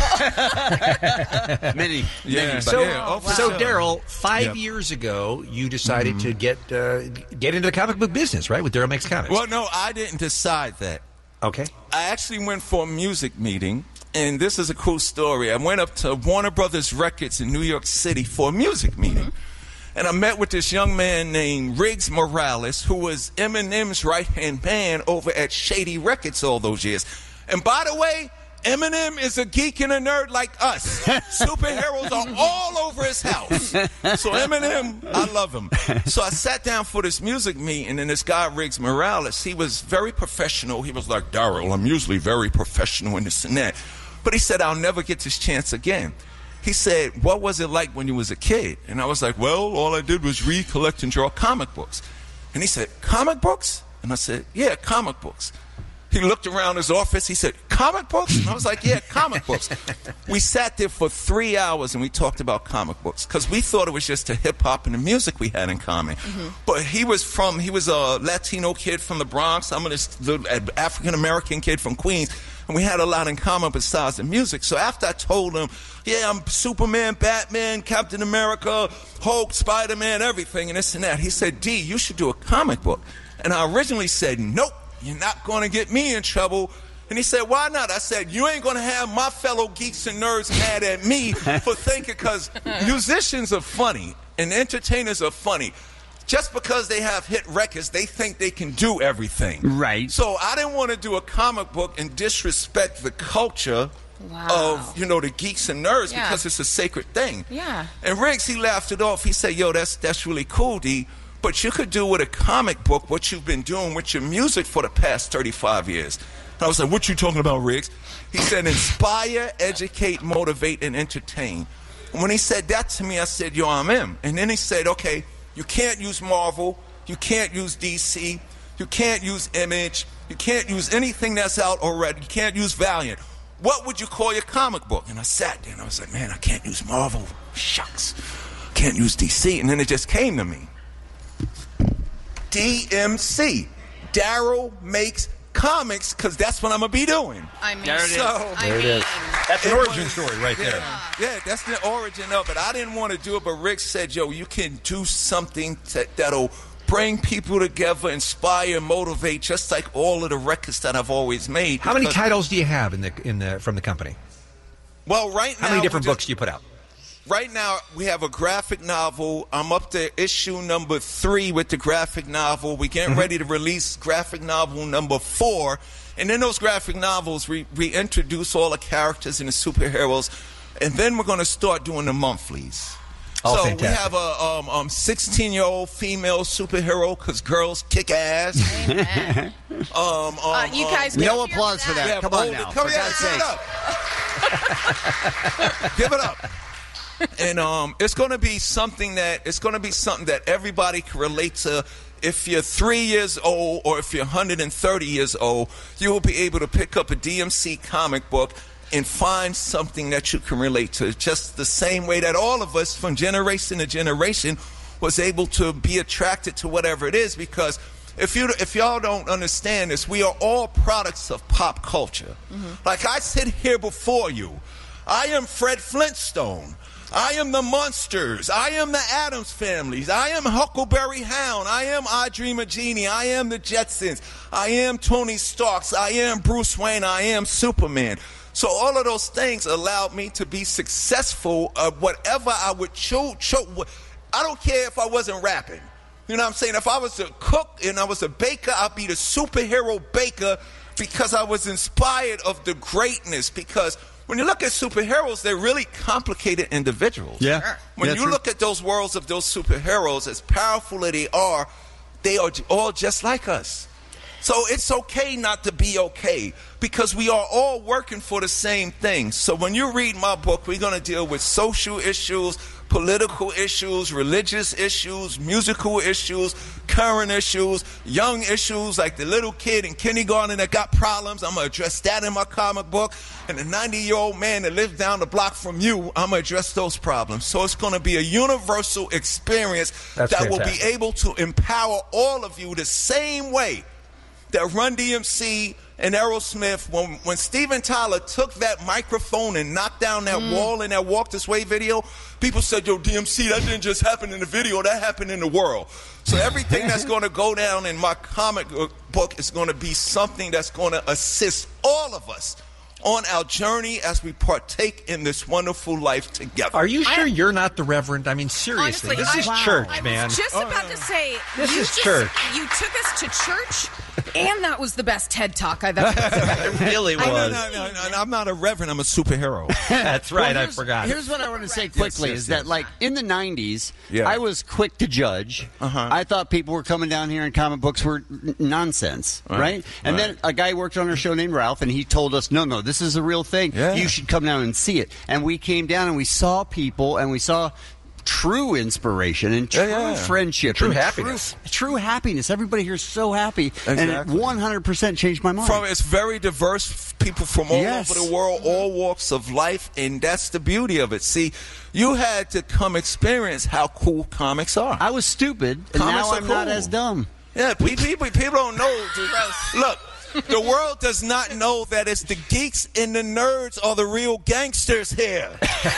Many. So, for so sure. Daryl, 5 years ago, you decided to get into the comic book business, right? With Daryl Makes Comics. Well, no, I didn't decide that. Okay. I actually went for a music meeting, and this is a cool story. I went up to Warner Brothers Records in New York City for a music meeting. And I met with this young man named Riggs Morales, who was Eminem's right-hand man over at Shady Records all those years. And by the way, Eminem is a geek and a nerd like us. Superheroes are all over his house. So Eminem, I love him. So I sat down for this music meeting, and this guy, Riggs Morales, he was very professional. He was like, Daryl, I'm usually very professional in this and that. But he said, I'll never get this chance again. He said, what was it like when you was a kid? And I was like, well, all I did was read, collect, and draw comic books. And he said, comic books? And I said, yeah, comic books. He looked around his office. He said, comic books? And I was like, yeah, comic books. We sat there for 3 hours and we talked about comic books because we thought it was just the hip-hop and the music we had in common. But he was a Latino kid from the Bronx. I'm an African-American kid from Queens. And we had a lot in common besides the music. So after I told him, yeah, I'm Superman, Batman, Captain America, Hulk, Spider-Man, everything, and this and that, he said, D, you should do a comic book. And I originally said, nope, you're not going to get me in trouble. And he said, why not? I said, you ain't going to have my fellow geeks and nerds mad at me for thinking, because musicians are funny and entertainers are funny. Just because they have hit records, they think they can do everything. Right. So I didn't want to do a comic book and disrespect the culture of, the geeks and nerds because it's a sacred thing. Yeah. And Riggs, he laughed it off. He said, yo, that's really cool, D. But you could do with a comic book what you've been doing with your music for the past 35 years. And I was like, what you talking about, Riggs? He said, inspire, educate, motivate, and entertain. And when he said that to me, I said, yo, I'm in. And then he said, okay, you can't use Marvel, you can't use DC, you can't use Image, you can't use anything that's out already, you can't use Valiant. What would you call your comic book? And I sat there and I was like, man, I can't use Marvel. Shucks. Can't use DC. And then it just came to me. DMC. Daryl Makes Comics, because that's what I'm going to be doing. I mean, there it is. There it is. That's an origin story right there. Yeah, that's the origin of it. I didn't want to do it, but Rick said, yo, you can do something that'll bring people together, inspire, motivate, just like all of the records that I've always made. How many titles do you have from the company? Well, right now... How many different books do you put out? Right now, we have a graphic novel. I'm up to issue number 3 with the graphic novel. We're getting ready to release graphic novel number 4. And in those graphic novels, we reintroduce all the characters and the superheroes. And then we're going to start doing the monthlies. Oh, so fantastic. we have a 16-year-old female superhero because girls kick ass. Amen. You guys no applause for that. Yeah, Come on now. Come For here, God's give it up. And it's going to be something that everybody can relate to. If you're 3 years old or if you're 130 years old, you will be able to pick up a DMC comic book and find something that you can relate to. Just the same way that all of us from generation to generation was able to be attracted to whatever it is. Because if y'all don't understand this, we are all products of pop culture. Like I sit here before you. I am Fred Flintstone. I am the Munsters. I am the Addams Families. I am Huckleberry Hound. I am I Dream of Jeannie. I am the Jetsons. I am Tony Starks. I am Bruce Wayne. I am Superman. So all of those things allowed me to be successful at whatever I would choose. I don't care if I wasn't rapping. You know what I'm saying? If I was a cook and I was a baker, I'd be the superhero baker because I was inspired of the greatness. Because when you look at superheroes, they're really complicated individuals. Yeah. When you look at those worlds of those superheroes, as powerful as they are all just like us. So it's okay not to be okay because we are all working for the same thing. So when you read my book, we're going to deal with social issues, political issues, religious issues, musical issues, current issues, young issues like the little kid in kindergarten that got problems. I'm going to address that in my comic book. And the 90-year-old man that lives down the block from you, I'm going to address those problems. So it's going to be a universal experience that will be able to empower all of you the same way that Run DMC and Aerosmith, when Steven Tyler took that microphone and knocked down that wall in that Walk This Way video, people said, yo, DMC, that didn't just happen in the video, that happened in the world. So everything that's going to go down in my comic book is going to be something that's going to assist all of us on our journey as we partake in this wonderful life together. Are you sure you're not the Reverend? I mean, seriously, Honestly, this is church, I man. was just about to say, This is church. You took us to church And that was the best TED Talk I've ever heard. It really was. No, I'm not a reverend. I'm a superhero. That's right. Well, I forgot. Here's what I want to say quickly: yes, is that like in the '90s, Yeah. I was quick to judge. I thought people were coming down here and comic books were nonsense, right? And then a guy worked on our show named Ralph, and he told us, "No, this is a real thing. Yeah. You should come down and see it." And we came down and we saw people, and we saw true inspiration and true friendship, True and happiness. True happiness. Everybody here is so happy, and it 100% changed my mind. It's very diverse. People from all Yes. over the world, all walks of life, and that's the beauty of it. See, you had to come experience how cool comics are. I was stupid, and Comics now are I'm not cool. as dumb. Yeah, people don't know. Look, the world does not know that it's the geeks and the nerds are the real gangsters here.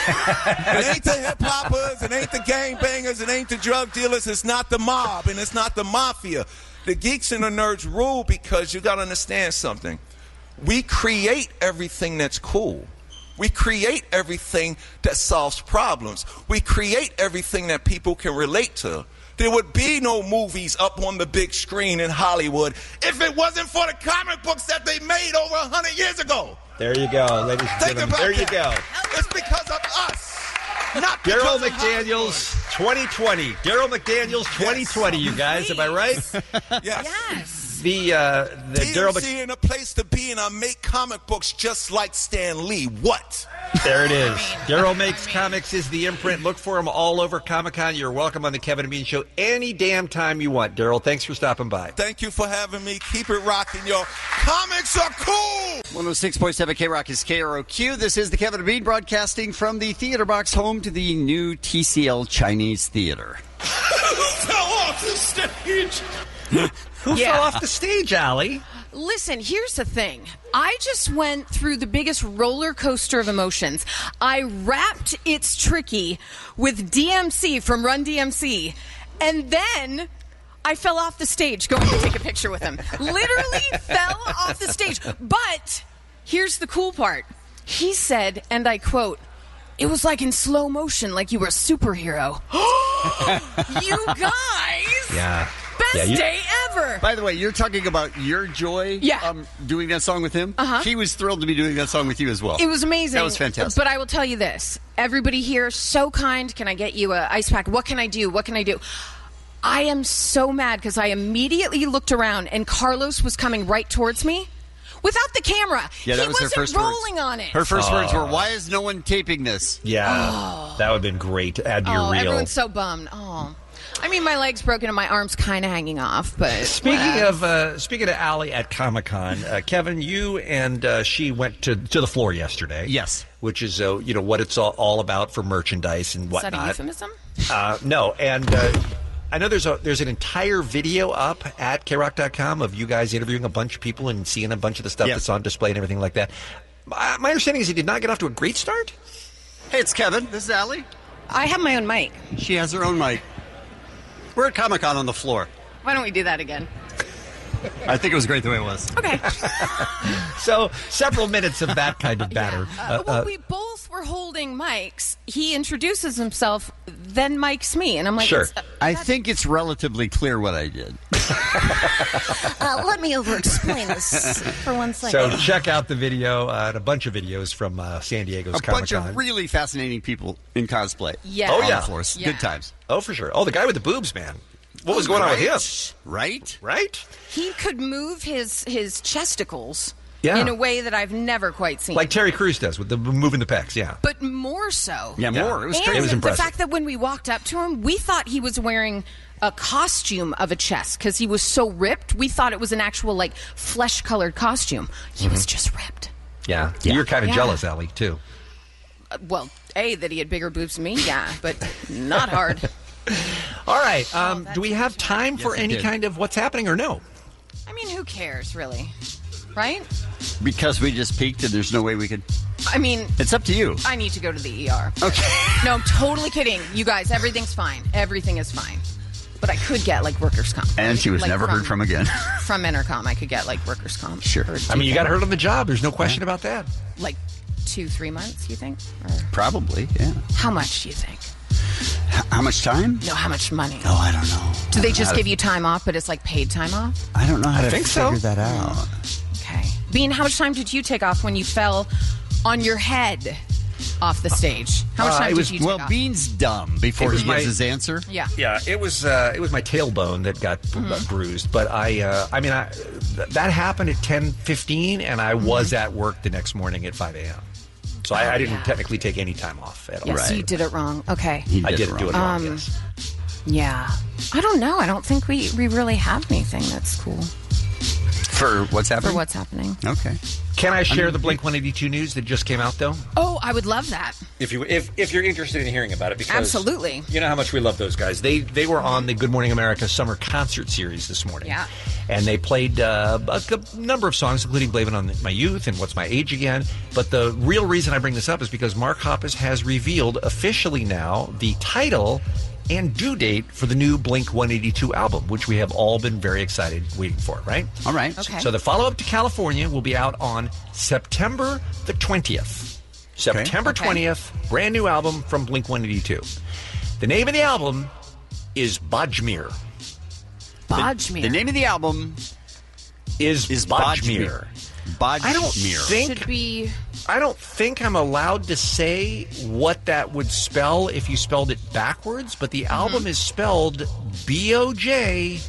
It ain't the hip hoppers, it ain't the gangbangers, it ain't the drug dealers, it's not the mob, and it's not the mafia. The geeks and the nerds rule because you got to understand something. We create everything that's cool. We create everything that solves problems. We create everything that people can relate to. There would be no movies up on the big screen in Hollywood if it wasn't for the comic books that they made over 100 years ago. There you go, ladies and Think gentlemen. about There you that. go. It's because of us. Not because Daryl of McDaniels 2020. Daryl McDaniels 2020, you guys. Am I right? Yes. The Daryl DMC in a place to be, and I make comic books just like Stan Lee. What? There it is. Daryl Makes Comics is the imprint. Look for him all over Comic-Con. You're welcome on the Kevin and Bean Show any damn time you want. Daryl, thanks for stopping by. Thank you for having me. Keep it rocking, y'all. Comics are cool. 106.7 K-Rock is KROQ. This is the Kevin and Bean broadcasting from the Theater Box, home to the new TCL Chinese Theater. Fell off the stage. Who fell off the stage, Allie? Listen, here's the thing. I just went through the biggest roller coaster of emotions. I rapped It's Tricky with DMC from Run DMC, and then I fell off the stage going to take a picture with him. Literally fell off the stage. But here's the cool part. He said, and I quote, "It was like in slow motion, like you were a superhero." You guys! Yeah. Best day ever! By the way, you're talking about your joy doing that song with him? Uh-huh. He was thrilled to be doing that song with you as well. It was amazing. That was fantastic. But I will tell you this. Everybody here, so kind. Can I get you an ice pack? What can I do? What can I do? I am so mad because I immediately looked around and Carlos was coming right towards me without the camera. Yeah, that he was her wasn't first rolling words. on it. Her first words were, "Why is no one taping this?" Yeah, that would have been great to add to your Oh, reel. everyone's so bummed. Oh. I mean, my leg's broken and my arm's kind of hanging off, but... Speaking of Allie at Comic-Con, Kevin, you and she went to the floor yesterday. Yes. Which is, what it's all about for merchandise and Is whatnot. that a euphemism? No, and I know there's an entire video up at KRock.com of you guys interviewing a bunch of people and seeing a bunch of the stuff that's on display and everything like that. My understanding is he did not get off to a great start? Hey, it's Kevin. This is Allie. I have my own mic. She has her own mic. We're at Comic-Con on the floor. Why don't we do that again? I think it was great the way it was. Okay. So, several minutes of that kind of batter. Well, we both were holding mics. He introduces himself, then mics me, and I'm like, Sure. it's, I think it's relatively clear what I did. Let me over-explain this for 1 second. So check out the video and a bunch of videos from San Diego's A bunch Comic-Con. of really fascinating people in cosplay. Yeah. Oh, On yeah. the floors. Yeah. Good times. Oh, for sure. Oh, the guy with the boobs, man. What was going on with him? Right? Right? He could move his chesticles Yeah. in a way that I've never quite seen. Like Terry Crews does with the moving the pecs, yeah. But more so. Yeah, more. It was And crazy. It was impressive. the fact that when we walked up to him, we thought he was wearing a costume of a chest because he was so ripped. We thought it was an actual, like, flesh-colored costume. He was just ripped. Yeah. You're kind of Yeah. jealous, Allie, too. Well, A, that he had bigger boobs than me, yeah, but not hard. All right. Do we have time for Yes, I any did. kind of what's happening or no? I mean, who cares, really? Right? Because we just peaked and there's no way we could. I mean, It's up to you. I need to go to the ER. Okay. No, I'm totally kidding. You guys, everything's fine. Everything is fine. But I could get, like, workers' comp. And she was Like, never heard from again. From Intercom, I could get, like, workers' comp. Sure. I mean, you got hurt on the job. There's no question about that. Like 2-3 months, you think? Or Probably, yeah. how much do you think? How much time? No, how much money? Oh, I don't know. Do they just give you time off, but it's like paid time off? I don't know how to think figure so. that out. Okay. Bean, how much time did you take off when you fell on your head off the stage? How much time did you take off? Bean's dumb before he gives his answer. Yeah. Yeah, it was my tailbone that got bruised, but that happened at 10:15, and I was at work the next morning at 5 a.m. So I didn't technically take any time off at all. Yeah, so you did it wrong. Okay. I didn't do it wrong. Yes. Yeah. I don't know. I don't think we really have anything that's cool. For what's happening? For what's happening. Okay. Can I share the Blink-182 news that just came out, though? Oh, I would love that. If you're interested in hearing about it, because Absolutely. You know how much we love those guys. They were on the Good Morning America Summer Concert Series this morning. Yeah. And they played a number of songs, including Blame It on My Youth and What's My Age Again. But the real reason I bring this up is because Mark Hoppus has revealed officially now the title and due date for the new Blink-182 album, which we have all been very excited waiting for, right? All right. Okay. So the follow-up to California will be out on September the 20th. September 20th, brand new album from Blink-182. The name of the album is Bajmir. Bajmir. The name of the album is Bajmir. I don't think Should be... I don't think I'm allowed to say what that would spell if you spelled it backwards, but the album is spelled Bojmir.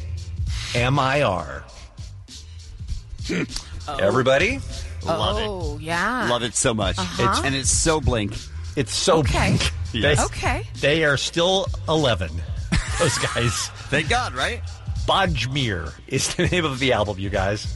Everybody? Love it. Oh, yeah. Love it so much. Uh-huh. And it's so Blink. It's so Okay. Blink. Yes. Okay. They are still 11. Those guys. Thank God, right? Bajmir is the name of the album, you guys.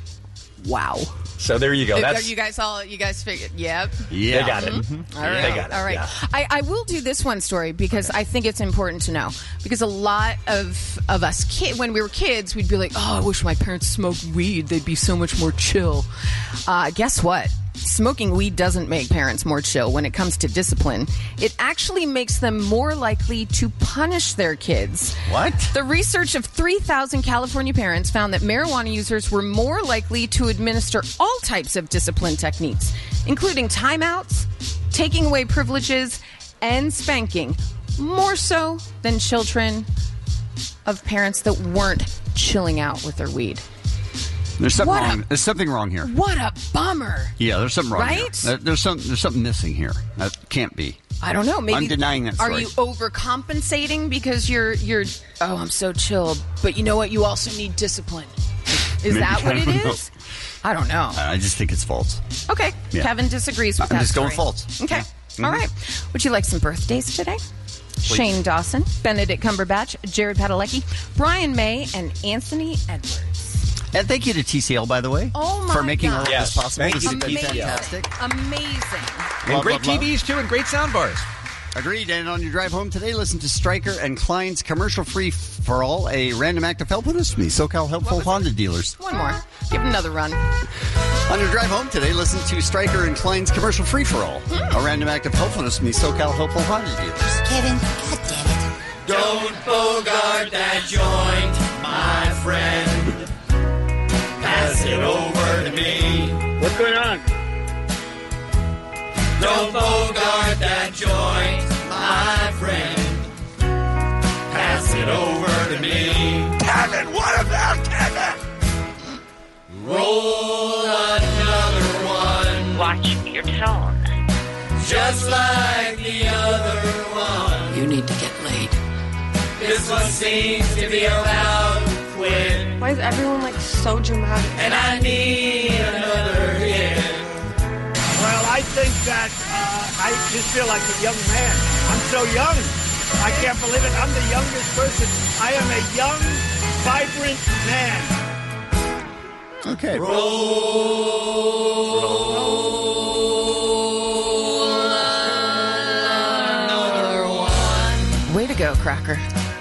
Wow. So there you go. Are you guys figured? Yep. They got it. All right. They got it. All right. Yeah. I will do this one story because I think it's important to know. Because a lot of us, when we were kids, we'd be like, oh, I wish my parents smoked weed. They'd be so much more chill. Guess what? Smoking weed doesn't make parents more chill when it comes to discipline. It actually makes them more likely to punish their kids. What? The research of 3,000 California parents found that marijuana users were more likely to administer all types of discipline techniques, including timeouts, taking away privileges, and spanking, more so than children of parents that weren't chilling out with their weed. There's something wrong. There's something wrong here. What a bummer. Yeah, there's something wrong Right? here. There's something missing here. That can't be. I don't know. Maybe I'm denying that story. Are you overcompensating because you're? Oh, I'm so chill. But you know what? You also need discipline. Is Maybe, that what I it don't know. is? I don't know. I just think it's false. Okay. Yeah. Kevin disagrees with I'm that. just going story. false. Okay. Yeah. All right. Would you like some birthdays today? Shane Dawson, Benedict Cumberbatch, Jared Padalecki, Brian May, and Anthony Edwards. And thank you to TCL, by the way, Oh my for making all of gosh. this possible. Thank This you has to been TCL. fantastic. Amazing. And Love, great love, love. TVs, too, and great sound bars. Agreed. And on your drive home today, listen to Stryker and Klein's commercial-free for all, a random act of helpfulness from the SoCal Helpful Honda dealers. One more. Give it another run. On your drive home today, listen to Stryker and Klein's commercial free for all, a random act of helpfulness from the SoCal Helpful Honda dealers. Kevin, goddammit. Don't bogart that joint, my friend. Pass it over to me. What's going on? Don't bogart that joint, my friend. Pass it over to me. Kevin, what about Kevin? Roll another one. Watch your tone. Just like the other one. You need to get laid. This one seems to be about to quit. Why is everyone like so dramatic? And I need another hit. Well, I think that I just feel like a young man. I'm so young. I can't believe it. I'm the youngest person. I am a young, vibrant man. Okay. Way to go, Cracker.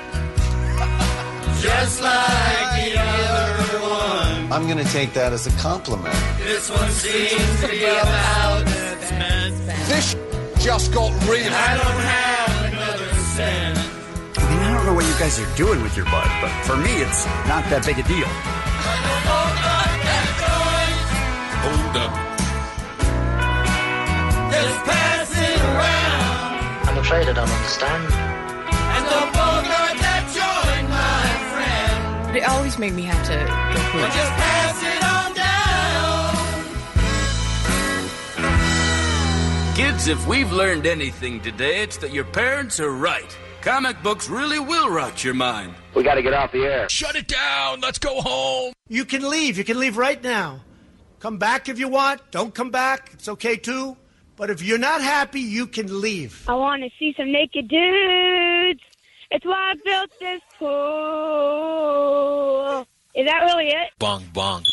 Just like the other one. I'm going to take that as a compliment. This one seems to be about This just got real. I don't have another cent. I mean, I don't know what you guys are doing with your butt, but for me, it's not that big a deal. Hold up. Just pass it around. I'm afraid I don't understand. just make me have to go poop. Just pass it on down. Kids, if we've learned anything today, it's that your parents are right. Comic books really will rot your mind. We got to get off the air. Shut it down. Let's go home. You can leave. You can leave right now. Come back if you want. Don't come back. It's okay, too. But if you're not happy, you can leave. I want to see some naked dudes. It's why I built this pool. Is that really it? Bong, bong.